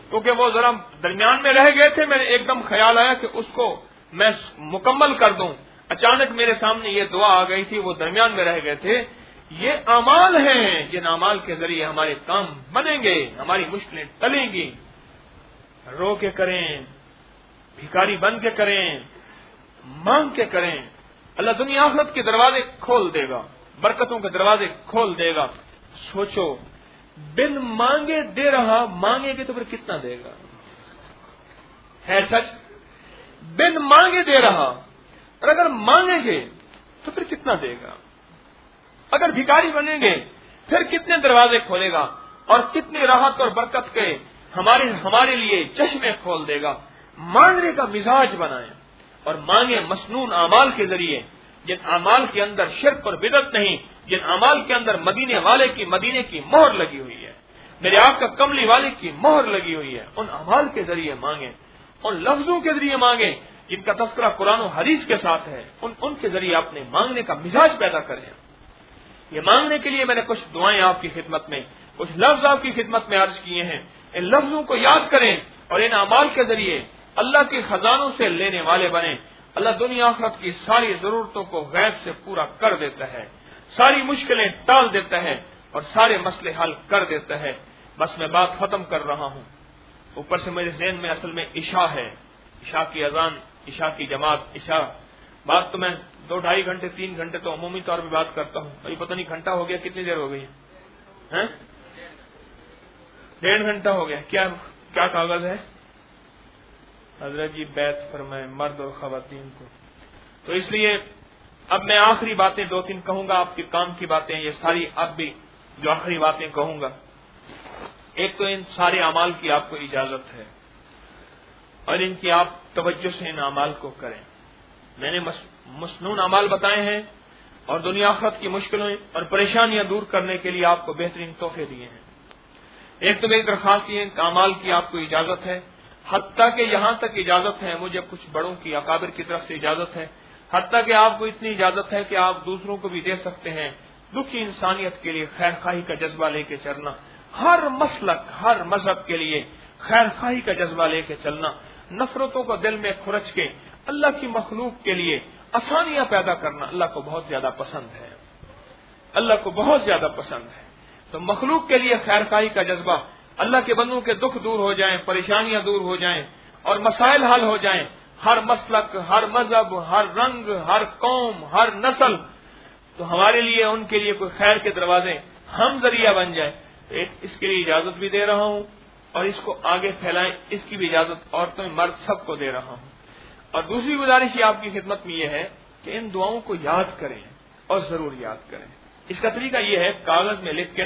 کیونکہ وہ ذرا درمیان میں رہ گئے تھے، میرے ایک دم خیال آیا کہ اس کو میں مکمل کر دوں، اچانک میرے سامنے یہ دعا آ گئی تھی، وہ درمیان میں رہ گئے تھے. یہ اعمال ہیں جن اعمال کے ذریعے ہمارے کام بنیں گے، ہماری مشکلیں ٹلیں گی. رو کے کریں، بھکاری بن کے کریں، مانگ کے کریں، اللہ دنیا آخرت کے دروازے کھول دے گا، برکتوں کے دروازے کھول دے گا. سوچو، بن مانگے دے رہا، مانگے گے تو پھر کتنا دے گا؟ ہے سچ؟ بن مانگے دے رہا، اور اگر مانگیں گے تو پھر کتنا دے گا؟ اگر بھکاری بنیں گے پھر کتنے دروازے کھولے گا، اور کتنی راحت اور برکت کے ہمارے لیے چشمے کھول دے گا. مانگنے کا مزاج بنائیں اور مانگیں مسنون اعمال کے ذریعے، جن اعمال کے اندر شرک اور بدعت نہیں، جن اعمال کے اندر مدینے کی مہر لگی ہوئی ہے، میرے آقا کملی والے کی مہر لگی ہوئی ہے. ان اعمال کے ذریعے مانگیں، ان لفظوں کے ذریعے مانگیں جن کا تذکرہ قرآن و حدیث کے ساتھ ہے. ان کے ذریعے اپنے مانگنے کا مزاج پیدا کریں. یہ مانگنے کے لیے میں نے کچھ دعائیں آپ کی خدمت میں، کچھ لفظ آپ کی خدمت میں عرض کیے ہیں. ان لفظوں کو یاد کریں اور ان اعمال کے ذریعے اللہ کے خزانوں سے لینے والے بنیں. اللہ دنیا آخرت کی ساری ضرورتوں کو غیب سے پورا کر دیتا ہے، ساری مشکلیں ٹال دیتا ہے اور سارے مسئلے حل کر دیتا ہے. بس میں بات ختم کر رہا ہوں. اوپر سے میرے ذہن میں اصل میں عشاء ہے، عشاء کی اذان، عشاء کی جماعت. عشاء بات تو میں 2-2.5 گھنٹے 3 گھنٹے تو عمومی طور پہ بات کرتا ہوں. ابھی پتہ نہیں گھنٹہ ہو گیا، کتنی دیر ہو گئی ہے؟ 1.5 گھنٹہ ہو گیا. کیا کاغذ ہے حضرت جی؟ بیعت فرمائے مرد اور خواتین کو. تو اس لیے اب میں آخری باتیں 2-3 کہوں گا، آپ کے کام کی باتیں یہ ساری. اب بھی جو آخری باتیں کہوں گا، ایک تو ان سارے اعمال کی آپ کو اجازت ہے اور ان کی آپ توجہ سے ان اعمال کو کریں. میں نے مسنون اعمال بتائے ہیں اور دنیا آخرت کی مشکلیں اور پریشانیاں دور کرنے کے لیے آپ کو بہترین تحفے دیے ہیں. ایک تو میری درخواست یہ اعمال کی آپ کو اجازت ہے، حتیٰ کہ یہاں تک اجازت ہے، مجھے کچھ بڑوں کی اکابر کی طرف سے اجازت ہے، حتیٰ کہ آپ کو اتنی اجازت ہے کہ آپ دوسروں کو بھی دے سکتے ہیں. دکھی انسانیت کے لیے خیر خواہی کا جذبہ لے کے چلنا، ہر مسلک ہر مذہب کے لیے خیر خواہی کا جذبہ لے کے چلنا، نفرتوں کو دل میں کھرچ کے اللہ کی مخلوق کے لیے آسانیاں پیدا کرنا اللہ کو بہت زیادہ پسند ہے. اللہ کو بہت زیادہ پسند ہے. تو مخلوق کے لیے خیر خواہی کا جذبہ، اللہ کے بندوں کے دکھ دور ہو جائیں، پریشانیاں دور ہو جائیں اور مسائل حل ہو جائیں. ہر مسلک، ہر مذہب، ہر رنگ، ہر قوم، ہر نسل، تو ہمارے لیے ان کے لیے کوئی خیر کے دروازے ہم ذریعہ بن جائیں. اس کے لیے اجازت بھی دے رہا ہوں اور اس کو آگے پھیلائیں، اس کی بھی اجازت عورتوں مرد سب کو دے رہا ہوں. اور دوسری گزارش یہ آپ کی خدمت میں یہ ہے کہ ان دعاؤں کو یاد کریں اور ضرور یاد کریں. اس کا طریقہ یہ ہے، کاغذ میں لکھ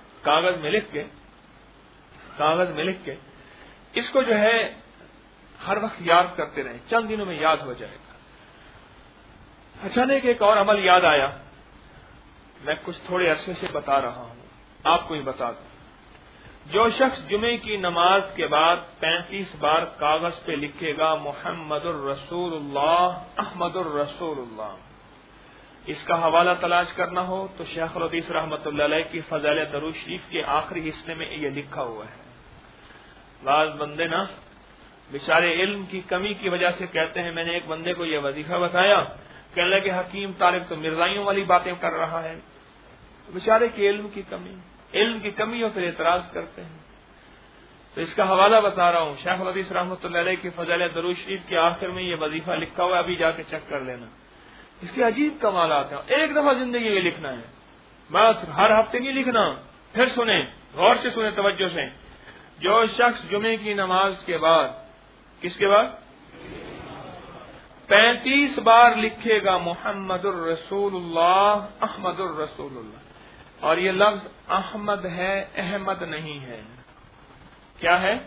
کے اس کو جو ہے ہر وقت یاد کرتے رہیں، چند دنوں میں یاد ہو جائے گا. اچانک ایک اور عمل یاد آیا، میں کچھ تھوڑے عرصے سے بتا رہا ہوں، آپ کو ہی بتا دوں. جو شخص جمعے کی نماز کے بعد 35 بار کاغذ پہ لکھے گا محمد الرسول اللہ احمد الرسول اللہ، اس کا حوالہ تلاش کرنا ہو تو شیخ الحدیث رحمۃ اللہ علیہ کی فضائل درود شریف کے آخری حصے میں یہ لکھا ہوا ہے. بعض بندے نا بیچارے علم کی کمی کی وجہ سے کہتے ہیں، میں نے ایک بندے کو یہ وظیفہ بتایا، کہنے لگے حکیم طالب تو مرزائیوں والی باتیں کر رہا ہے. بیچارے کی علم کی کمی ہو پھر اعتراض کرتے ہیں. تو اس کا حوالہ بتا رہا ہوں، شیخ الحدیث رحمۃ اللہ علیہ کی فضائل درود شریف کے آخر میں یہ وظیفہ لکھا ہوا ہے، ابھی جا کے چیک کر لینا. اس کے عجیب کمالات ہیں. ایک دفعہ زندگی میں لکھنا ہے، بس ہر ہفتے نہیں لکھنا. پھر سنیں، غور سے سنیں، توجہ سے. جو شخص جمعے کی نماز کے بعد، کس کے بعد 35 بار لکھے گا محمد الرسول اللہ احمد الرسول اللہ، اور یہ لفظ احمد ہے، احمد نہیں ہے. کیا ہے؟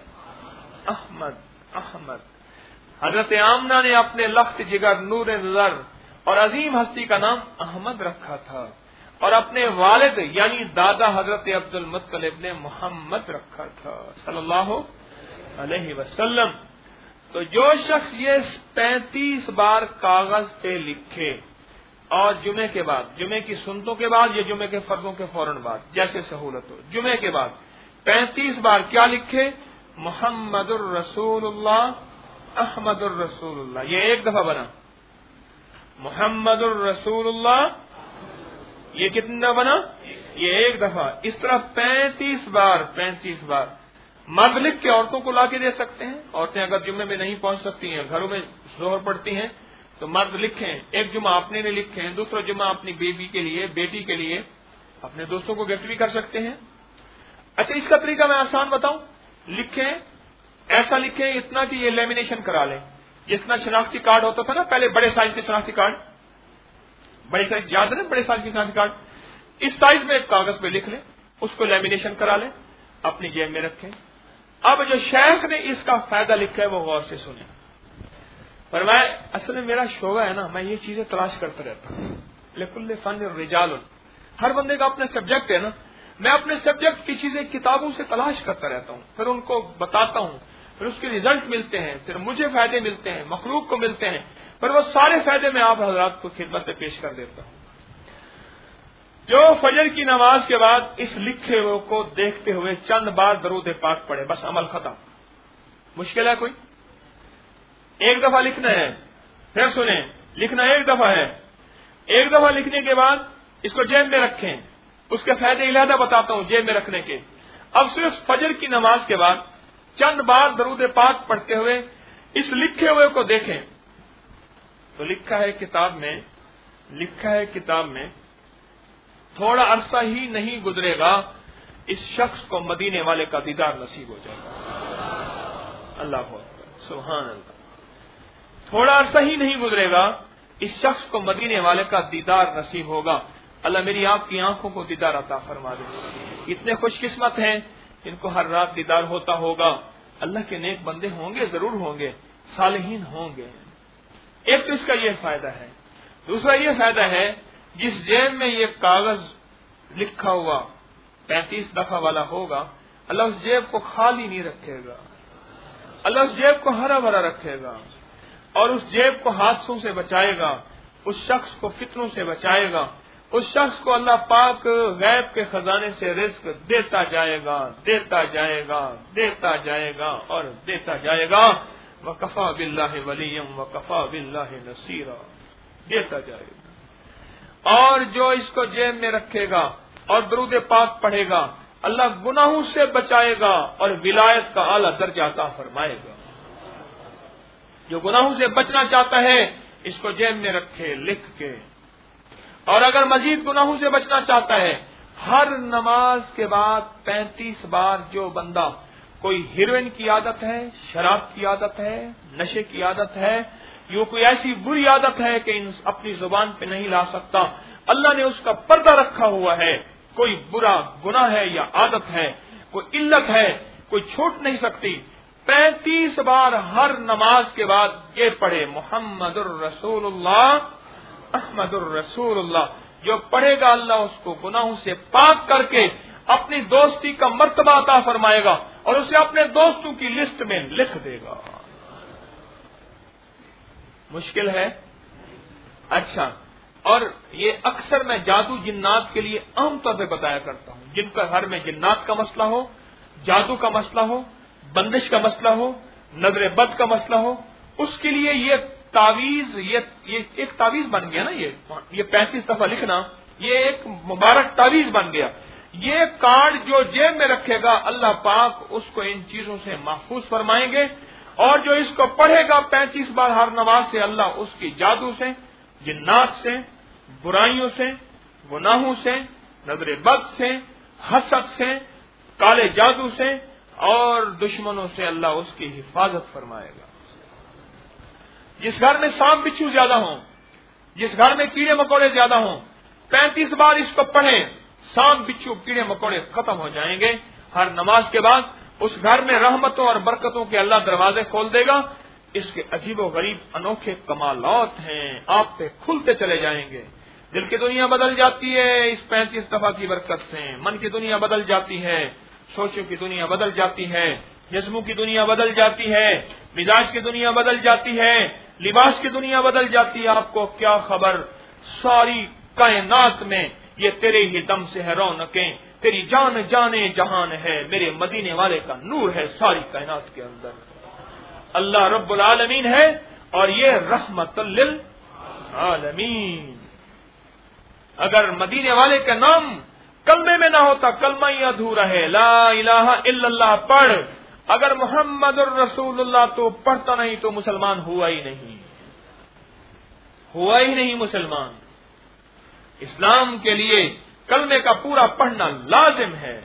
احمد. حضرت آمنہ نے اپنے لخت جگر نور نظر اور عظیم ہستی کا نام احمد رکھا تھا، اور اپنے والد یعنی دادا حضرت عبد المطلب نے محمد رکھا تھا صلی اللہ علیہ وسلم. تو جو شخص یہ 35 بار کاغذ پہ لکھے اور جمعے کے بعد، جمعے کی سنتوں کے بعد یا جمعے کے فرضوں کے فوراً بعد، جیسے سہولت ہو، جمعے کے بعد 35 بار کیا لکھے؟ محمد الرسول اللہ احمد الرسول اللہ، یہ ایک دفعہ بنا. محمد الرسول اللہ یہ کتنا بنا؟ یہ ایک دفعہ. اس طرح 35 بار. مرد لکھ کے عورتوں کو لا کے دے سکتے ہیں. عورتیں اگر جمعے میں نہیں پہنچ سکتی ہیں، گھروں میں ظہر پڑتی ہیں، تو مرد لکھیں. ایک جمعہ اپنے لیے لکھیں، دوسرا جمعہ اپنی بیبی کے لیے، بیٹی کے لیے، اپنے دوستوں کو گفٹ بھی کر سکتے ہیں. اچھا، اس کا طریقہ میں آسان بتاؤں. لکھیں، ایسا لکھیں اتنا کہ یہ لیمینیشن کرا لیں. جس طرح شناختی کارڈ ہوتا تھا نا پہلے، بڑے سائز کے شناختی کارڈ، بڑے سائز یاد ہے نا، بڑے سائز کے شناختی کارڈ، اس سائز میں ایک کاغذ پہ لکھ لیں، اس کو لیمینیشن کرا لیں، اپنی جیب میں رکھیں. اب جو شیخ نے اس کا فائدہ لکھا ہے وہ غور سے سنیں. فرمایا اصل میں میرا شعبہ ہے نا، میں یہ چیزیں تلاش کرتا رہتا ہوں. لکل فن رجال، ہر بندے کا اپنا سبجیکٹ ہے نا. میں اپنے سبجیکٹ کی چیزیں کتابوں سے تلاش کرتا رہتا ہوں، پھر ان کو بتاتا ہوں، پھر اس کے ریزلٹ ملتے ہیں، پھر مجھے فائدے ملتے ہیں، مخلوق کو ملتے ہیں، پھر وہ سارے فائدے میں آپ حضرات کو خدمت میں پیش کر دیتا ہوں. جو فجر کی نماز کے بعد اس لکھے ہوئے کو دیکھتے ہوئے چند بار درود پاک پڑھے، بس عمل ختم. مشکل ہے کوئی؟ ایک دفعہ لکھنا ہے. پھر سنیں، لکھنا ایک دفعہ ہے. ایک دفعہ لکھنے کے بعد اس کو جیب میں رکھیں. اس کے فائدے علیحدہ بتاتا ہوں جیب میں رکھنے کے. اب صرف فجر کی نماز کے بعد چند بار درود پاک پڑھتے ہوئے اس لکھے ہوئے کو دیکھیں. تو لکھا ہے کتاب میں تھوڑا عرصہ ہی نہیں گزرے گا اس شخص کو مدینے والے کا دیدار نصیب ہو جائے گا. اللہ اکبر، سبحان اللہ. تھوڑا عرصہ ہی نہیں گزرے گا اس شخص کو مدینے والے کا دیدار نصیب ہوگا. اللہ میری آپ کی آنکھوں کو دیدار عطا فرما دے. اتنے خوش قسمت ہیں جن کو ہر رات دیدار ہوتا ہوگا. اللہ کے نیک بندے ہوں گے، ضرور ہوں گے، صالحین ہوں گے. ایک تو اس کا یہ فائدہ ہے. دوسرا یہ فائدہ ہے، جس جیب میں یہ کاغذ لکھا ہوا 35 دفعہ والا ہوگا، اللہ اس جیب کو خالی نہیں رکھے گا. اللہ اس جیب کو ہرا بھرا رکھے گا، اور اس جیب کو حادثوں سے بچائے گا، اس شخص کو فتنوں سے بچائے گا. اس شخص کو اللہ پاک غیب کے خزانے سے رزق دیتا جائے گا اور دیتا جائے گا. وَكَفَى بِاللَّهِ وَلِيًّا وَكَفَى بِاللَّهِ نَصِيرًا، دیتا جائے گا. اور جو اس کو جیب میں رکھے گا اور درود پاک پڑھے گا، اللہ گناہوں سے بچائے گا اور ولایت کا اعلیٰ درجہ عطا فرمائے گا. جو گناہوں سے بچنا چاہتا ہے اس کو جیب میں رکھے لکھ کے. اور اگر مزید گناہوں سے بچنا چاہتا ہے، ہر نماز کے بعد 35 بار جو بندہ کوئی ہیروئن کی عادت ہے، شراب کی عادت ہے، نشے کی عادت ہے، یہ کوئی ایسی بری عادت ہے کہ اپنی زبان پہ نہیں لا سکتا، اللہ نے اس کا پردہ رکھا ہوا ہے، کوئی برا گناہ ہے یا عادت ہے، کوئی علت ہے، کوئی چھوٹ نہیں سکتی، 35 بار ہر نماز کے بعد یہ پڑھے محمد الرسول اللہ احمد الرسول اللہ. جو پڑھے گا اللہ اس کو گناہوں سے پاک کر کے اپنی دوستی کا مرتبہ عطا فرمائے گا اور اسے اپنے دوستوں کی لسٹ میں لکھ دے گا. مشکل ہے؟ اچھا، اور یہ اکثر میں جادو جنات کے لیے عام طور پہ بتایا کرتا ہوں. جن کا گھر میں جنات کا مسئلہ ہو، جادو کا مسئلہ ہو، بندش کا مسئلہ ہو، نظر بد کا مسئلہ ہو، اس کے لیے یہ تعویذ، یہ ایک تعویذ بن گیا نا. یہ 35 دفعہ لکھنا یہ ایک مبارک تعویذ بن گیا. یہ کارڈ جو جیب میں رکھے گا اللہ پاک اس کو ان چیزوں سے محفوظ فرمائیں گے، اور جو اس کو پڑھے گا 35 بار ہر نماز سے، اللہ اس کی جادو سے، جنات سے، برائیوں سے، گناہوں سے، نظر بد سے، حسد سے، کالے جادو سے اور دشمنوں سے اللہ اس کی حفاظت فرمائے گا. جس گھر میں سانپ بچھو زیادہ ہوں، جس گھر میں کیڑے مکوڑے زیادہ ہوں، 35 بار اس کو پڑھیں، سانپ بچھو کیڑے مکوڑے ختم ہو جائیں گے. ہر نماز کے بعد اس گھر میں رحمتوں اور برکتوں کے اللہ دروازے کھول دے گا. اس کے عجیب و غریب انوکھے کمالات ہیں، آپ پہ کھلتے چلے جائیں گے. دل کی دنیا بدل جاتی ہے اس 35 دفعہ کی برکت سے. من کی دنیا بدل جاتی ہے، سوچوں کی دنیا بدل جاتی ہے، جسموں کی دنیا بدل جاتی ہے، مزاج کی دنیا بدل جاتی ہے، لباس کی دنیا بدل جاتی ہے. آپ کو کیا خبر، ساری کائنات میں یہ تیرے ہی دم سے ہے رونقیں، تیری جان جانے جہان ہے، میرے مدینے والے کا نور ہے ساری کائنات کے اندر۔ اللہ رب العالمین ہے اور یہ رحمت للعالمین۔ اگر مدینے والے کا نام کلمے میں نہ ہوتا، کلمہ ہی ادھورا ہے، لا الہ الا اللہ پڑھ، اگر محمد الرسول اللہ تو پڑھتا نہیں تو مسلمان ہوا ہی نہیں مسلمان۔ اسلام کے لیے کلمے کا پورا پڑھنا لازم ہے۔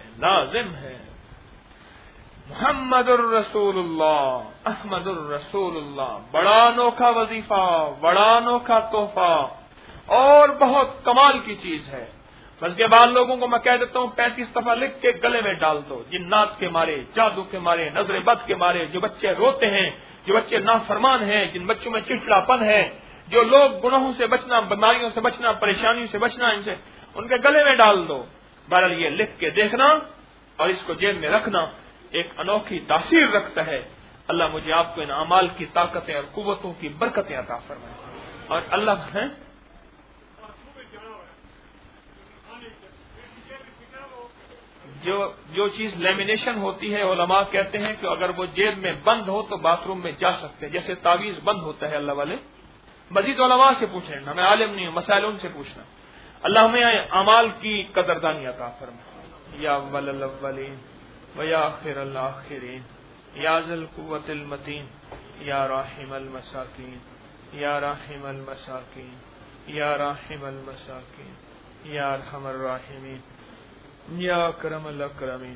محمد الرسول اللہ، احمد الرسول اللہ، بڑا انوکھا وظیفہ، بڑا انوکھا تحفہ اور بہت کمال کی چیز ہے۔ بلکہ بعض لوگوں کو میں کہہ دیتا ہوں 35 دفعہ لکھ کے گلے میں ڈال دو، جنات کے مارے، جادو کے مارے، نظر بد کے مارے، جو بچے روتے ہیں، جو بچے نافرمان ہیں، جن بچوں میں چڑچڑاپن ہے، جو لوگ گناہوں سے بچنا، بیماریوں سے بچنا، پریشانیوں سے بچنا، ان کے گلے میں ڈال دو۔ بہرحال یہ لکھ کے دیکھنا اور اس کو جیب میں رکھنا ایک انوکھی تاثیر رکھتا ہے۔ اللہ مجھے آپ کو ان اعمال کی طاقتیں اور قوتوں کی برکتیں عطا فرمائے۔ اور اللہ ہے جو چیز لیمینیشن ہوتی ہے، علماء کہتے ہیں کہ اگر وہ جیب میں بند ہو تو باتھ روم میں جا سکتے، جیسے تعویذ بند ہوتا ہے اللہ والے۔ مزید علماء سے پوچھیں، میں عالم نہیں ہوں، مسائل ان سے پوچھنا۔ اللہ ہمیں اعمال کی قدردانی عطا فرمائے۔ یا اول الاولین و یا آخر الاخرین، یا ذی القوۃ المتین، یا راحم المساکین، یا راحم المساکین، یا راحم المساکین، یا ارحم الراحمین، یا اکرم الاکرمین،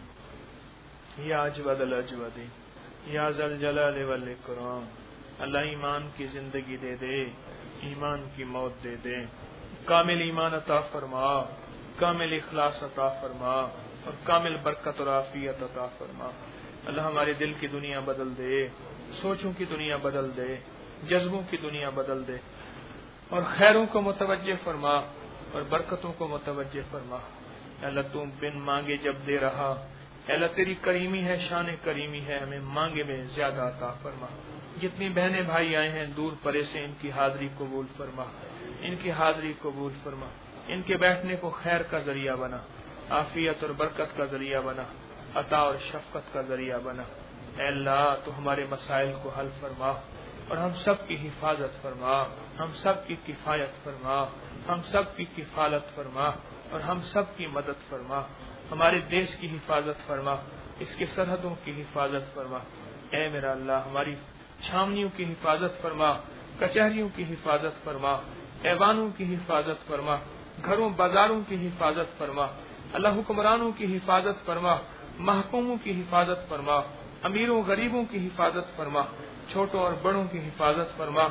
یا اجود الاجودین، یا ذا الجلال والاکرام۔ اللہ ایمان کی زندگی دے دے، ایمان کی موت دے دے، کامل ایمان عطا فرما، کامل اخلاص عطا فرما اور کامل برکت اور عافیت عطا فرما۔ اللہ ہمارے دل کی دنیا بدل دے، سوچوں کی دنیا بدل دے، جذبوں کی دنیا بدل دے اور خیروں کو متوجہ فرما اور برکتوں کو متوجہ فرما۔ اللہ تو بن مانگے جب دے رہا، اللہ تیری کریمی ہے، شان کریمی ہے، ہمیں مانگے میں زیادہ عطا فرما۔ جتنی بہنیں بھائی آئے ہیں دور پرے سے، ان کی حاضری قبول فرما، ان کی حاضری قبول فرما، ان کے بیٹھنے کو خیر کا ذریعہ بنا، عافیت اور برکت کا ذریعہ بنا، عطا اور شفقت کا ذریعہ بنا۔ اے اللہ تو ہمارے مسائل کو حل فرما اور ہم سب کی حفاظت فرما، ہم سب کی کفایت فرما، ہم سب کی کفالت فرما اور ہم سب کی مدد فرما۔ ہمارے دیش کی حفاظت فرما، اس کی سرحدوں کی حفاظت فرما۔ اے میرا اللہ ہماری چھاونیوں کی حفاظت فرما، کچہریوں کی حفاظت فرما، ایوانوں کی حفاظت فرما، گھروں بازاروں کی حفاظت فرما۔ اللہ حکمرانوں کی حفاظت فرما، محکوموں کی حفاظت فرما، امیروں غریبوں کی حفاظت فرما، چھوٹوں اور بڑوں کی حفاظت فرما،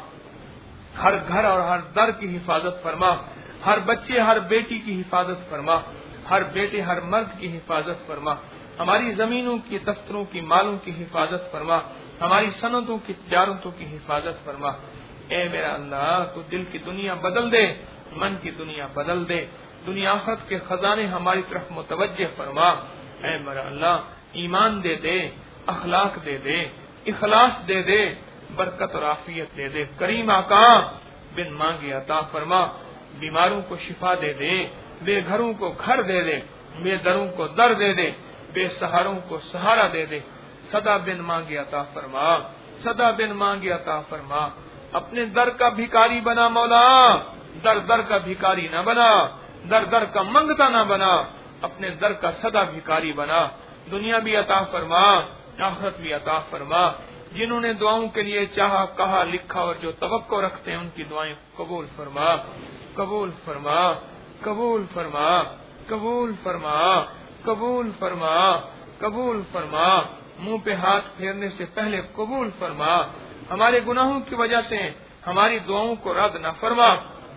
ہر گھر اور ہر در کی حفاظت فرما، ہر بچے ہر بیٹی کی حفاظت فرما، ہر بیٹے ہر مرد کی حفاظت فرما، ہماری زمینوں کی، دفتروں کی، مالوں کی حفاظت فرما، ہماری صنعتوں کی، تجارتوں کی حفاظت فرما۔ اے میرا اللہ تو دل کی دنیا بدل دے، من کی دنیا بدل دے، دنیا آخرت کے خزانے ہماری طرف متوجہ فرما۔ اے میرا اللہ ایمان دے دے، اخلاق دے دے، اخلاص دے دے، برکت اور عافیت دے دے۔ کریم آقا بن مانگے عطا فرما، بیماروں کو شفا دے دے، بے گھروں کو گھر دے دے، بے دروں کو در دے دے، بے سہاروں کو سہارا دے دے۔ صدا بن مانگے عطا فرما، صدا بن مانگے عطا فرما۔ اپنے در کا بھکاری بنا مولا، در در کا بھکاری نہ بنا، در در کا منگتا نہ بنا، اپنے در کا صدا بھکاری بنا۔ دنیا بھی عطا فرما، آخرت بھی عطا فرما۔ جنہوں نے دعاؤں کے لیے چاہا، کہا، لکھا اور جو توقع رکھتے ہیں ان کی دعائیں قبول فرما، قبول فرما، قبول فرما، قبول فرما، قبول فرما، قبول فرما۔ منہ پہ ہاتھ پھیرنے سے پہلے قبول فرما۔ ہمارے گناہوں کی وجہ سے ہماری دعاؤں کو رد نہ فرما،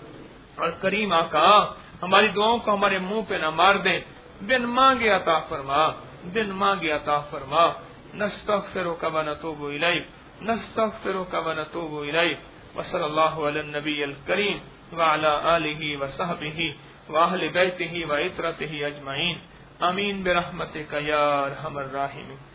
اور کریم آقا ہماری دعاؤں کو ہمارے منہ پہ نہ مار دے۔ بن مانگے عطا فرما، بن مانگے عطا فرما۔ نستغفرک و نتوب الیک، نستغفرک و نتوب الیک۔ وصلی اللہ علی النبی الکریم وعلی آلہ وصحبہ واہل بیتہ وعترتہ اجمعین۔ آمین برحمتک یا ارحم الراحمین۔